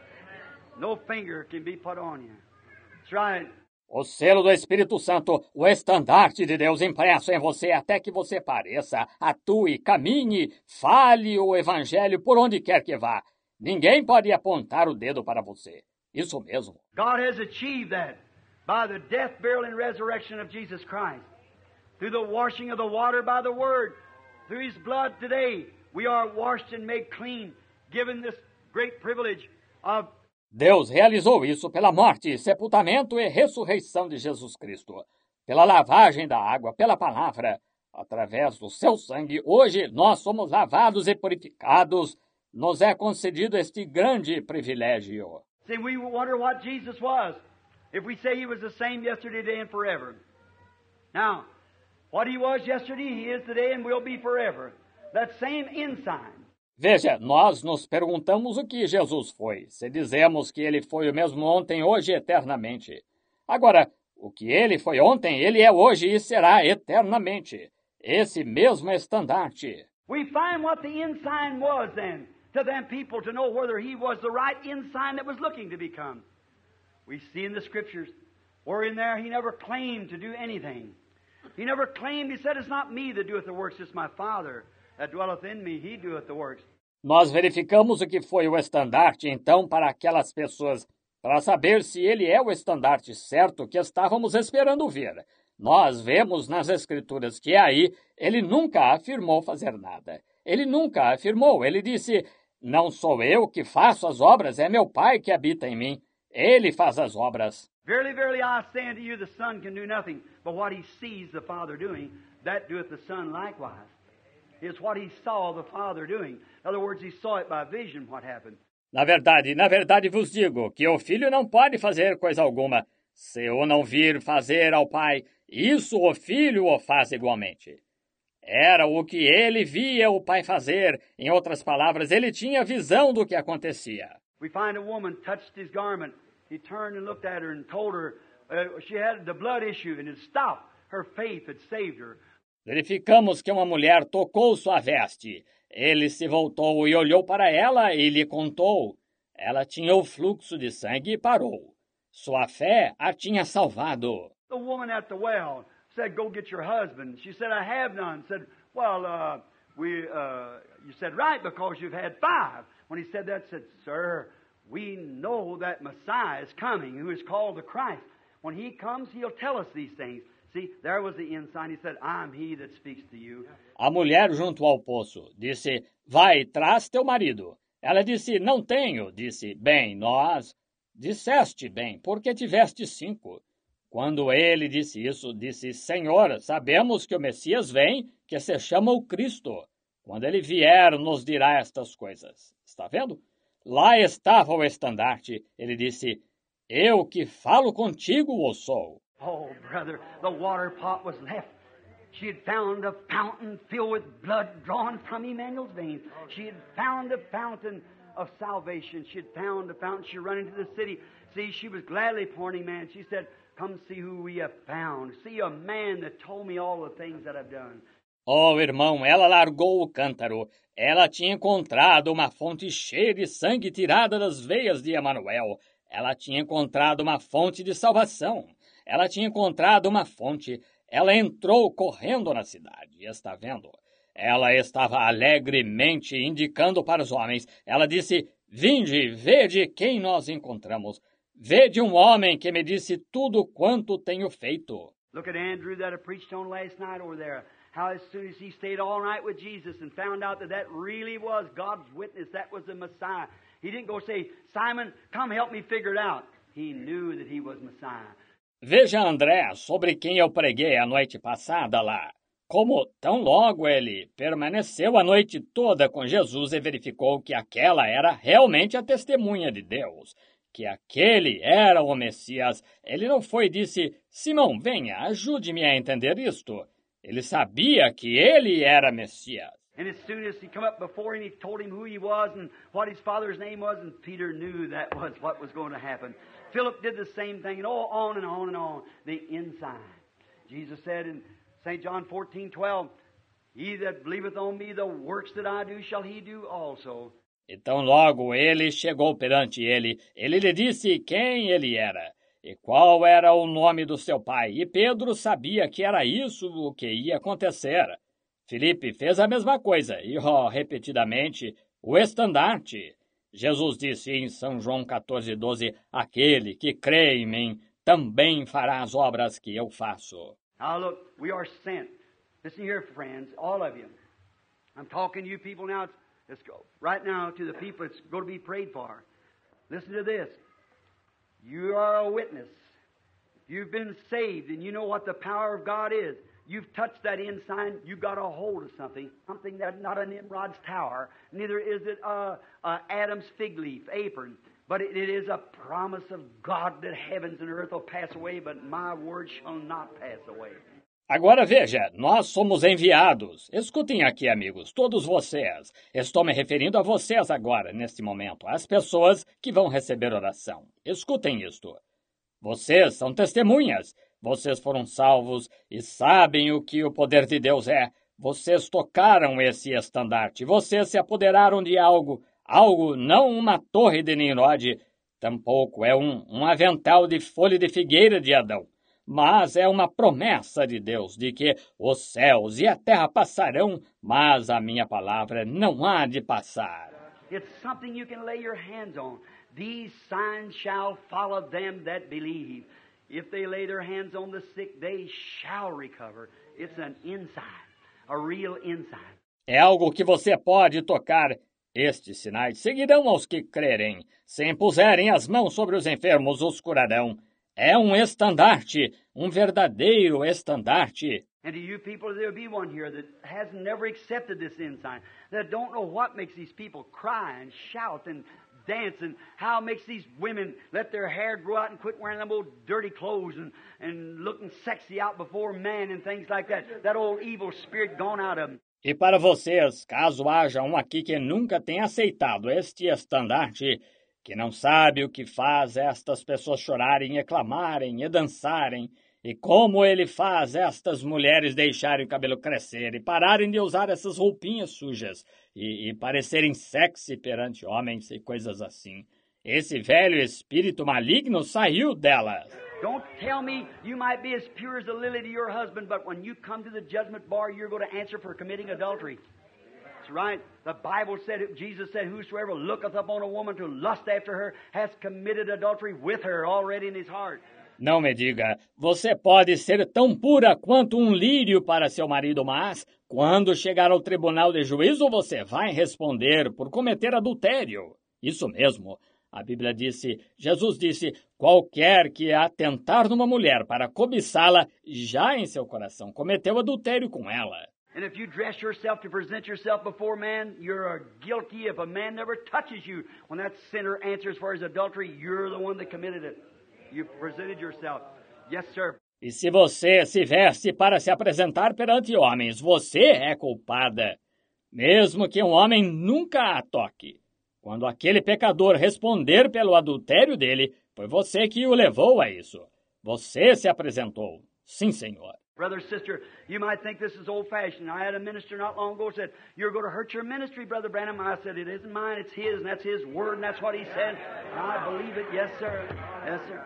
No finger can be put on you. That's right. O selo do Espírito Santo, o estandarte de Deus impresso em você até que você pareça, atue, caminhe, fale o evangelho por onde quer que vá. Ninguém pode apontar o dedo para você. Isso mesmo. God has achieved that by the death, burial, and resurrection of Jesus Christ. Through the washing of the water by the Word. Through His blood today, we are washed and made clean, given this great privilege of Deus realizou isso pela morte, sepultamento e ressurreição de Jesus Cristo. Pela lavagem da água, pela palavra. Através do seu sangue, hoje nós somos lavados e purificados nos é concedido este grande privilégio. See, we wonder what Jesus was. If we say He was the same yesterday, today, and forever. Now, what He was yesterday, He is today, and will be forever. That same ensign. Veja, nós nos perguntamos o que Jesus foi, se dizemos que Ele foi o mesmo ontem, hoje e eternamente. Agora, o que Ele foi ontem, Ele é hoje e será eternamente. Esse mesmo estandarte. We find what the ensign was then, to them people to know whether He was the right ensign that was looking to become. We see in the Scriptures, where in there He never claimed to do anything. He never claimed, He said, it's not me that doeth the works, it's my Father that dwelleth in me, He doeth the works. Nós verificamos o que foi o estandarte, então, para aquelas pessoas, para saber se ele é o estandarte certo que estávamos esperando ver. Nós vemos nas Escrituras que aí ele nunca afirmou fazer nada. Ele nunca afirmou, ele disse, não sou eu que faço as obras, é meu Pai que habita em mim. Ele faz as obras. Verily, verily, I say unto you, the Son can do nothing, but what He sees the Father doing, that doeth the Son likewise. It's what He saw the Father doing. In other words, He saw it by vision what happened. Na verdade vos digo que o Filho não pode fazer coisa alguma, se o não vir fazer ao Pai, isso o Filho o faz igualmente. Era o que ele via o Pai fazer. Em outras palavras, ele tinha visão do que acontecia. We find a woman touched His garment. He turned and looked at her and told her she had the blood issue and it stopped. Her faith had saved her. Verificamos que uma mulher tocou sua veste. Ele se voltou e olhou para ela e lhe contou. Ela tinha o fluxo de sangue e parou. Sua fé a tinha salvado. The woman at the well said, "Go get your husband." She said, "I have none." Said, "Well, you said right because you've had 5." When he said that, said, "Sir, we know that Messiah is coming, who is called the Christ. When He comes, He'll tell us these things." See, there was the ensign. He said, "I'm He that speaks to you." A mulher junto ao poço disse, vai, traz teu marido. Ela disse, não tenho. Disse, bem, nós. Disseste bem, porque tiveste 5. Quando ele disse isso, disse, Senhor, sabemos que o Messias vem, que se chama o Cristo. Quando ele vier, nos dirá estas coisas. Está vendo? Lá estava o estandarte. Ele disse, eu que falo contigo o sou. Oh, brother, the water pot was left. She had found a fountain filled with blood drawn from Emmanuel's veins. She had found a fountain of salvation. She had found a fountain. She ran into the city. See, she was gladly pouring man. She said, come see who we have found. See a man that told me all the things that I've done. Oh, irmão, ela largou o cântaro. Ela tinha encontrado uma fonte cheia de sangue tirada das veias de Emanuel. Ela tinha encontrado uma fonte de salvação. Ela tinha encontrado uma fonte. Ela entrou correndo na cidade. Está vendo? Ela estava alegremente indicando para os homens. Ela disse, vinde, vede quem nós encontramos. Vede um homem que me disse tudo quanto tenho feito. Look at Andrew that I preached on last night over there. How as soon as he stayed all night with Jesus and found out that that really was God's witness, that was the Messiah. He didn't go say, Simon, come help me figure it out. He knew that he was Messiah. Veja André, sobre quem eu preguei a noite passada lá. Como tão logo ele permaneceu a noite toda com Jesus e verificou que aquela era realmente a testemunha de Deus, que aquele era o Messias, ele não foi e disse, Simão, venha, ajude-me a entender isto. Ele sabia que ele era Messias. And as soon as he come up before him, he told him who he was and what his father's name was, and Peter knew that was what was going to happen. Philip did the same thing, and on and on and on. The ensign. Jesus said in St. John 14:12, He that believeth on me, the works that I do, shall he do also. Então logo ele chegou perante ele. Ele lhe disse quem ele era e qual era o nome do seu pai. E Pedro sabia que era isso o que ia acontecer. Filipe fez a mesma coisa e, repetidamente, o estandarte. Jesus disse em São João 14:12, aquele que crê em mim também fará as obras que eu faço. Now look, we are sent. Listen here, friends, all of you. I'm talking to you people now. Let's go right now to the people that's going to be prayed for. Listen to this. You are a witness. You've been saved and you know what the power of God is. you've touched that ensign, you got a hold of something that's not a Nimrod's tower, neither is it Adam's fig leaf apron, but it is a promise of God that heavens and earth will pass away, but my word shall not pass away. Agora veja, nós somos enviados. Escutem aqui, amigos, todos vocês. Estou me referindo a vocês agora, neste momento, as pessoas que vão receber oração. Escutem isto. Vocês são testemunhas. Vocês foram salvos e sabem o que o poder de Deus é. Vocês tocaram esse estandarte. Vocês se apoderaram de algo não uma torre de Nimrod, tampouco é um avental de folha de figueira de Adão. Mas é uma promessa de Deus de que os céus e a terra passarão, mas a minha palavra não há de passar. It's something you can lay your hands on. These signs shall follow them that believe. If they lay their hands on the sick, they shall recover. It's an ensign, a real ensign. É algo que você pode tocar. Estes sinais seguirão aos que crerem. Se impuserem as mãos sobre os enfermos, os curarão. É um estandarte, um verdadeiro estandarte. And to you people, there'll be one here that has never accepted this ensign, that don't know what makes these people cry and shout and dance and how it makes these women let their hair grow out and quit wearing them old dirty clothes and looking sexy out before men and things like that. That old evil spirit gone out of them. E para vocês, caso haja um aqui que nunca tenha aceitado este estandarte, que não sabe o que faz estas pessoas chorarem e clamarem e dançarem, e como ele faz estas mulheres deixarem o cabelo crescer e pararem de usar essas roupinhas sujas e parecerem sexy perante homens e coisas assim. Esse velho espírito maligno saiu delas. Don't tell me you might be as pure as a lily to your husband, but when you come to the judgment bar, you're going to answer for committing adultery. That's right. The Bible said, Jesus said, whosoever looketh upon a woman to lust after her has committed adultery with her already in his heart. Não me diga, você pode ser tão pura quanto um lírio para seu marido, mas quando chegar ao tribunal de juízo, você vai responder por cometer adultério. Isso mesmo. A Bíblia disse, Jesus disse, qualquer que atentar numa mulher para cobiçá-la, já em seu coração cometeu adultério com ela. And if you dress yourself to present yourself before man, you're guilty. If a man never touches you, when that sinner answers for his adultery, you're the one that committed it. You presented yourself. Yes, sir. E se você se veste para se apresentar perante homens, você é culpada, mesmo que um homem nunca a toque. Quando aquele pecador responder pelo adultério dele, foi você que o levou a isso. Você se apresentou. Sim, Senhor. Brother, sister, you might think this is old-fashioned. I had a minister not long ago said, you're going to hurt your ministry, Brother Branham. I said, it isn't mine, it's his, and that's his word, and that's what he said. And I believe it. Yes, sir. Yes, sir.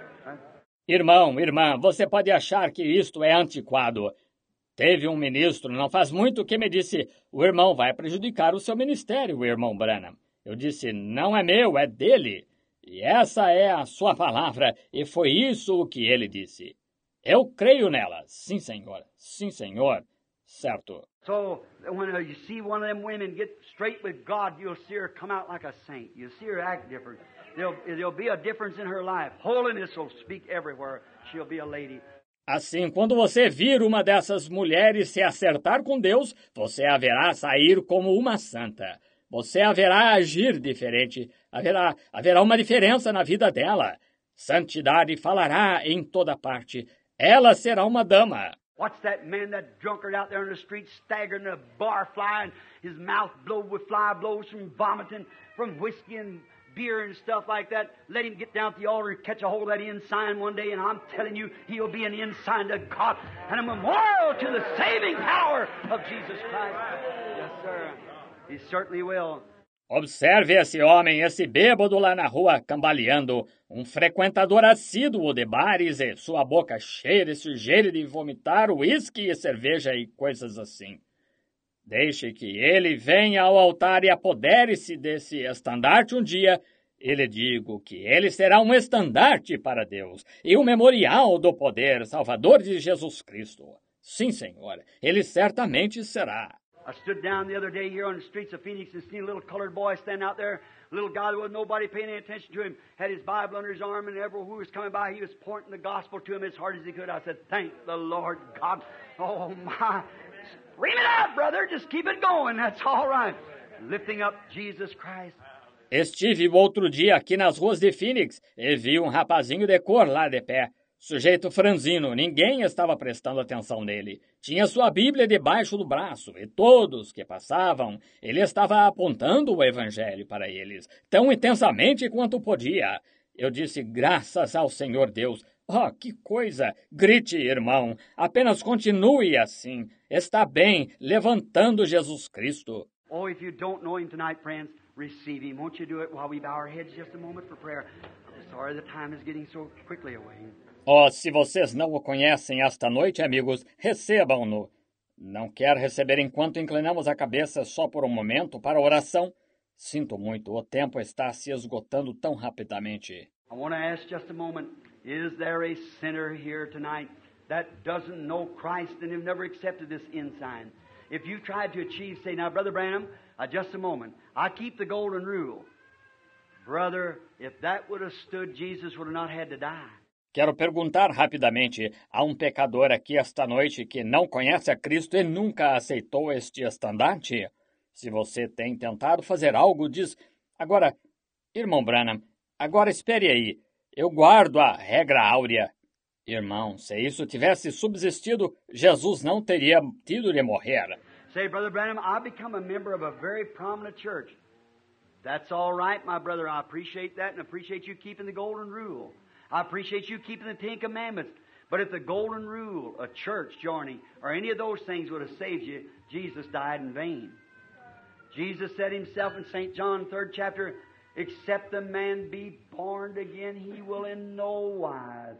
Irmão, irmã, você pode achar que isto é antiquado. Teve um ministro, não faz muito, que me disse, o irmão vai prejudicar o seu ministério, o irmão Branham. Eu disse, não é meu, é dele. E essa é a sua palavra, e foi isso o que ele disse. Eu creio nela. Sim, senhor. Sim, senhor. Certo. So, when you see one of them women get straight with God, you'll see her come out like a saint. You'll see her act different. There'll be a difference in her life. Holiness will speak everywhere. She'll be a lady. Assim, quando você vir uma dessas mulheres se acertar com Deus, você haverá sair como uma santa. Você haverá agir diferente. Haverá uma diferença na vida dela. Santidade falará em toda parte. Ela será uma dama. Watch that man, that drunkard out there in the street, staggering a bar fly, and his mouth blowed with fly blows from vomiting, from whiskey and beer and stuff like that. Let him get down at the altar and catch a hold of that ensign one day, and I'm telling you, he'll be an ensign to God and a memorial to the saving power of Jesus Christ. Yes, sir. He certainly will. Observe esse homem, esse bêbado lá na rua, cambaleando, um frequentador assíduo de bares e sua boca cheia de sujeira de vomitar uísque e cerveja e coisas assim. Deixe que ele venha ao altar e apodere-se desse estandarte um dia, e lhe digo que ele será um estandarte para Deus e um memorial do poder salvador de Jesus Cristo. Sim, Senhor, ele certamente será. I stood down the other day here on the streets of Phoenix and seen a little colored boy standing out there little guy that wasn't nobody paying any attention to him, had his Bible under his arm, and everyone who was coming by, he was pointing the gospel to him as hard as he could. I said, thank the Lord God. Oh, my. Scream it out, brother. Just keep it going. That's all right. Lifting up Jesus Christ. Estive outro dia aqui nas ruas de Phoenix e vi um rapazinho de cor lá de pé. Sujeito franzino, ninguém estava prestando atenção nele. Tinha sua Bíblia debaixo do braço e todos que passavam, ele estava apontando o Evangelho para eles, tão intensamente quanto podia. Eu disse, graças ao Senhor Deus. Oh, que coisa! Grite, irmão. Apenas continue assim. Está bem, levantando Jesus Cristo. Oh, if you don't know Him tonight, friends, receive Him. Won't you do it while we bow our heads just a moment for prayer? I'm sorry the time is getting so quickly away. Oh, se vocês não o conhecem esta noite, amigos, recebam-no. Não quer receber enquanto inclinamos a cabeça só por um momento para a oração? Sinto muito, o tempo está se esgotando tão rapidamente. I want to ask just a moment, is there a sinner here tonight that doesn't know Christ and have never accepted this ensign? If you've tried to achieve, say, now, Brother Branham, just a moment, I keep the golden rule. Brother, if that would have stood, Jesus would have not had to die. Quero perguntar rapidamente a um pecador aqui esta noite que não conhece a Cristo e nunca aceitou este estandarte. Se você tem tentado fazer algo, diz, agora, irmão Branham, agora espere aí, eu guardo a regra áurea. Irmão, se isso tivesse subsistido, Jesus não teria tido de morrer. Say, Brother Branham, I become a member of a very prominent church. That's all right, my brother. I appreciate that and appreciate you keeping the golden rule. I appreciate you keeping the Ten Commandments. But if the golden rule, a church joining, or any of those things would have saved you, Jesus died in vain. Jesus said himself in St. John 3rd chapter, except the man be born again, he will in no wise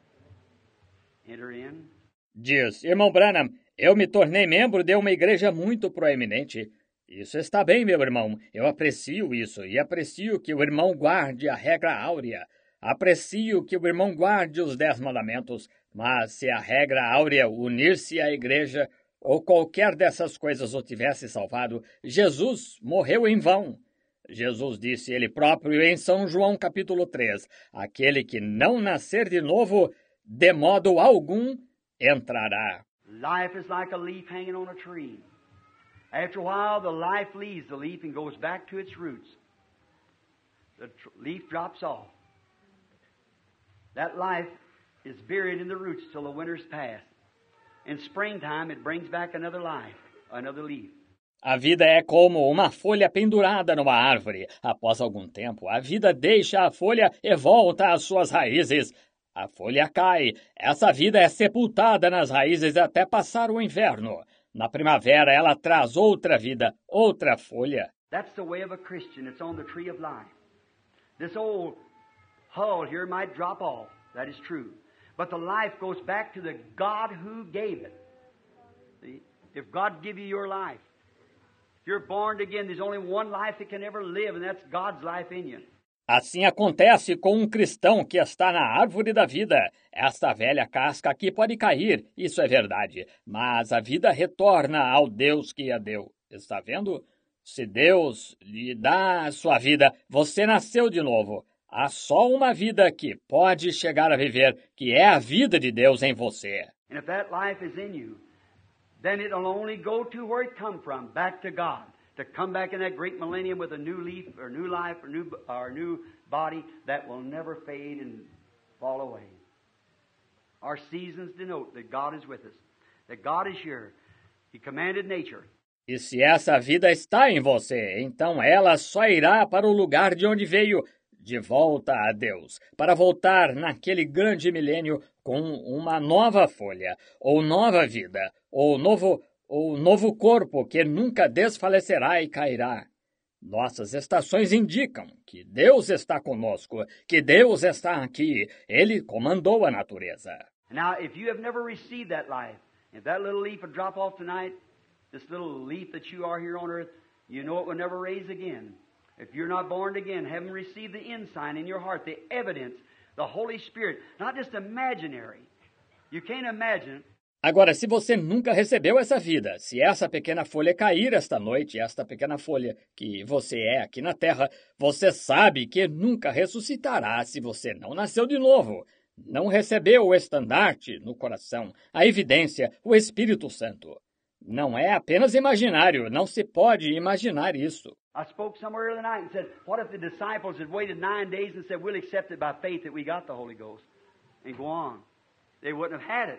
enter in. Diz, irmão Branham, eu me tornei membro de uma igreja muito proeminente. Isso está bem, meu irmão. Eu aprecio isso e aprecio que o irmão guarde a regra áurea. Aprecio que o irmão guarde os 10 mandamentos, mas se a regra áurea unir-se à igreja ou qualquer dessas coisas o tivesse salvado, Jesus morreu em vão. Jesus disse ele próprio em São João capítulo 3, aquele que não nascer de novo, de modo algum, entrará. Life is like a leaf hanging on a tree. After a while, the life leaves the leaf and goes back to its roots. The leaf drops off. That life is buried in the roots till the winter's past. In springtime, it brings back another life, another leaf. A vida é como uma folha pendurada numa árvore. Após algum tempo, a vida deixa a folha e volta às suas raízes. A folha cai. Essa vida é sepultada nas raízes até passar o inverno. Na primavera, ela traz outra vida, outra folha. That's the way of a Christian. It's on the tree of life. This old hull here might drop off. That is true. But the life goes back to the God who gave it. See? If God give you your life, if you're born again, there's only one life that can ever live, and that's God's life in you. Assim acontece com um cristão que está na árvore da vida. Esta velha casca aqui pode cair, isso é verdade, mas a vida retorna ao Deus que a deu. Está vendo? Se Deus lhe dá a sua vida, você nasceu de novo. Há só uma vida que pode chegar a viver, que é a vida de Deus em você. And if that life is in you, then it'll only go to where it come from, back to God. To come back in that great millennium with a new leaf, or new life, or new body that will never fade and fall away. Our seasons denote that God is with us, that God is here. He commanded nature. E se essa vida está em você, então ela só irá para o lugar de onde veio, de volta a Deus, para voltar naquele grande milênio com uma nova folha, ou nova vida, ou novo corpo que nunca desfalecerá e cairá. Nossas estações indicam que Deus está conosco, que Deus está aqui. Ele comandou a natureza. Now, if you have never received that life, if that little leaf would drop off tonight, this little leaf that you are here on earth, you know it will never raise again. If you're not born again, haven't received the ensign in your heart, the evidence, the Holy Spirit, not just imaginary. You can't imagine it. Agora, se você nunca recebeu essa vida, se essa pequena folha cair esta noite, esta pequena folha que você é aqui na terra, você sabe que nunca ressuscitará se você não nasceu de novo, não recebeu o estandarte no coração, a evidência, o Espírito Santo. Não é apenas imaginário, não se pode imaginar isso. I spoke somewhere early night and said, what if the disciples had waited 9 days and said, we'll accept it by faith that we got the Holy Ghost and go on? They wouldn't have had it.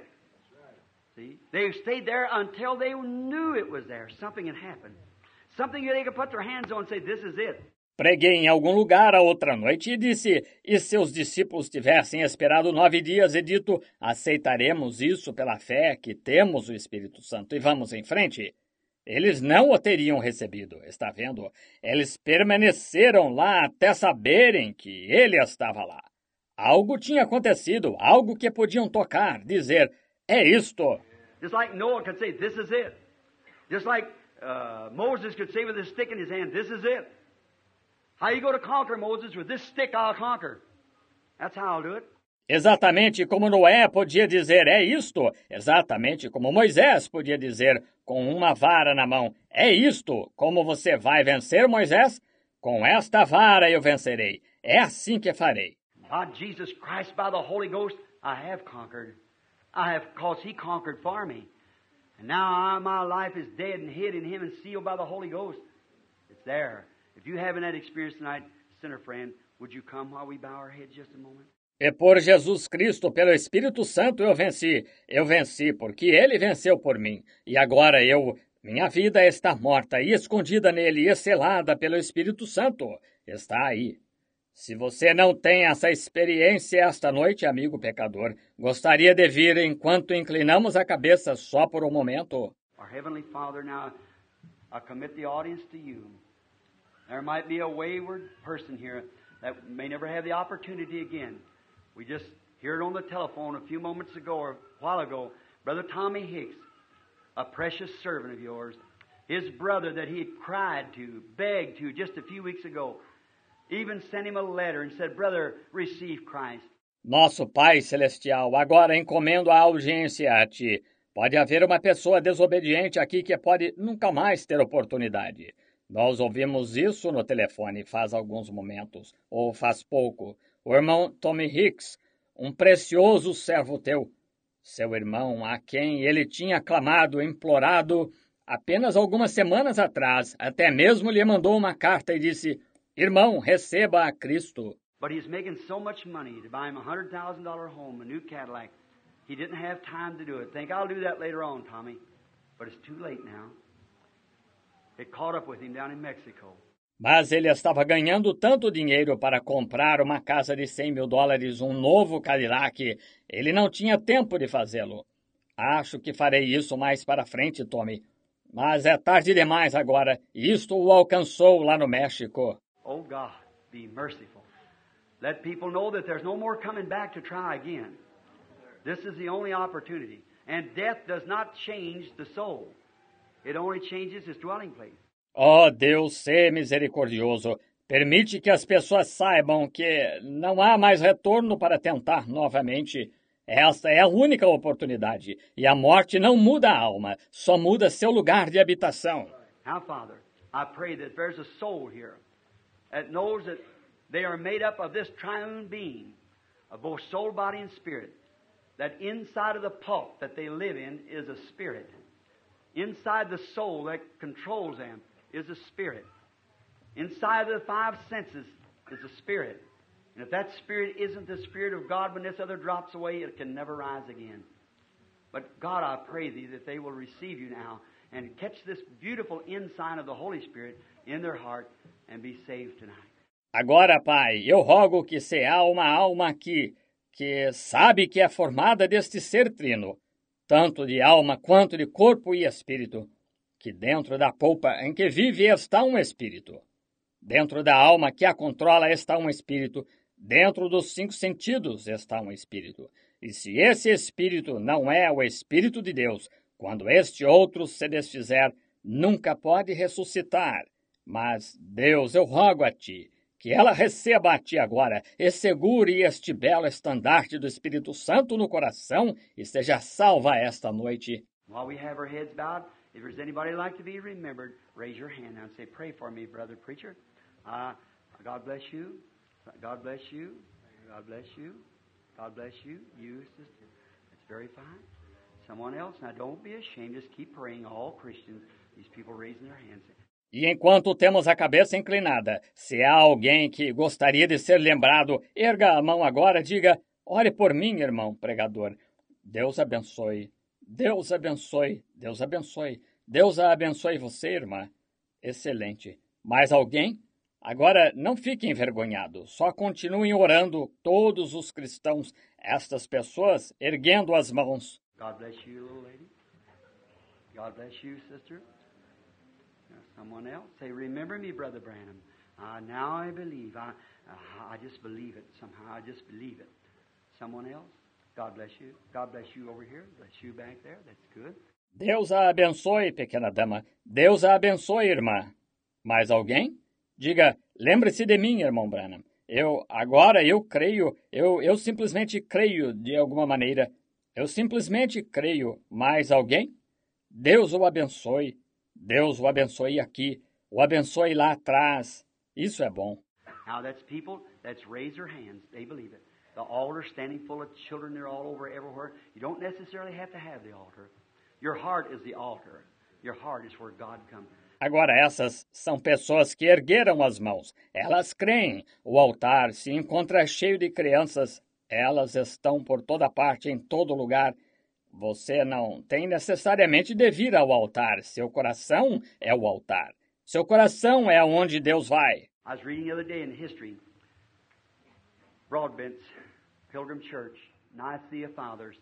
See? They stayed there until they knew it was there. Something had happened. Something they could put their hands on and say, this is it. Preguei em algum lugar a outra noite e disse, e se os discípulos tivessem esperado 9 dias e dito, aceitaremos isso pela fé que temos o Espírito Santo e vamos em frente? Eles não o teriam recebido, está vendo? Eles permaneceram lá até saberem que ele estava lá. Algo tinha acontecido, algo que podiam tocar, dizer, é isto. Just like Noah could say, this is it. Just like Moses could say with his stick in his hand, this is it. How you go to conquer, Moses? With this stick I'll conquer. That's how I'll do it. Exatamente como Noé podia dizer, é isto. Exatamente como Moisés podia dizer, com uma vara na mão, é isto. Como você vai vencer, Moisés? Com esta vara eu vencerei. É assim que farei. God, Jesus Christ, by the Holy Ghost, I have conquered. Because He conquered for me. And now my life is dead and hid in Him and sealed by the Holy Ghost. It's there. If you haven't that experience tonight, sinner friend, would you come while we bow our heads just a moment? E por Jesus Cristo, pelo Espírito Santo, eu venci. Eu venci porque Ele venceu por mim. E agora minha vida está morta e escondida nele e selada pelo Espírito Santo. Está aí. Se você não tem essa experiência esta noite, amigo pecador, gostaria de vir enquanto inclinamos a cabeça só por um momento. Our Heavenly Father, now I commit the audience to you. There might be a wayward person here that may never have the opportunity again. We just heard on the telephone a few moments ago or a while ago, Brother Tommy Hicks, a precious servant of yours, his brother that he had cried to, begged to just a few weeks ago, even sent him a letter and said, Brother, receive Christ. Nosso Pai Celestial, agora encomendo a audiência a Ti. Pode haver uma pessoa desobediente aqui que pode nunca mais ter oportunidade. Nós ouvimos isso no telefone faz alguns momentos, ou faz pouco. O irmão Tommy Hicks, um precioso servo teu, seu irmão a quem ele tinha clamado, implorado, apenas algumas semanas atrás, até mesmo lhe mandou uma carta e disse, irmão, receba a Cristo. But he's making so much money to buy him a $100,000 home, a new Cadillac. He didn't have time to do it. Think I'll do that later on, Tommy. But it's too late now. It caught up with him down in Mexico. Mas ele estava ganhando tanto dinheiro para comprar uma casa de $100 mil, um novo Cadillac. Ele não tinha tempo de fazê-lo. Acho que farei isso mais para frente, Tommy. Mas é tarde demais agora. Isto o alcançou lá no México. Oh, God, be merciful. Let people know that there's no more coming back to try again. This is the only opportunity. And death does not change the soul. It only changes its dwelling place. Oh, Deus, sê misericordioso. Permite que as pessoas saibam que não há mais retorno para tentar novamente. Esta é a única oportunidade. E a morte não muda a alma, só muda seu lugar de habitação. Now, Father, I pray that there's a soul here that knows that they are made up of this triune being, of both soul, body, and spirit. That inside of the pulp that they live in is a spirit. Inside the soul that controls them is a spirit. Inside of the 5 senses is a spirit. And if that spirit isn't the Spirit of God, when this other drops away, it can never rise again. But God, I pray Thee that they will receive You now and catch this beautiful insight of the Holy Spirit in their heart and be saved tonight. Agora, Pai, eu rogo que se há uma alma aqui que sabe que é formada deste ser trino, tanto de alma quanto de corpo e espírito, que dentro da polpa em que vive está um espírito. Dentro da alma que a controla está um espírito. Dentro dos 5 sentidos está um espírito. E se esse espírito não é o Espírito de Deus, quando este outro se desfizer, nunca pode ressuscitar. Mas, Deus, eu rogo a Ti Que ela receba a ti agora e segure este belo estandarte do Espírito Santo no coração e seja salva esta noite. While we have our heads bowed, if there's anybody who'd like to be remembered, raise your hand now and say, pray for me, brother preacher. God bless you. God bless you. God bless you. God bless you. You, sister. That's very fine. Someone else. Now, don't be ashamed. Just keep praying. All Christians, these people raising their hands. E enquanto temos a cabeça inclinada, se há alguém que gostaria de ser lembrado, erga a mão agora e diga, ore por mim, irmão pregador. Deus abençoe. Deus abençoe. Deus abençoe. Deus abençoe você, irmã. Excelente. Mais alguém? Agora, não fiquem envergonhados. Só continuem orando, todos os cristãos, estas pessoas, erguendo as mãos. God bless you, little lady. God bless you, sister. Someone else. Say, remember me, Brother Branham. Now I believe. I just believe it. Somehow I just believe it. Someone else. God bless you. God bless you over here. Bless you back there. That's good. Deus a abençoe, pequena dama. Deus a abençoe, irmã. Mais alguém? Diga, lembre-se de mim, irmão Branham. Agora eu creio, eu simplesmente creio de alguma maneira. Eu simplesmente creio. Mais alguém? Deus o abençoe. Deus o abençoe aqui, o abençoe lá atrás. Isso é bom. Now that's people that's raised their hands. They believe it. The altar standing full of children. They're all over everywhere. You don't necessarily have to have the altar. Your heart is the altar. Your heart is where God comes. Agora essas são pessoas que ergueram as mãos. Elas creem. O altar se encontra cheio de crianças. Elas estão por toda parte, em todo lugar. Você não tem necessariamente de vir ao altar. Seu coração é o altar. Seu coração é onde Deus vai. I was reading the other day in history, Broadbent's Pilgrim Church, Nicaea Fathers,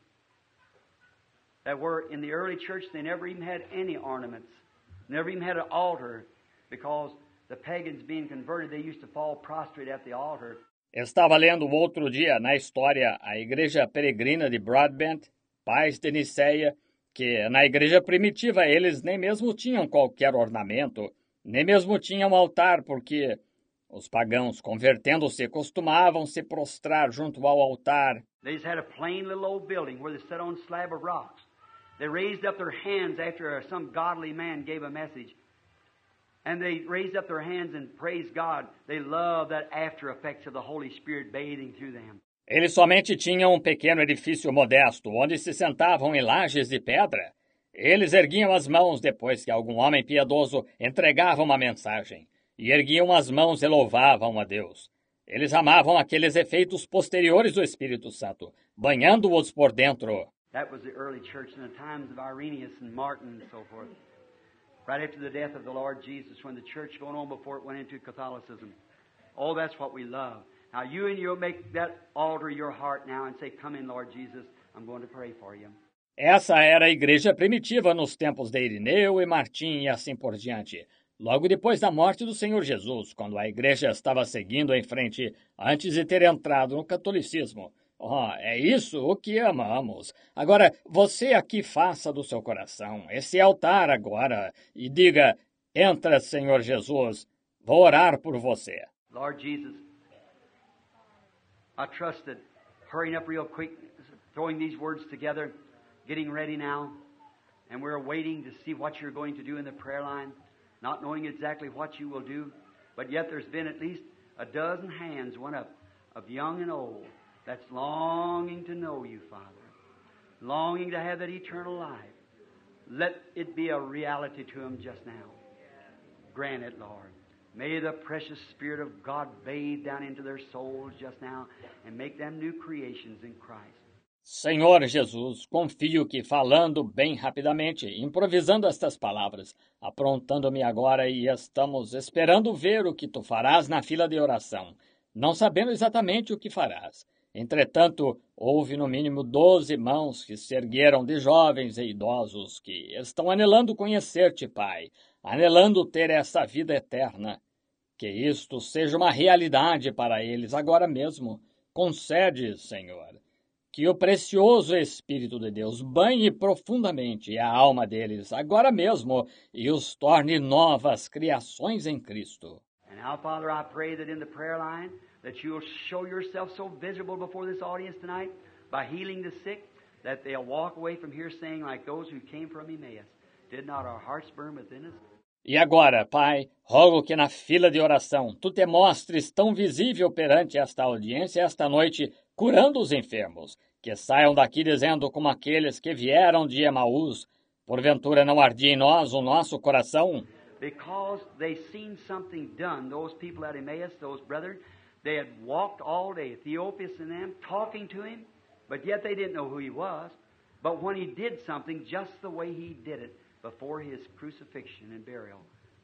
that were in the early church, they never even had any ornaments, never even had an altar, because the pagans being converted, they used to fall prostrate at the altar. Estava lendo outro dia na história a Igreja Peregrina de Broadbent, pais de Niceia, que na igreja primitiva eles nem mesmo tinham qualquer ornamento, nem mesmo tinham altar, porque os pagãos, convertendo-se, costumavam se prostrar junto ao altar. They just had a plain little old building where they sat on a slab of rocks. They raised up their hands after some godly man gave a message. And they raised up their hands and praised God. They loved that after effects of the Holy Spirit bathing through them. Eles somente tinham um pequeno edifício modesto, onde se sentavam em lajes de pedra. Eles erguiam as mãos depois que algum homem piedoso entregava uma mensagem, e erguiam as mãos e louvavam a Deus. Eles amavam aqueles efeitos posteriores do Espírito Santo, banhando-os por dentro. That was the early church in the times of Irenaeus and Martin and so forth. Right after the death of the Lord Jesus, when the church going on before it went into Catholicism. Oh, that's what we love. Now, you'll make that altar your heart now and say, come in, Lord Jesus, I'm going to pray for you. Essa era a igreja primitiva nos tempos de Irineu e Martim e assim por diante. Logo depois da morte do Senhor Jesus, quando a igreja estava seguindo em frente antes de ter entrado no catolicismo. Oh, é isso o que amamos. Agora, você aqui faça do seu coração esse altar agora e diga, entra, Senhor Jesus, vou orar por você. Lord Jesus, I trust that hurrying up real quick, throwing these words together, getting ready now, and we're waiting to see what you're going to do in the prayer line, not knowing exactly what you will do, but yet there's been at least a dozen hands went up of young and old that's longing to know you, Father, longing to have that eternal life. Let it be a reality to them just now. Grant it, Lord. May the precious Spirit of God bathe down into their souls just now and make them new creations in Christ. Senhor Jesus, confio que falando bem rapidamente, improvisando estas palavras, aprontando-me agora e estamos esperando ver o que tu farás na fila de oração, não sabendo exatamente o que farás. Entretanto, houve no mínimo 12 mãos que se ergueram de jovens e idosos que estão anelando conhecer-te, Pai, anelando ter essa vida eterna. Que isto seja uma realidade para eles agora mesmo. Concede, Senhor, que o precioso Espírito de Deus banhe profundamente a alma deles agora mesmo e os torne novas criações em Cristo. And Now, Father, I pray that in the prayer line that you'll show yourself so visible before this audience tonight by healing the sick that they'll walk away from here saying like those who came from Emmaus, did not our hearts burn within us? E agora, Pai, rogo que na fila de oração tu te mostres tão visível perante esta audiência esta noite, curando os enfermos, que saiam daqui dizendo como aqueles que vieram de Emaús, porventura não ardia em nós o nosso coração? Because they seen something done, those people at Emmaus, those brethren, they had walked all day, Theophilus and them, talking to him, but yet they didn't know who he was. But when he did something just the way he did it before his crucifixion and burial,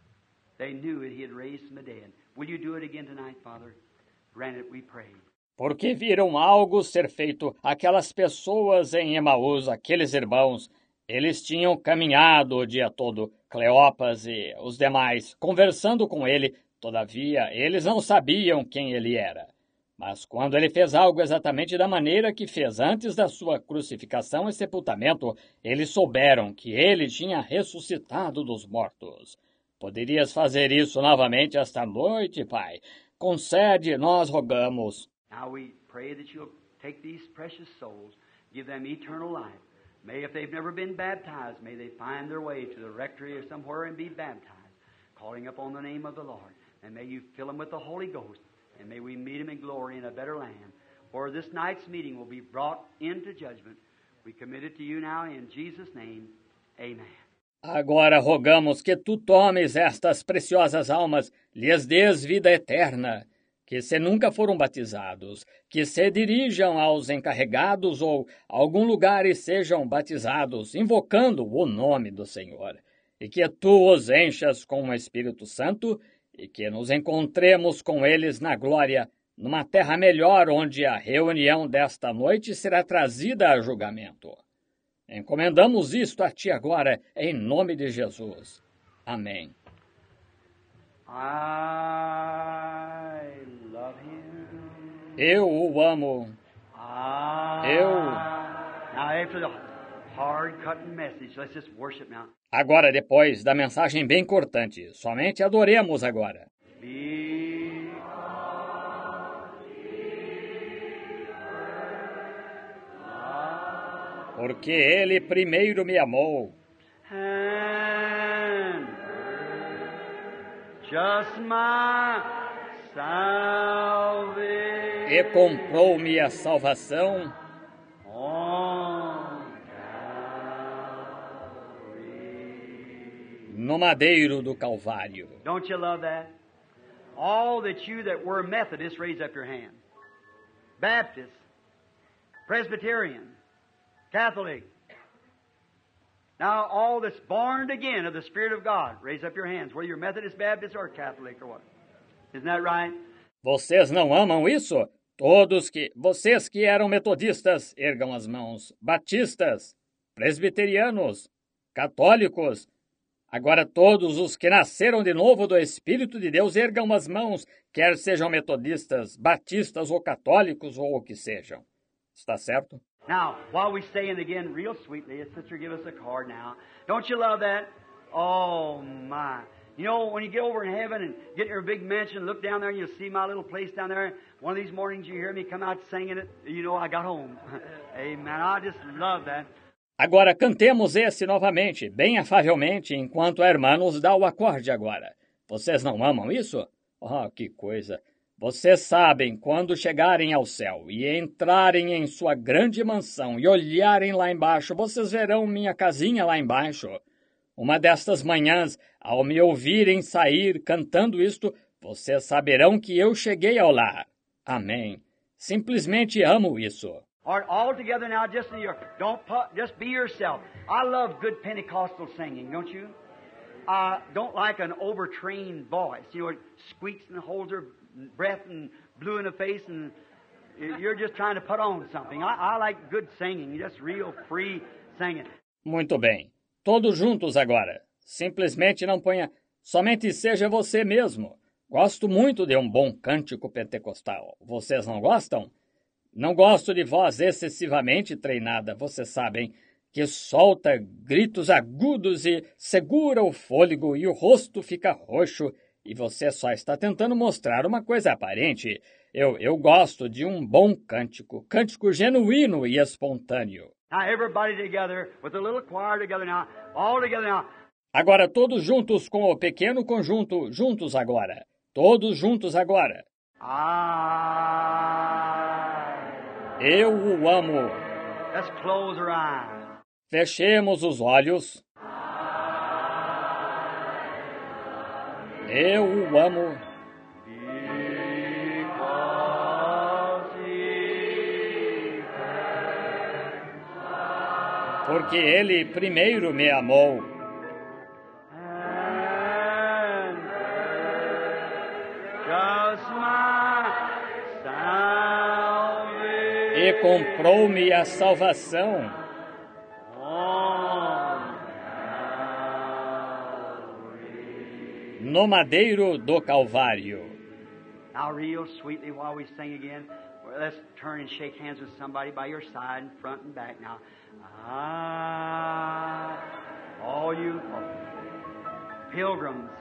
they knew that he had raised from the dead. Will you do it again tonight, Father? Grant it, we pray. Porque viram algo ser feito aquelas pessoas em Emaús, aqueles irmãos. Eles tinham caminhado o dia todo, Cleopas e os demais, conversando com ele. Todavia, eles não sabiam quem ele era. Mas quando ele fez algo exatamente da maneira que fez antes da sua crucificação e sepultamento, eles souberam que ele tinha ressuscitado dos mortos. Poderias fazer isso novamente esta noite, Pai? Concede, nós rogamos. Now we pray that you'll take these precious souls, give them eternal life. May, if they've never been baptized, may they find their way to the rectory or somewhere and be baptized, calling upon the name of the Lord. And may you fill them with the Holy Ghost, and may we meet them in glory in a better land. For this night's meeting will be brought into judgment. We commit it to you now in Jesus' name. Amen. Agora rogamos que tu tomes estas preciosas almas, lhes des vida eterna, que se nunca foram batizados, que se dirijam aos encarregados ou a algum lugar e sejam batizados, invocando o nome do Senhor, e que tu os enchas com o Espírito Santo e que nos encontremos com eles na glória, numa terra melhor onde a reunião desta noite será trazida a julgamento. Encomendamos isto a ti agora, em nome de Jesus. Amém. I love him. Eu o amo. Now after the hard-cutting message, let's just worship now. Agora, depois da mensagem bem cortante, somente adoremos agora. Porque ele primeiro me amou. Just my salvation. E comprou-me a salvação no madeiro do Calvário. Don't you love that? All that you that were Methodists, raise up your hand. Baptist, Presbyterian, Catholic. Now, all that's born again of the Spirit of God, raise up your hands, whether you're Methodist, Baptist, or Catholic, or what. Isn't that right? Vocês não amam isso? Vocês que eram metodistas, ergam as mãos. Batistas, presbiterianos, católicos. Agora todos os que nasceram de novo do Espírito de Deus, ergam as mãos, quer sejam metodistas, batistas ou católicos ou o que sejam. Está certo? Now, while we say it again real sweetly, Sister, give us a card now. Don't you love that? Oh, my. You know, when you get over in heaven and get in your big mansion, look down there and you'll see my little place down there. One of these mornings you hear me come out singing it, you know I got home. Amen. I just love that. Agora cantemos esse novamente, bem afavelmente, enquanto a irmã nos dá o acorde agora. Vocês não amam isso? Oh, que coisa! Vocês sabem, quando chegarem ao céu e entrarem em sua grande mansão e olharem lá embaixo, vocês verão minha casinha lá embaixo. Uma destas manhãs, ao me ouvirem sair cantando isto, vocês saberão que eu cheguei ao lar. Amém. Simplesmente amo isso. All together now, just be yourself. I love good Pentecostal singing, don't you? Don't like an overtrained voice. You know, it squeaks and holds her breath and blue in the face, and you're just trying to put on something. I like good singing, just real free singing. Muito bem. Todos juntos agora. Simplesmente não ponha... Somente seja você mesmo. Gosto muito de um bom cântico pentecostal. Vocês não gostam? Não gosto de voz excessivamente treinada, vocês sabem, que solta gritos agudos e segura o fôlego e o rosto fica roxo e você só está tentando mostrar uma coisa aparente. Eu gosto de um bom cântico, cântico genuíno e espontâneo. Now everybody together with a little choir together now, all together now. Agora todos juntos com o pequeno conjunto, juntos agora. Todos juntos agora. Eu o amo. Let's close our eyes. Fechemos os olhos. Eu o amo. Porque ele primeiro me amou. E comprou-me a salvação. No madeiro do Calvário. Now, real sweetly, while we sing again, let's turn and shake hands with somebody by your side, in front and back now. All you pilgrims,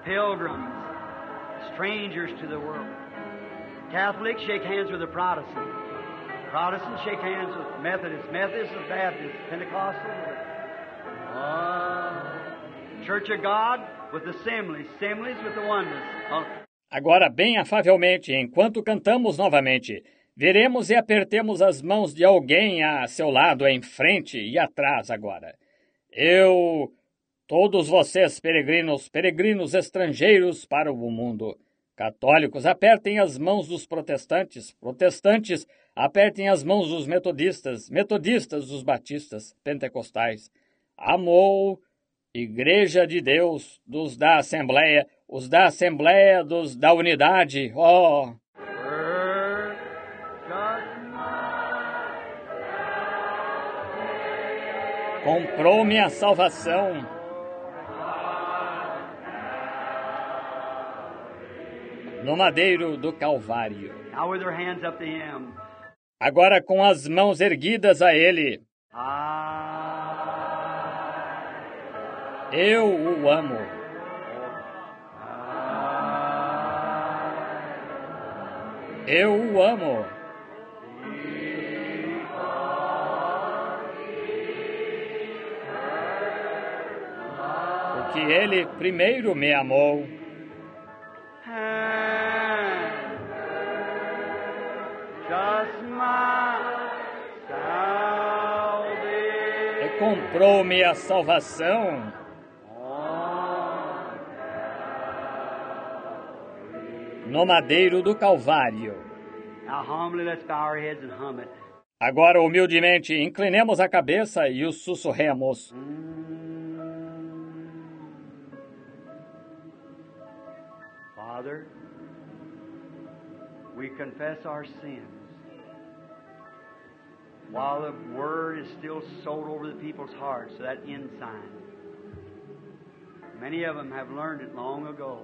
strangers to the world. Catholics, shake hands with the Protestants. Protestants, shake hands with Methodists. Methodists with Baptists. Pentecostals. Church of God with the Assemblies. Assemblies with the Oneness. Agora, bem afavelmente, enquanto cantamos novamente, veremos e apertemos as mãos de alguém a seu lado, em frente e atrás agora. Todos vocês, peregrinos estrangeiros para o mundo. Católicos, apertem as mãos dos protestantes. Protestantes, apertem as mãos dos metodistas. Metodistas, dos batistas, pentecostais. Amor, Igreja de Deus, dos da Assembleia, os da Assembleia, dos da Unidade. Oh! Comprou-me a salvação. No madeiro do Calvário. Now with their hands up to him. Agora com as mãos erguidas a ele. Eu o amo. Eu o amo. Porque ele primeiro me amou. E comprou-me a salvação. No madeiro do Calvário. Agora, humildemente, inclinemos a cabeça e o sussurremos. Father, we confess our sins. While the word is still sowed over the people's hearts, that ensign. Many of them have learned it long ago.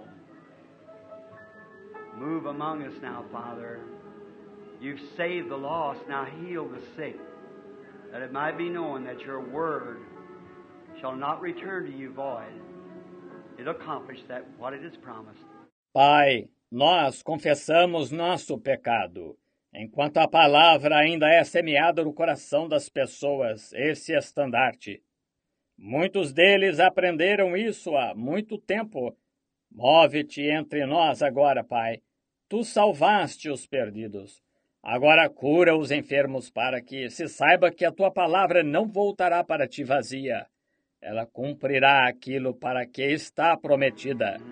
Move among us now, Father. You've saved the lost, now heal the sick, that it might be known that your word shall not return to you void. It'll accomplish that what it has promised. Pai, nós confessamos nosso pecado. Enquanto a palavra ainda é semeada no coração das pessoas, esse estandarte. Muitos deles aprenderam isso há muito tempo. Move-te entre nós agora, Pai. Tu salvaste os perdidos. Agora cura os enfermos para que se saiba que a tua palavra não voltará para ti vazia. Ela cumprirá aquilo para que está prometida.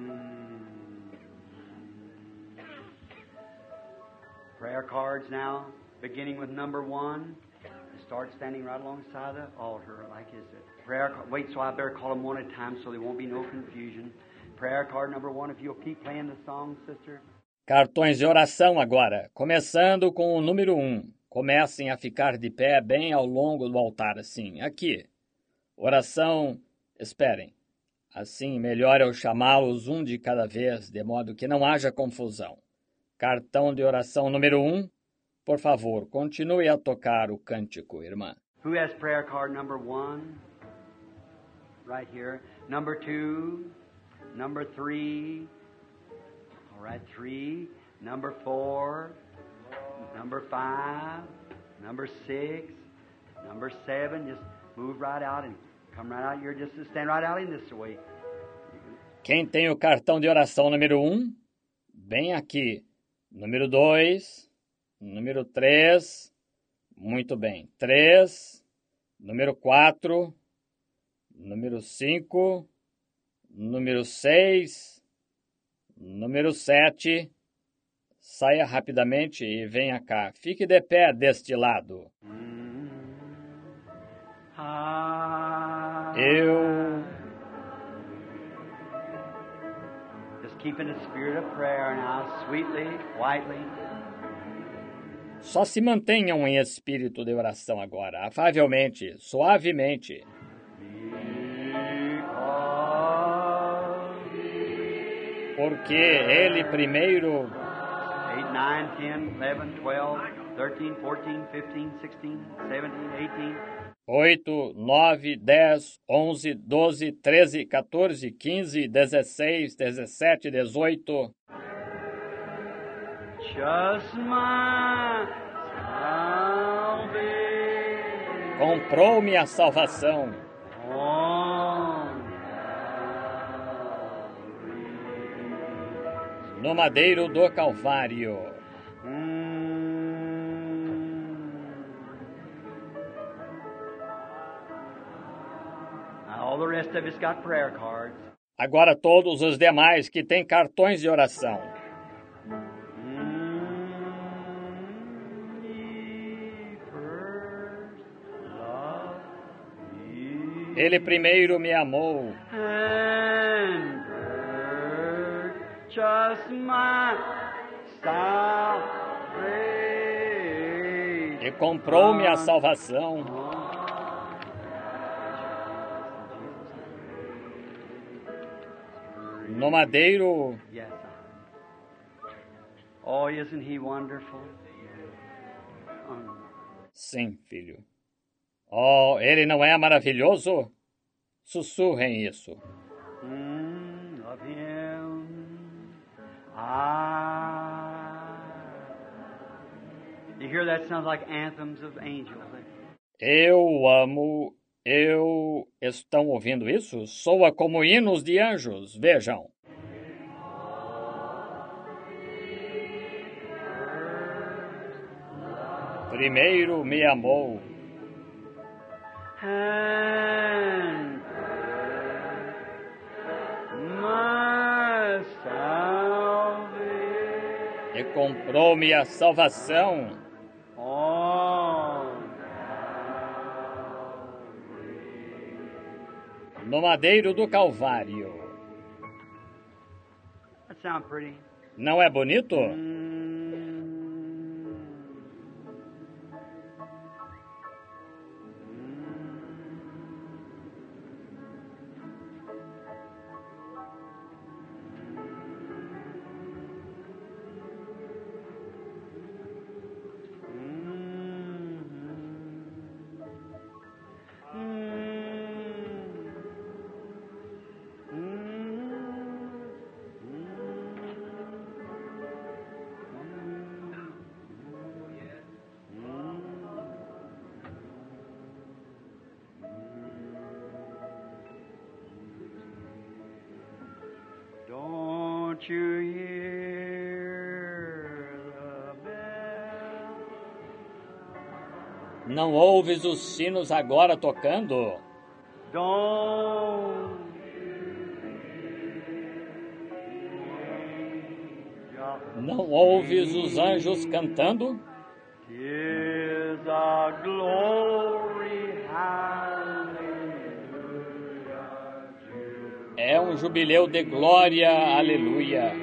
Prayer cards now, beginning with number 1. Start standing right alongside the altar like this. Wait, so I better call them one at a time so there won't be no confusion. Prayer card number 1, if you'll keep playing the song, sister. Cartões de oração agora, começando com o número 1. Comecem a ficar de pé bem ao longo do altar, assim, aqui. Oração, esperem. Assim, melhor eu chamá-los um de cada vez, de modo que não haja confusão. Cartão de oração número 1. Por favor, continue a tocar o cântico, irmã. Who has prayer card number 1? Right here. Number 2, number 3, We're at 3, number 4, number 5, number 6, number 7. Just move right out and come right out here. Just stand right out in this way. Quem tem o cartão de oração número 1, bem aqui. Número 2, número 3, muito bem. 3, número 4, número 5, número 6, número 7. Saia rapidamente e venha cá. Fique de pé deste lado. Eu... Just keep in the spirit of prayer now, sweetly, quietly. Só se mantenham em espírito de oração agora, afavelmente, suavemente. Porque Ele primeiro... 8, 9, 10, 11, 12, 13, 14, 15, 16, 17, 18. 8, 9, 10, 11, 12, 13, 14, 15, 16, 17, 18. Just my salvation. Comprou-me a salvação. No madeiro do Calvário. All the rest of us got prayer cards. Agora todos os demais que têm cartões de oração. Ele primeiro me amou. E comprou-me a salvação. No madeiro. Yes. Oh, isn't he wonderful? Sim, filho. Oh, ele não é maravilhoso? Sussurrem isso. Of him You hear that? Sounds like anthems of angels. Eu amo. Estão ouvindo isso? Soa como hinos de anjos. Vejam. Primeiro me amou. E comprou-me a salvação. No madeiro do Calvário. That sound pretty. Não é bonito? Don't you hear the bell? Não ouves os sinos agora tocando? Don't Não ouves os anjos cantando? Tis a glory, hallelujah. É um jubileu de glória, aleluia.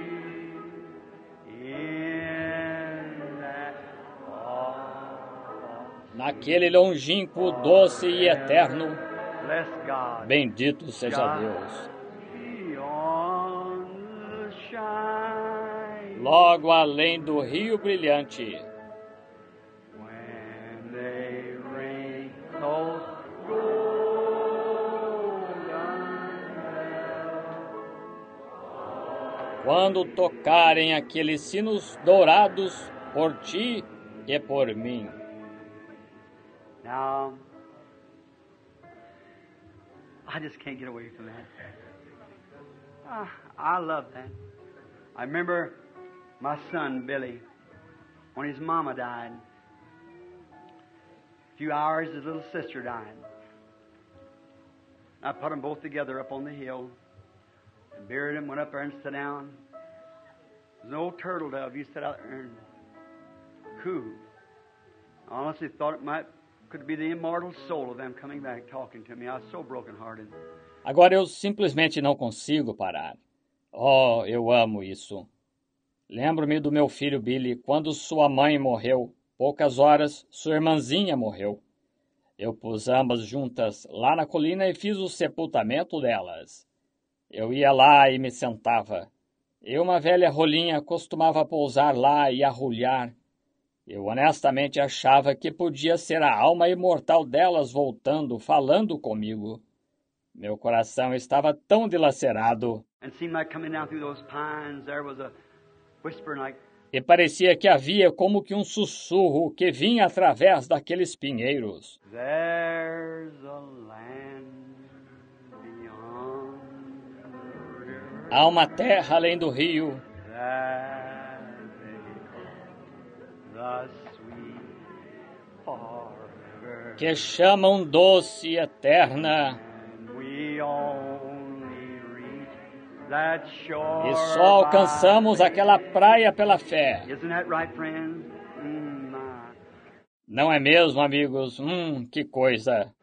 Naquele longínquo, doce e eterno, bendito seja Deus. Logo além do rio brilhante, quando tocarem aqueles sinos dourados por ti e por mim. Now, I just can't get away from that. I love that. I remember my son, Billy, when his mama died. A few hours, his little sister died. I put them both together up on the hill and buried them, went up there and sat down. There's an old turtle dove used to sit out there and coo. I honestly thought could be the immortal soul of them coming back talking to me. I was so broken-hearted. Agora eu simplesmente não consigo parar. Oh, eu amo isso. Lembro-me do meu filho Billy, quando sua mãe morreu. Poucas horas, sua irmãzinha morreu. Eu pus ambas juntas lá na colina e fiz o sepultamento delas. Eu ia lá e me sentava. E uma velha rolinha costumava pousar lá e arrulhar. Eu honestamente achava que podia ser a alma imortal delas voltando, falando comigo. Meu coração estava tão dilacerado. E parecia que havia como que um sussurro que vinha através daqueles pinheiros. Há uma terra além do rio. Que chamam doce e eterna. E só alcançamos aquela praia pela fé. Não é mesmo, amigos? Que coisa!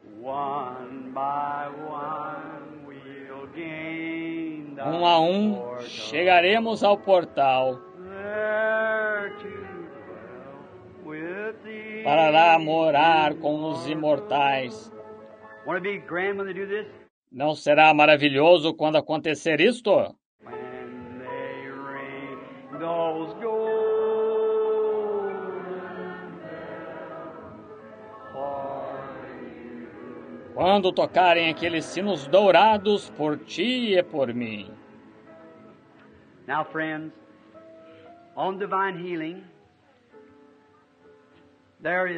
Um a um, chegaremos ao portal para lá morar com os imortais. Não será maravilhoso quando acontecer isto? Quando tocarem aqueles sinos dourados por ti e por mim. Now, friends, on divine healing, there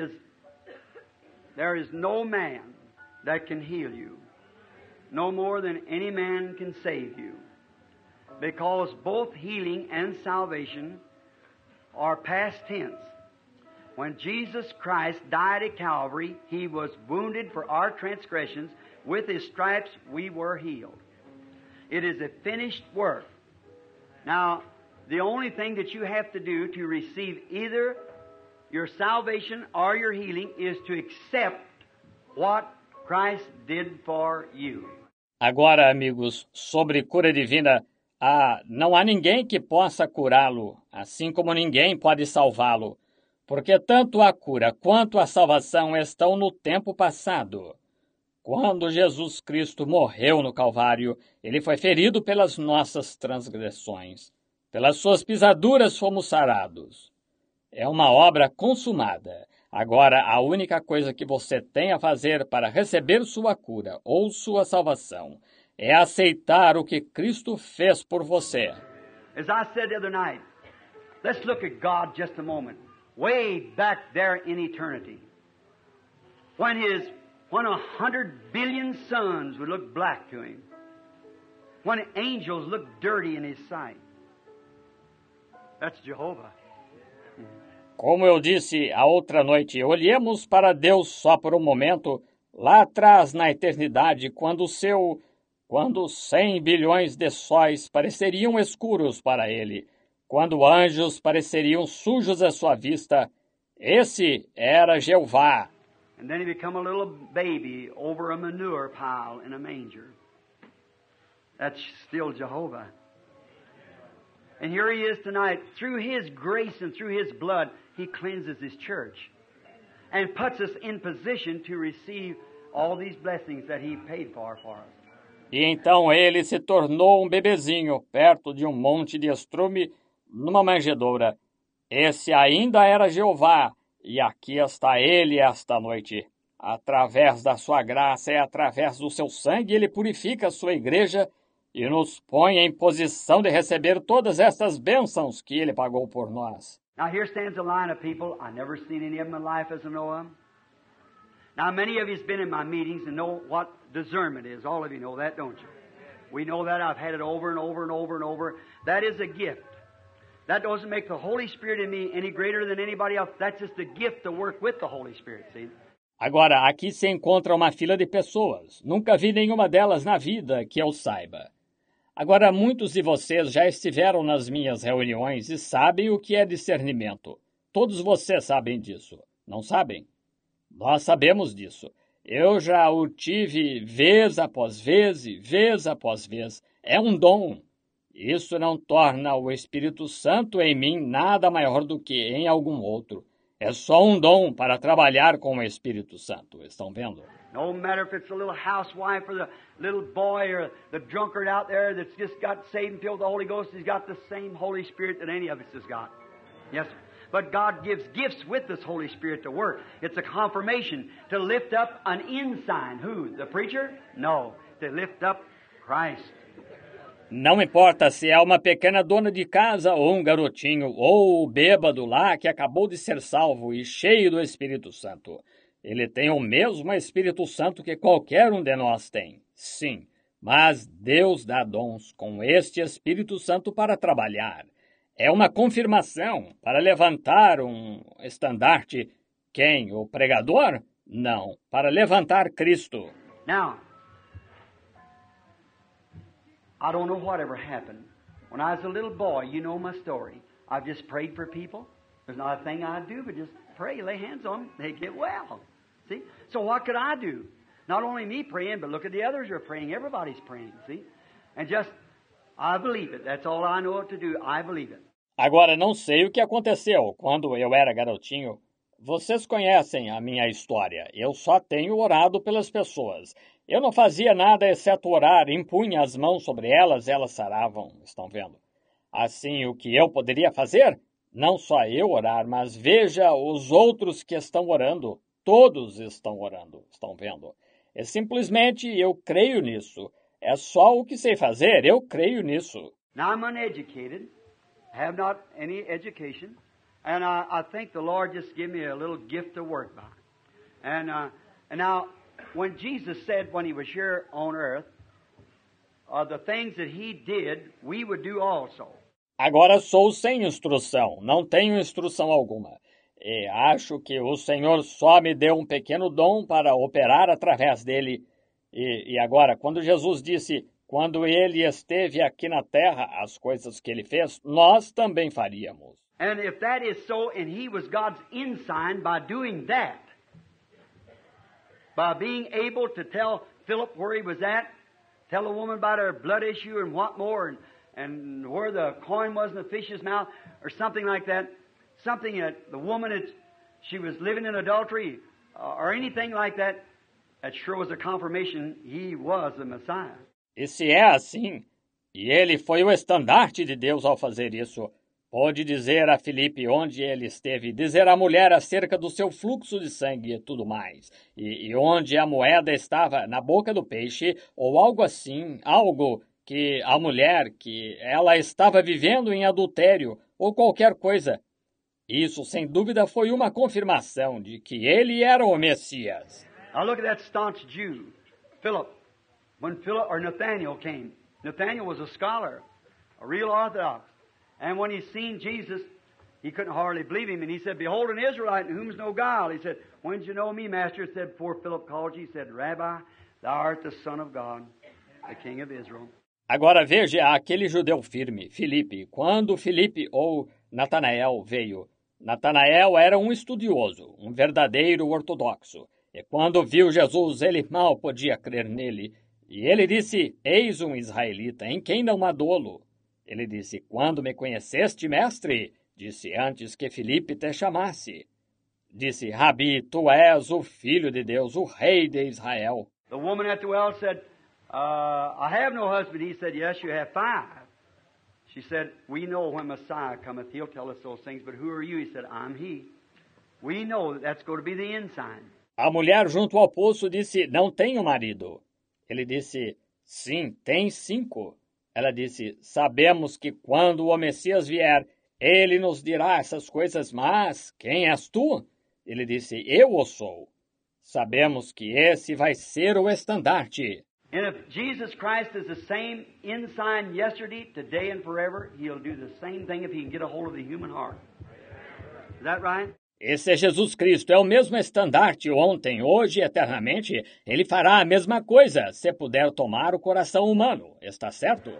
is no man that can heal you, no more than any man can save you, because both healing and salvation are past tense. When Jesus Christ died at Calvary, He was wounded for our transgressions. With His stripes we were healed. It is a finished work. Now, the only thing that you have to do to receive either your salvation or your healing is to accept what Christ did for you. Agora, amigos, sobre cura divina, não há ninguém que possa curá-lo, assim como ninguém pode salvá-lo, porque tanto a cura quanto a salvação estão no tempo passado. Quando Jesus Cristo morreu no Calvário, Ele foi ferido pelas nossas transgressões. Pelas suas pisaduras fomos sarados. É uma obra consumada. Agora, a única coisa que você tem a fazer para receber sua cura ou sua salvação é aceitar o que Cristo fez por você. As I said the other night, let's look at God just a moment. Way back there in eternity. When 100 billion suns would look black to Him. When angels look dirty in His sight. That's Jehovah. Como eu disse a outra noite, olhemos para Deus só por um momento, lá atrás na eternidade, quando 100 bilhões de sóis pareceriam escuros para Ele, quando anjos pareceriam sujos à sua vista, esse era Jeová. And then He become a little baby over a manure pile in a manger. That's still Jehovah. And here He is tonight. Through His grace and through His blood, He cleanses His church and puts us in position to receive all these blessings that He paid for us. E então Ele se tornou um bebezinho perto de um monte de estrume numa manjedoura. Esse ainda era Jeová, e aqui está Ele esta noite. Através da sua graça e através do seu sangue, Ele purifica a sua igreja e nos põe em posição de receber todas estas bênçãos que Ele pagou por nós. Now here stands a line of people. I've never seen any of them in my life as I know of them. Now many of you's been in my meetings and know what discernment is. All of you know that, don't you? We know that. I've had it over and over and over and over. That is a gift. That doesn't make the Holy Spirit in me any greater than anybody else. That's just a gift to work with the Holy Spirit, see? Agora, aqui se encontra uma fila de pessoas. Nunca vi nenhuma delas na vida que eu saiba. Agora, muitos de vocês já estiveram nas minhas reuniões e sabem o que é discernimento. Todos vocês sabem disso, não sabem? Nós sabemos disso. Eu já o tive vez após vez e vez após vez. É um dom. Isso não torna o Espírito Santo em mim nada maior do que em algum outro. É só um dom para trabalhar com o Espírito Santo. Estão vendo? No matter if it's the little housewife or the little boy or the drunkard out there that's just got saved and filled with the Holy Ghost, he's got the same Holy Spirit that any of us has got. Yes, sir. But God gives gifts with this Holy Spirit to work. It's a confirmation to lift up an ensign. Who? The preacher? No. To lift up Christ. Não importa se é uma pequena dona de casa ou um garotinho ou o bêbado lá que acabou de ser salvo e cheio do Espírito Santo. Ele tem o mesmo Espírito Santo que qualquer um de nós tem. Sim, mas Deus dá dons com este Espírito Santo para trabalhar. É uma confirmação para levantar um estandarte. Quem? O pregador? Não, para levantar Cristo. Now, I don't know whatever happened. When I was a little boy, you know my story. I've just prayed for people. There's not a thing I do but just pray, lay hands on them, they get well. See? So what could I do? Not only me praying, but look at the others who are praying. Everybody's praying, see? And just, I believe it. That's all I know what to do. I believe it. Agora, não sei o que aconteceu quando eu era garotinho. Vocês conhecem a minha história. Eu só tenho orado pelas pessoas. Eu não fazia nada exceto orar, impunha as mãos sobre elas, elas saravam. Estão vendo? Assim, o que eu poderia fazer? Não só eu orar, mas veja os outros que estão orando. Todos estão orando. Estão vendo? É simplesmente eu creio nisso. É só o que sei fazer. Eu creio nisso. Now I'm uneducated. Have not any education. And I think the Lord just gave me a little gift to work by. And now, when Jesus said when He was here on earth, the things that He did, we would do also. Agora sou sem instrução, não tenho instrução alguma. E acho que o Senhor só me deu um pequeno dom para operar através dele. E agora, quando Jesus disse, quando Ele esteve aqui na terra, as coisas que Ele fez, nós também faríamos. And if that is so, and He was God's ensign by doing that, by being able to tell Philip where he was at, tell a woman about her blood issue and what more, and where the coin was in the fish's mouth, or something like that, something that the woman, she was living in adultery, or anything like that, that sure was a confirmation He was the Messiah. E se é assim, e Ele foi o estandarte de Deus ao fazer isso, pode dizer a Filipe onde ele esteve, dizer à mulher acerca do seu fluxo de sangue e tudo mais, e onde a moeda estava na boca do peixe, ou algo assim, algo que a mulher, que ela estava vivendo em adultério, ou qualquer coisa. Isso, sem dúvida, foi uma confirmação de que ele era o Messias. Now look at that staunch Jew, Philip. When Nathaniel came, Nathaniel was a scholar, a real Orthodox. And when he seen Jesus, he couldn't hardly believe Him. And he said, behold, an Israelite in whom is no guile. He said, when did you know me, Master? He said, before Philip called you. He said, Rabbi, thou art the Son of God, the King of Israel. Agora veja aquele judeu firme, Filipe. Quando Filipe ou Natanael veio, Natanael era um estudioso, um verdadeiro ortodoxo. E quando viu Jesus, ele mal podia crer nele. E ele disse, eis um israelita, em quem não há dolo. Ele disse, quando me conheceste, mestre? Disse, antes que Filipe te chamasse. Disse, Rabi, tu és o Filho de Deus, o Rei de Israel. The woman at the well said, I have no husband. He said, yes, you have 5. She said, we know when Messiah cometh, He'll tell us those things, but who are you? He said, I'm He. We know that's going to be the ensign. A mulher junto ao poço disse, não tenho marido. Ele disse, sim, tem 5. Ela disse, sabemos que quando o Messias vier, ele nos dirá essas coisas, mas quem és tu? Ele disse, eu o sou. Sabemos que esse vai ser o estandarte. And if Jesus Christ is the same ensign yesterday, today, and forever, He'll do the same thing if He can get a hold of the human heart. Is that right? Esse é Jesus Cristo, é o mesmo estandarte ontem, hoje e eternamente. Ele fará a mesma coisa, se puder tomar o coração humano. Está certo?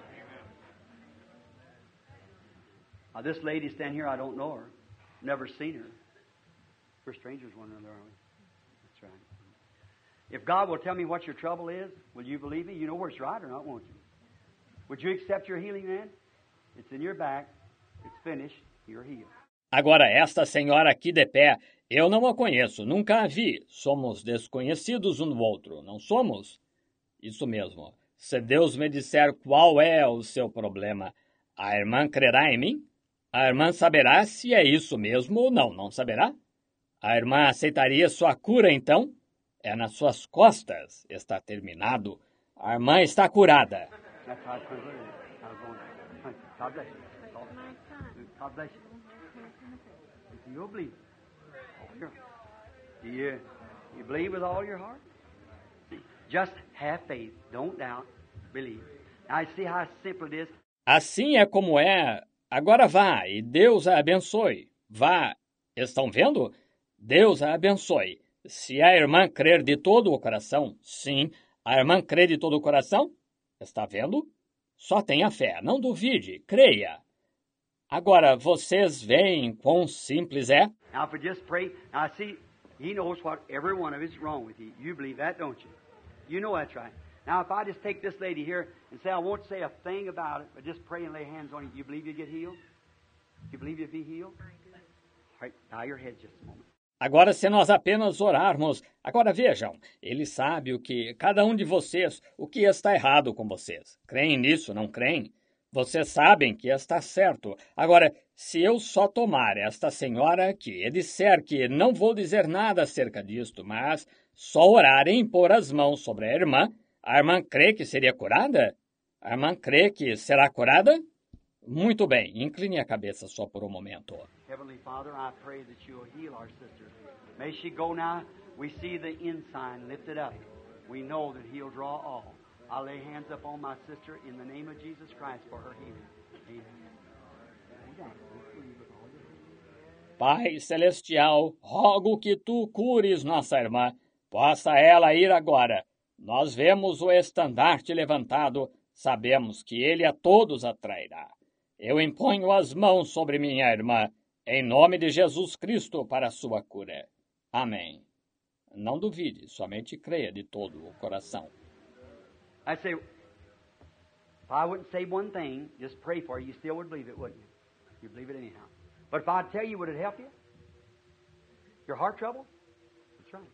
This lady standing here, I don't know her. Never seen her. We're strangers one another, aren't we? That's right. If God will tell me what your trouble is, will you believe me? You know where it's right or not, won't you? Would you accept your healing then? It's in your back. It's finished. You're healed. Agora, esta senhora aqui de pé, eu não a conheço, nunca a vi. Somos desconhecidos um do outro, não somos? Isso mesmo. Se Deus me disser qual é o seu problema, a irmã crerá em mim? A irmã saberá se é isso mesmo ou não, não saberá? A irmã aceitaria sua cura então? É nas suas costas, está terminado. A irmã está curada. You'll believe. You believe with all your heart? Just have faith. Don't doubt. Believe. Now, see how simple it is? Assim é como é. Agora vá e Deus a abençoe. Vá. Estão vendo? Deus a abençoe. Se a irmã crer de todo o coração, sim, a irmã crê de todo o coração? Está vendo? Só tenha fé, não duvide, creia. Agora, vocês veem quão simples é? Now, if we just pray, now see, He knows what every one of us is wrong with you. You believe that, don't you? You know that's right. Now, if I just take this lady here and say, I won't say a thing about it, but just pray and lay hands on you, you believe you get healed? You believe you'll be healed? All right, bow your head just a moment. Agora, se nós apenas orarmos... Agora, vejam, ele sabe cada um de vocês, o que está errado com vocês. Creem nisso, não creem? Vocês sabem que está certo. Agora, se eu só tomar esta senhora aqui e disser que não vou dizer nada acerca disto, mas só orar e impor as mãos sobre a irmã crê que seria curada? A irmã crê que será curada? Muito bem, incline a cabeça só por um momento. Heavenly Father, I pray that you will heal our sister. May she go now. We see the ensign lifted up. We know that He'll draw all. I'll lay hands upon my sister in the name of Jesus Christ for her healing. Amen. Pai Celestial, rogo que Tu cures nossa irmã. Possa ela ir agora. Nós vemos o estandarte levantado. Sabemos que ele a todos atrairá. Eu imponho as mãos sobre minha irmã, em nome de Jesus Cristo, para a sua cura. Amém. Não duvide, somente creia de todo o coração. I say, if I wouldn't say one thing, just pray for you still would believe it, wouldn't you? You believe it anyhow. But if I'd tell you, would it help you? Your heart trouble? That's right.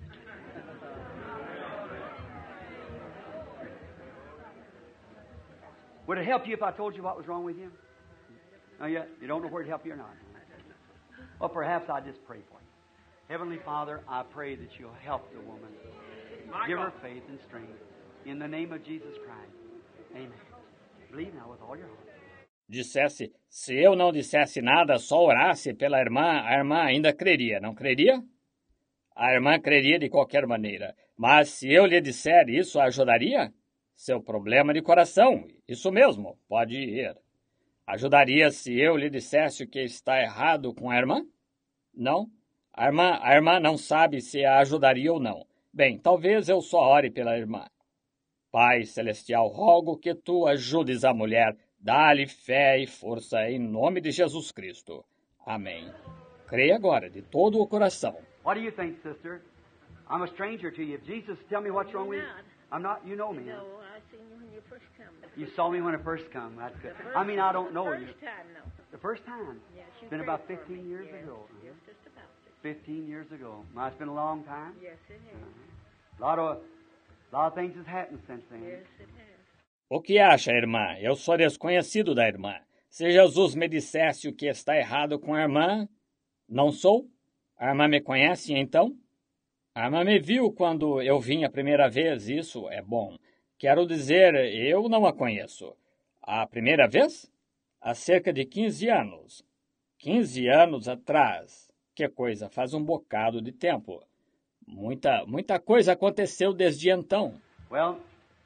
Would it help you if I told you what was wrong with you? No, you don't know where it'd help you or not. Well, perhaps I'll just pray for you. Heavenly Father, I pray that you'll help the woman. Give her faith and strength. In the name of Jesus Christ. Amen. Believe now with all your heart. Dissesse, se eu não dissesse nada, só orasse pela irmã, a irmã ainda creria, não creria? A irmã creria de qualquer maneira. Mas se eu lhe disser isso, ajudaria? Seu problema de coração, isso mesmo, pode ir. Ajudaria se eu lhe dissesse o que está errado com a irmã? Não? A irmã não sabe se a ajudaria ou não. Bem, talvez eu só ore pela irmã. Pai Celestial, rogo que Tu ajudes a mulher. Dá-lhe fé e força em nome de Jesus Cristo. Amém. Creia agora de todo o coração. What do you think, sister? I'm a stranger to you. If Jesus, tell me what's wrong with you. I'm not, you know me. No, I seen you when you first come. You saw me when I first come. That's good. I mean, I don't know you. First time, no. The first time? Yes, you It's been prayed about for 15 me. years Yes, ago. Yes, just about it. 15 years ago. Well, it's been a long time. Yes, it has. A lot of things has happened since then. Yes, it has. O que acha, irmã? Eu sou desconhecido da irmã. Se Jesus me dissesse o que está errado com a irmã, não sou? A irmã me conhece, então? A irmã me viu quando eu vim a primeira vez, isso é bom. Quero dizer, eu não a conheço. A primeira vez? Há cerca de 15 anos. 15 anos atrás. Que coisa, faz um bocado de tempo. Muita coisa aconteceu desde então. Well,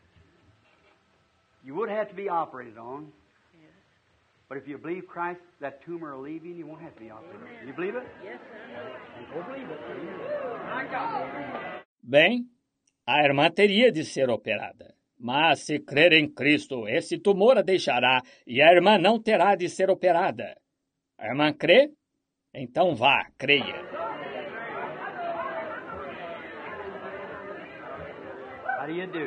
you would have to be operated on. But if you believe Christ, that tumor will leave you and you won't have to be operated on. You believe it? Yes, sir. Oh, believe it. My God. Bem, a irmã teria de ser operada. Mas se crer em Cristo, esse tumor a deixará e a irmã não terá de ser operada. A irmã crê? Então vá, creia. How do you do?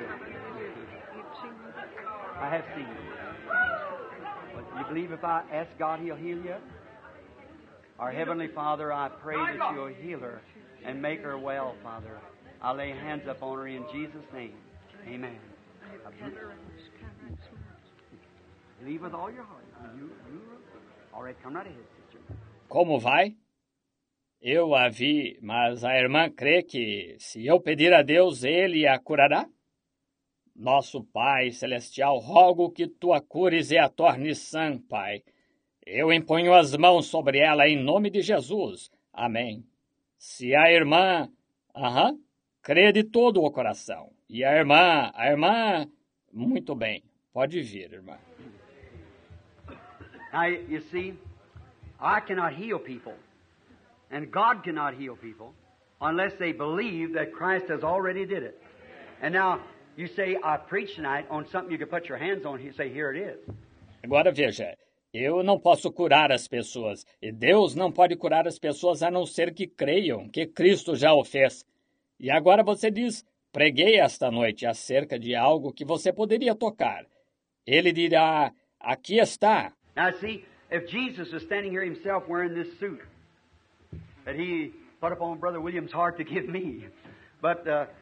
I have seen you. But you believe if I ask God, He'll heal you? Our Heavenly Father, I pray that You'll heal her and make her well, Father. I lay hands upon her in Jesus' name. Amen. Believe with all your heart. All right, come right ahead, sister. Como vai? Eu a vi, mas a irmã crê que, se eu pedir a Deus, Ele a curará? Nosso Pai Celestial, rogo que Tu a cures e a tornes sã, Pai. Eu imponho as mãos sobre ela em nome de Jesus. Amém. Se a irmã... crê de todo o coração. E a irmã... Muito bem. Pode vir, irmã. Now, you see, I cannot heal people. And God cannot heal people unless they believe that Christ has already did it. And now, you say, I preach tonight on something you can put your hands on. You say, here it is. Agora veja, eu não posso curar as pessoas. E Deus não pode curar as pessoas a não ser que creiam que Cristo já o fez. E agora você diz, preguei esta noite acerca de algo que você poderia tocar. Ele dirá, aqui está. Now, see, if Jesus was standing here himself wearing this suit that he put upon Brother William's heart to give me, but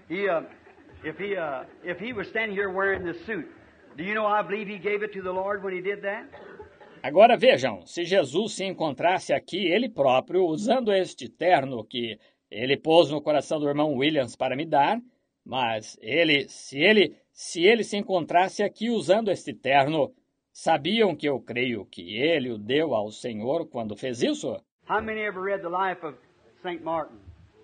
if he was standing here wearing this suit, do you know I believe he gave it to the Lord when he did that? Agora vejam, se Jesus se encontrasse aqui, ele próprio, usando este terno que ele pôs no coração do irmão Williams para me dar, mas se ele se encontrasse aqui usando este terno, sabiam que eu creio que ele o deu ao Senhor quando fez isso? How many ever read the life of St. Martin?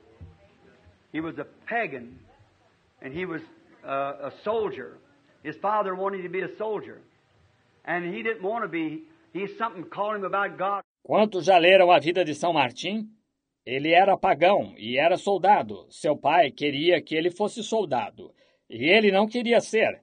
He was a pagan, and he was a soldier. His father wanted him to be a soldier, and he didn't want to be. Something called him about God. Quantos já leram a vida de São Martim? Ele era pagão e era soldado. Seu pai queria que ele fosse soldado, e ele não queria ser.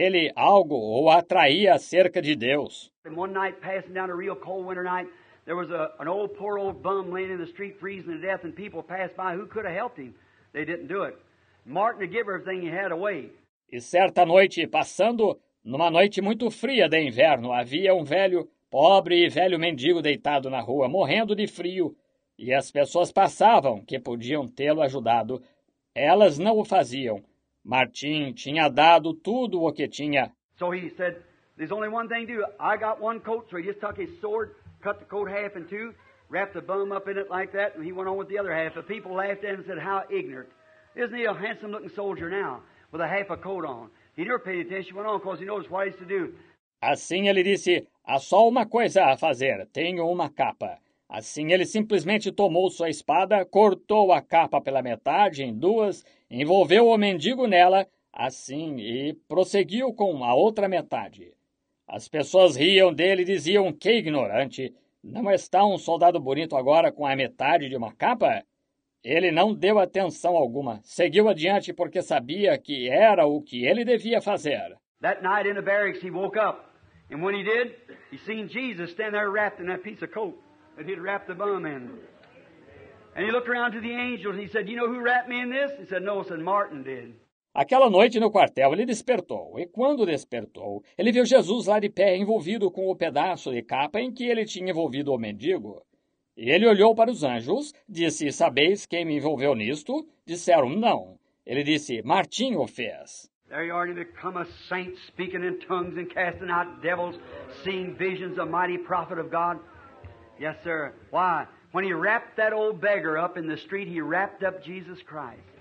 Algo o atraía acerca de Deus. And one night, passing down a real cold winter night, there was an poor old bum laying in the street freezing to death, and people passed by who could have helped him. They didn't do it. Martin would give everything he had away. E certa noite, passando numa noite muito fria de inverno, havia um pobre e velho mendigo deitado na rua, morrendo de frio, e as pessoas passavam que podiam tê-lo ajudado. Elas não o faziam. Martim tinha dado tudo o que tinha. So he said, there's only one thing to do. I got one coat, so he just took his sword, cut the coat half in two, wrapped the bum up in it like that, and he went on with the other half. The people laughed at him and said, how ignorant. Isn't he a handsome-looking soldier now, with a half a coat on? He never paid attention, went on, because he knows what he's to do. Assim ele disse, há só uma coisa a fazer, tenho uma capa. Assim ele simplesmente tomou sua espada, cortou a capa pela metade em duas, envolveu o mendigo nela, assim, e prosseguiu com a outra metade. As pessoas riam dele e diziam, que ignorante, não está um soldado bonito agora com a metade de uma capa? Ele não deu atenção alguma, seguiu adiante porque sabia que era o que ele devia fazer. That night in the barracks he woke up, and when he did, he seen Jesus stand there wrapped in that piece of coat that he'd wrapped the bum in. And he looked around to the angels and he said, you know who wrapped me in this? He said, no, said Martin did. Aquela noite no quartel ele despertou, e quando despertou, ele viu Jesus lá de pé envolvido com o pedaço de capa em que ele tinha envolvido o mendigo. E ele olhou para os anjos, disse, sabeis quem me envolveu nisto? Disseram, não. Ele disse, Martim o fez. There you are to become a saint, speaking in tongues and casting out devils, seeing visions, a mighty prophet of God. Yes, sir. Why? When he wrapped that old beggar up in the street, he wrapped up Jesus Christ.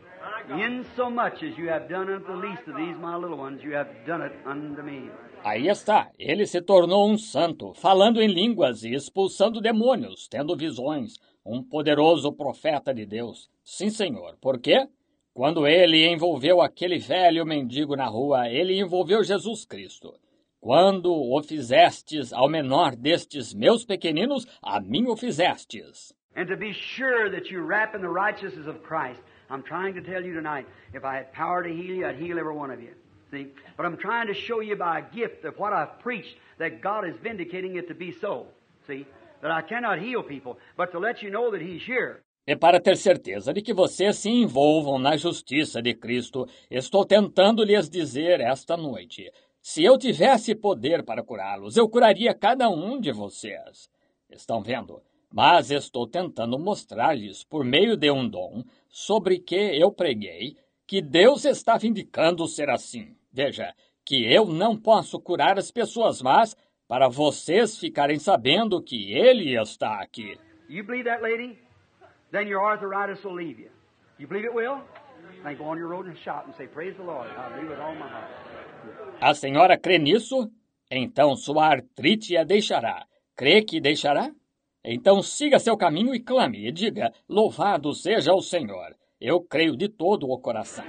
Insomuch as you have done unto the least of these my little ones, you have done it unto me. Aí está, ele se tornou um santo, falando em línguas e expulsando demônios, tendo visões, um poderoso profeta de Deus. Sim, Senhor. Por quê? Quando ele envolveu aquele velho mendigo na rua, ele envolveu Jesus Cristo. Quando o fizestes ao menor destes meus pequeninos, a mim o fizestes. And to be sure that you wrap in the righteousness of Christ, I'm trying to tell you tonight, if I had power to heal you, I'd heal every one of you. See? But I'm trying to show you by a gift of what I've preached that God is vindicating it to be so. See? That I cannot heal people, but to let you know that He's here. E para ter certeza de que vocês se envolvam na justiça de Cristo, estou tentando lhes dizer esta noite, se eu tivesse poder para curá-los, eu curaria cada um de vocês. Estão vendo? Mas estou tentando mostrar-lhes, por meio de um dom, sobre que eu preguei, que Deus está vindicando ser assim. Veja, que eu não posso curar as pessoas, mas para vocês ficarem sabendo que Ele está aqui. You believe that, lady? Then your arthritis will leave you. You believe it will? Then go on your road and shout and say, praise the Lord. I believe with all my heart. A senhora crê nisso? Então sua artrite a deixará. Crê que deixará? Então siga seu caminho e clame e diga, louvado seja o Senhor. Eu creio de todo o coração.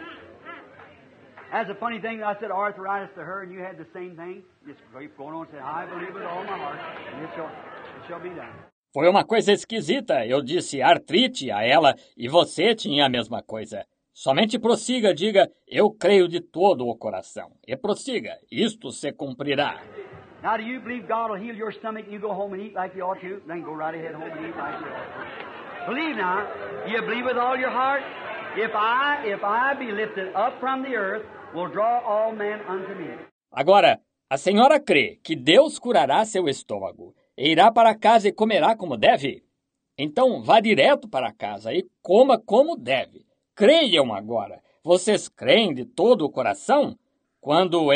That's a funny thing. I said arthritis to her, and you had the same thing. Just keep going on and say, I believe with all my heart, and it shall be done. Foi uma coisa esquisita. Eu disse artrite a ela e você tinha a mesma coisa. Somente prossiga, diga, eu creio de todo o coração. E prossiga, isto se cumprirá. Now, do you believe God will heal your stomach and you go home and eat like you ought to? Then go right ahead home and eat like you ought to. Believe now. You believe with all your heart? If I be lifted up from the earth, will draw all men unto me. Agora, a senhora crê que Deus curará seu estômago e irá para casa e comerá como deve? Então vá direto para casa e coma como deve. Creiam agora. Vocês creem de todo o coração? Quando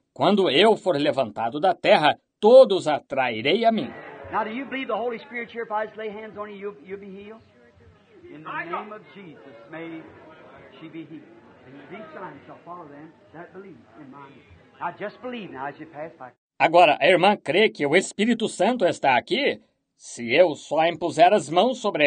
eu for levantado da terra, todos atrairei a mim. Now, do you believe the Holy Spirit here? If I just lay hands on you, you'll be healed? In the name of Jesus, may she be healed. And these signs shall follow them that believe in my name. Now, just believe now as you pass by. Agora, a irmã crê que o Espírito Santo está aqui? Se eu só impuser as mãos sobre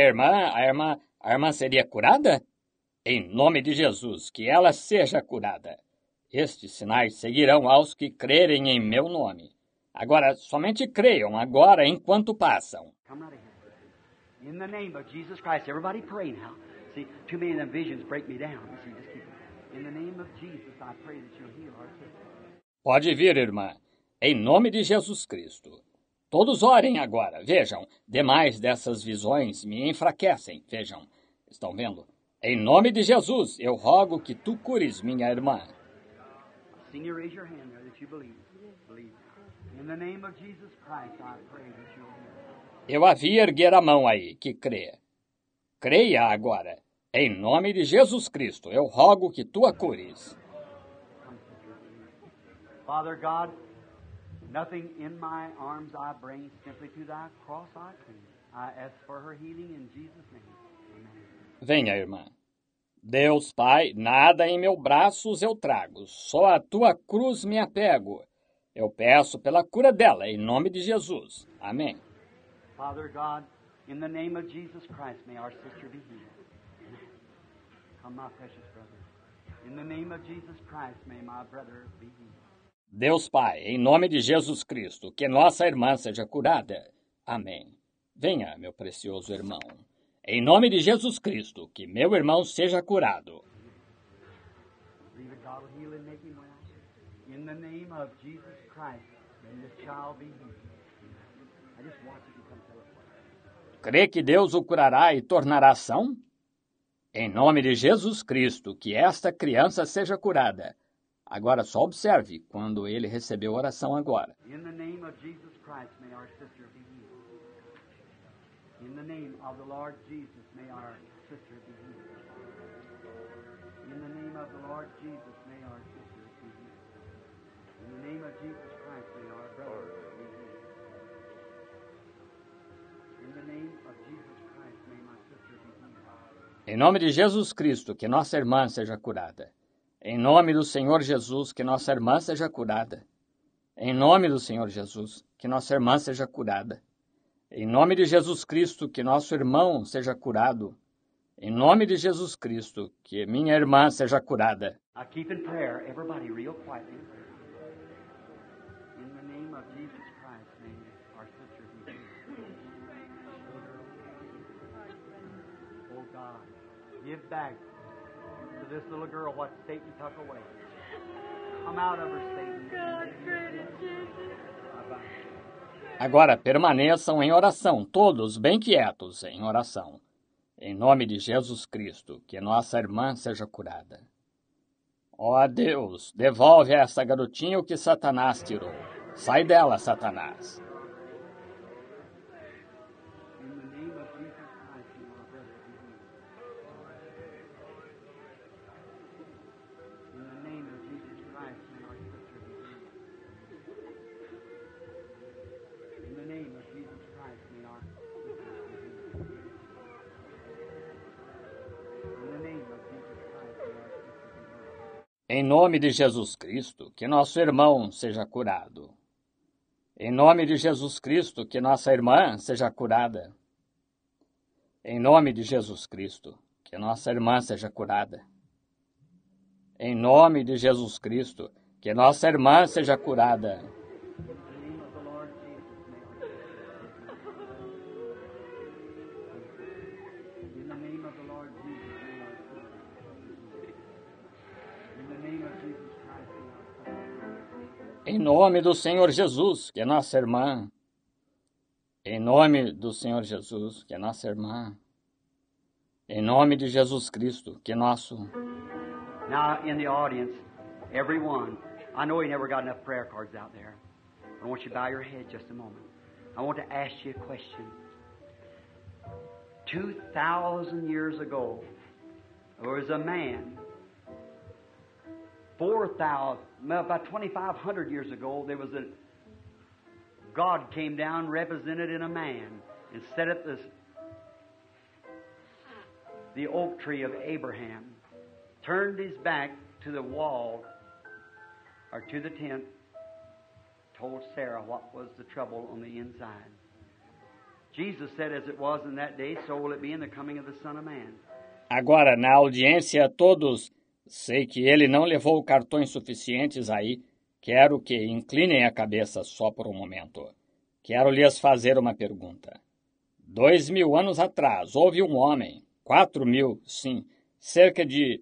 a irmã seria curada? Em nome de Jesus, que ela seja curada. Estes sinais seguirão aos que crerem em meu nome. Agora, somente creiam agora enquanto passam. Come right ahead. In the name of Jesus Christ. Everybody pray now. See, too many of them visions break me down. See, just keep it. In the name of Jesus, I pray that you'll heal our sister. Pode vir, irmã. Em nome de Jesus Cristo. Todos orem agora. Vejam, demais dessas visões me enfraquecem. Vejam, estão vendo? Em nome de Jesus, eu rogo que tu cures minha irmã. Senior, raise your hand there that you believe. Believe. In the name of Jesus Christ, I pray that you'll heal. Eu a vi erguer a mão aí, que crê. Creia agora. Em nome de Jesus Cristo, eu rogo que tu a cures. Father God, nothing in my arms I bring, simply to thy cross I cling. I ask for her healing in Jesus' name. Amen. Venha, irmã. Deus Pai, nada em meus braços eu trago, só a tua cruz me apego. Eu peço pela cura dela, em nome de Jesus. Amém. Father God, in the name of Jesus Christ, may our sister be healed. Amen. Come, my precious brother. In the name of Jesus Christ, may my brother be healed. Deus Pai, em nome de Jesus Cristo, que nossa irmã seja curada. Amém. Venha, meu precioso irmão. Em nome de Jesus Cristo, que meu irmão seja curado. Believe that God will heal and make him well. In the name of Jesus Christ, may this child be healed. I just want you to come tell us. Crê que Deus o curará e tornará são? Em nome de Jesus Cristo, que esta criança seja curada. Agora só observe quando ele recebeu a oração agora. In the name of Jesus Christ, may our sister be healed. In the name of the Lord Jesus, may our sister be healed. In the name of the Lord Jesus, may our sister be healed. In the name of Jesus Christ, may our brother be healed. In the name of Jesus Christ, may my sister be healed. Em nome de Jesus Cristo, que nossa irmã seja curada. Em nome do Senhor Jesus, que nossa irmã seja curada. Em nome do Senhor Jesus, que nossa irmã seja curada. Em nome de Jesus Cristo, que nosso irmão seja curado. Em nome de Jesus Cristo, que minha irmã seja curada. I keep in prayer, everybody, real quietly. In the name of Jesus Christ, may our sister be healed. Oh God, give back to this little girl what Satan took away. Come out of her, Satan. God, great Jesus. Agora permaneçam em oração, todos bem quietos em oração. Em nome de Jesus Cristo, que nossa irmã seja curada. Ó Deus, devolve a essa garotinha o que Satanás tirou. Sai dela, Satanás. In the name of Jesus Christ, may our brother be healed. In the name of Jesus Christ, may our sister be healed. In the name of Jesus Christ, may our sister be healed. In the name of Jesus Christ, may our sister be healed. Em nome de Jesus Cristo, que nosso irmão seja curado. Em nome de Jesus Cristo, que nossa irmã seja curada. Em nome de Jesus Cristo, que nossa irmã seja curada. Em nome de Jesus Cristo, que nossa irmã seja curada. In the name of the Lord Jesus, may our sister be healed. In the name of the Lord Jesus, may our sister be healed. In the name of Jesus Christ, may our sister be healed. Em nome do Senhor Jesus, que nossa irmã. Em nome do Senhor Jesus, que nossa irmã. Em nome de Jesus Cristo, que nosso. Now, in the audience, everyone, I know you never got enough prayer cards out there. I want you to bow your head just a moment. I want to ask you a question. 2,000 years ago, there was a man. 4,000, about 2,500 years ago, there was a God came down represented in a man and set up the oak tree of Abraham, turned his back to the wall or to the tent, told Sarah what was the trouble on the inside. Jesus said, as it was in that day, so will it be in the coming of the Son of Man. Agora, na audiência, todos, sei que ele não levou cartões suficientes aí. Quero que inclinem a cabeça só por um momento. Quero lhes fazer uma pergunta. 2.000 anos atrás, houve um homem. 4.000, sim. Cerca de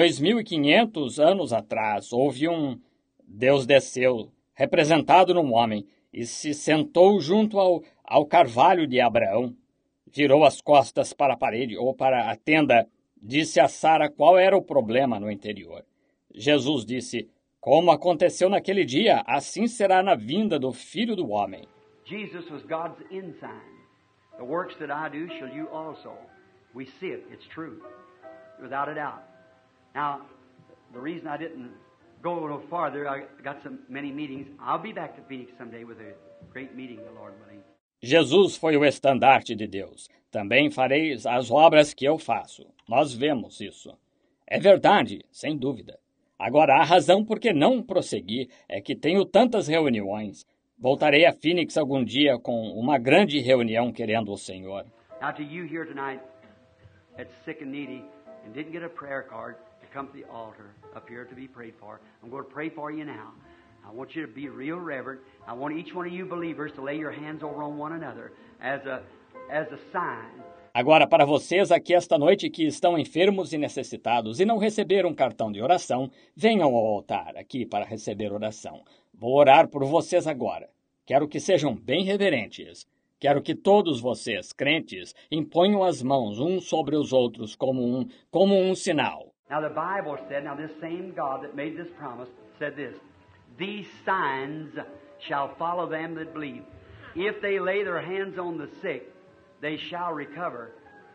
2.500 anos atrás, houve um... Deus desceu, representado num homem, e se sentou junto ao carvalho de Abraão. Virou as costas para a parede ou para a tenda. Disse a Sara qual era o problema no interior. Jesus disse... Como aconteceu naquele dia, assim será na vinda do Filho do Homem. Jesus was God's ensign. The works that I do shall you also. We see it. It's true. Without a doubt. Now, the reason I didn't go no farther, I got many meetings. I'll be back to Phoenix someday with a great meeting, the Lord willing. Jesus foi o estandarte de Deus. Também fareis as obras que eu faço. Nós vemos isso. É verdade, sem dúvida. Agora, a razão por que não prossegui é que tenho tantas reuniões. Voltarei a Phoenix algum dia com uma grande reunião querendo o Senhor. Now to you here tonight that's sick and needy and didn't get a prayer card to come to the altar up here to be prayed for, I'm going to pray for you now. I want you to be real reverent. I want each one of you believers to lay your hands over on one another as a sign. Agora, para vocês aqui esta noite que estão enfermos e necessitados e não receberam cartão de oração, venham ao altar aqui para receber oração. Vou orar por vocês agora. Quero que sejam bem reverentes. Quero que todos vocês, crentes, imponham as mãos uns sobre os outros como um sinal. Now the Bible said, now this same God that made this promise said this, these signs shall follow them that believe. If they lay their hands on the sick, they shall recover.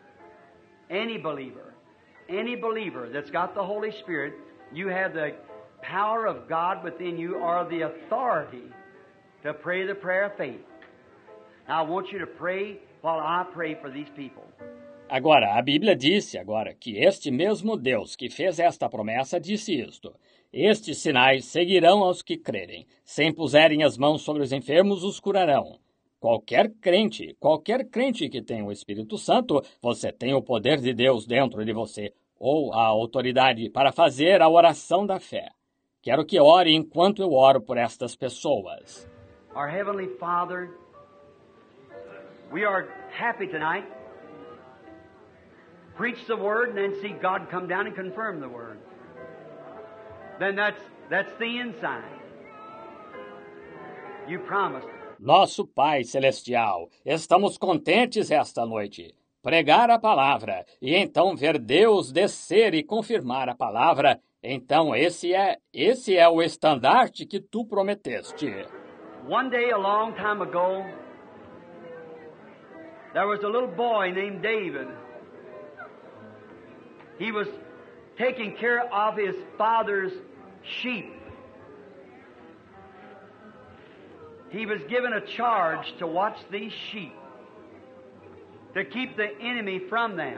Any believer that's got the Holy Spirit, you have the power of God within you or the authority to pray the prayer of faith. Now I want you to pray while I pray for these people. Agora, a Bíblia disse agora que este mesmo Deus que fez esta promessa disse isto: estes sinais seguirão aos que crerem. Se impuserem as mãos sobre os enfermos, os curarão. Qualquer crente que tenha o Espírito Santo, você tem o poder de Deus dentro de você, ou a autoridade para fazer a oração da fé. Quero que ore enquanto eu oro por estas pessoas. Our Heavenly Father, we are happy tonight. Preach the Word and then see God come down and confirm the Word. Then that's the ensign. You promised. Nosso Pai Celestial, estamos contentes esta noite. Pregar a palavra e então ver Deus descer e confirmar a palavra. Então esse é o estandarte que tu prometeste. One day a long time ago, there was a little boy named David. He was taking care of his father's sheep. He was given a charge to watch these sheep, to keep the enemy from them.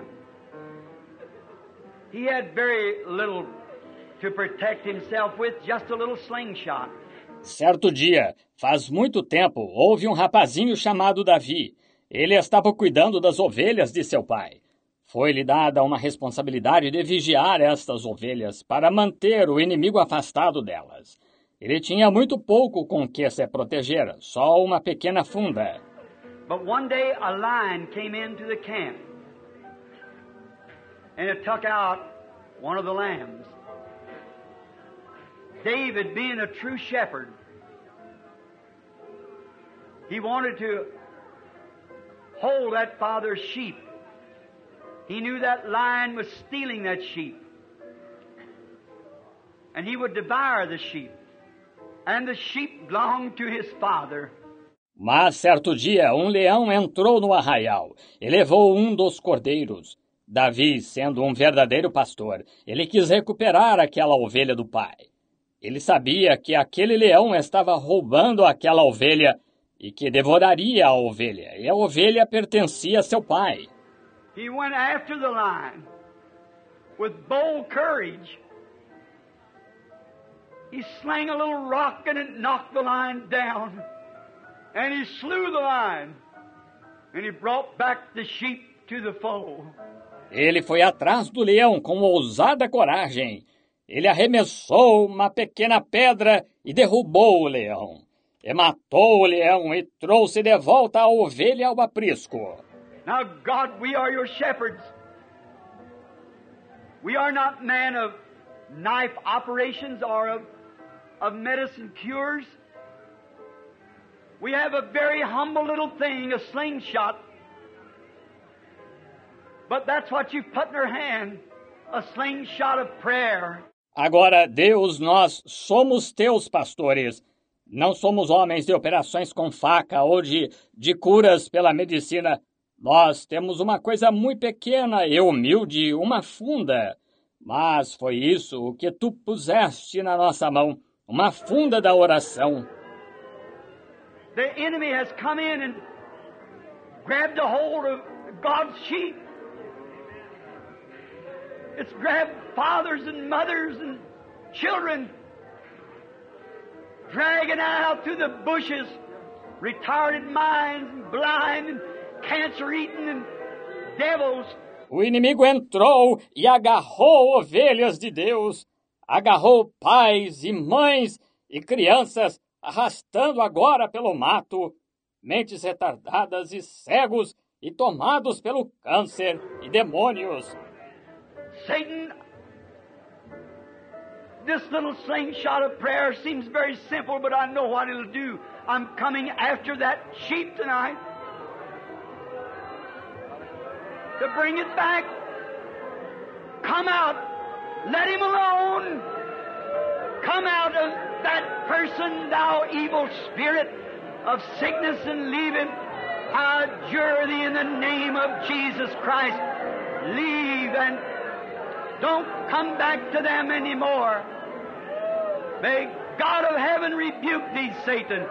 He had very little to protect himself with, just a little slingshot. Certo dia, faz muito tempo, houve um rapazinho chamado Davi. Ele estava cuidando das ovelhas de seu pai. Foi-lhe dada uma responsabilidade de vigiar estas ovelhas para manter o inimigo afastado delas. Ele tinha muito pouco com que se proteger, só uma pequena funda. But one day a lion came into the camp, and it took out one of the lambs. David, being a true shepherd, he wanted to hold that father's sheep. He knew that lion was stealing that sheep, and he would devour the sheep, and the sheep belonged to his father. Mas certo dia um leão entrou no arraial e levou um dos cordeiros. Davi, sendo um verdadeiro pastor, ele quis recuperar aquela ovelha do pai. Ele sabia que aquele leão estava roubando aquela ovelha e que devoraria a ovelha, e a ovelha pertencia a seu pai. He went after the lion with bold courage. He slang a little rock and it knocked the lion down. And he slew the lion. And he brought back the sheep to the fold. Ele foi atrás do leão com ousada coragem. Ele arremessou uma pequena pedra e derrubou o leão. E matou o leão e trouxe de volta a ovelha ao aprisco. Now, God, we are your shepherds. We are not men of knife operations or of medicine cures. We have a very humble little thing, a slingshot. But that's what you've put in our hand, a slingshot of prayer. Agora, Deus, nós somos teus pastores. Não somos homens de operações com faca ou de curas pela medicina. Nós temos uma coisa muito pequena e humilde, uma funda. Mas foi isso o que tu puseste na nossa mão, uma funda da oração. The enemy has come in and grabbed a hold of God's sheep. It's grabbed fathers and mothers and children, dragging out through the bushes, retarded minds and blind and cancer-eaten and devils. O inimigo entrou e agarrou ovelhas de Deus, agarrou pais e mães e crianças, arrastando agora pelo mato, mentes retardadas e cegos e tomados pelo câncer e demônios. Satan, this little slingshot of prayer seems very simple, but I know what it'll do. I'm coming after that sheep tonight to bring it back. Come out. Let him alone. Come out of that person, thou evil spirit of sickness, and leave him. I adjure thee in the name of Jesus Christ. Leave and don't come back to them anymore. May God of heaven rebuke thee, Satan.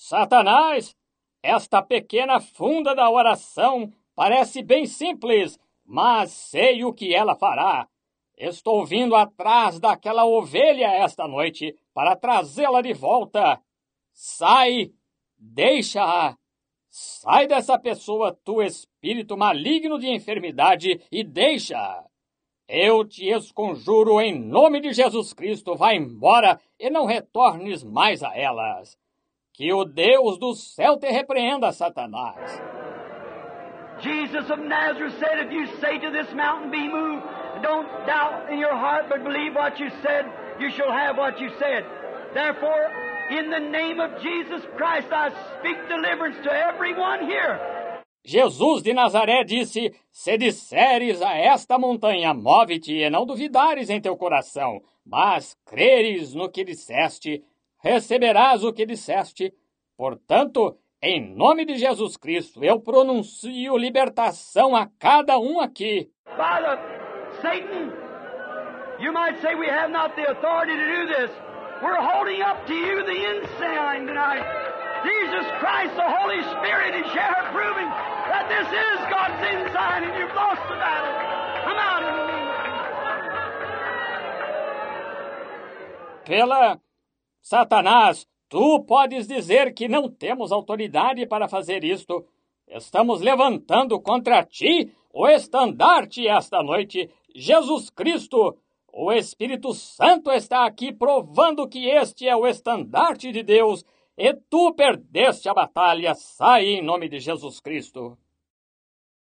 Satanás, esta pequena funda da oração parece bem simples, mas sei o que ela fará. Estou vindo atrás daquela ovelha esta noite para trazê-la de volta. Sai, deixa-a. Sai dessa pessoa, tu espírito maligno de enfermidade, e deixa-a. Eu te esconjuro em nome de Jesus Cristo, vá embora e não retornes mais a elas. Que o Deus do céu te repreenda, Satanás. Jesus of Nazareth said, if you say to this mountain, be moved, don't doubt in your heart, but believe what you said, you shall have what you said. Therefore, in the name of Jesus Christ, I speak deliverance to everyone here. Jesus de Nazaré disse, se disseres a esta montanha, move-te, e não duvidares em teu coração, mas creres no que disseste, receberás o que disseste. Portanto, em nome de Jesus Cristo, eu pronuncio libertação a cada um aqui. Father, Satan, you might say we have not the authority to do this. We're holding up to you the ensign tonight. Jesus Christ, the Holy Spirit, is here proving that this is God's ensign and you've lost the battle. Come out in the name of Jesus. Pela Satanás, tu podes dizer que não temos autoridade para fazer isto. Estamos levantando contra ti o estandarte esta noite, Jesus Cristo. O Espírito Santo está aqui provando que este é o estandarte de Deus, e tu perdeste a batalha. Sai em nome de Jesus Cristo.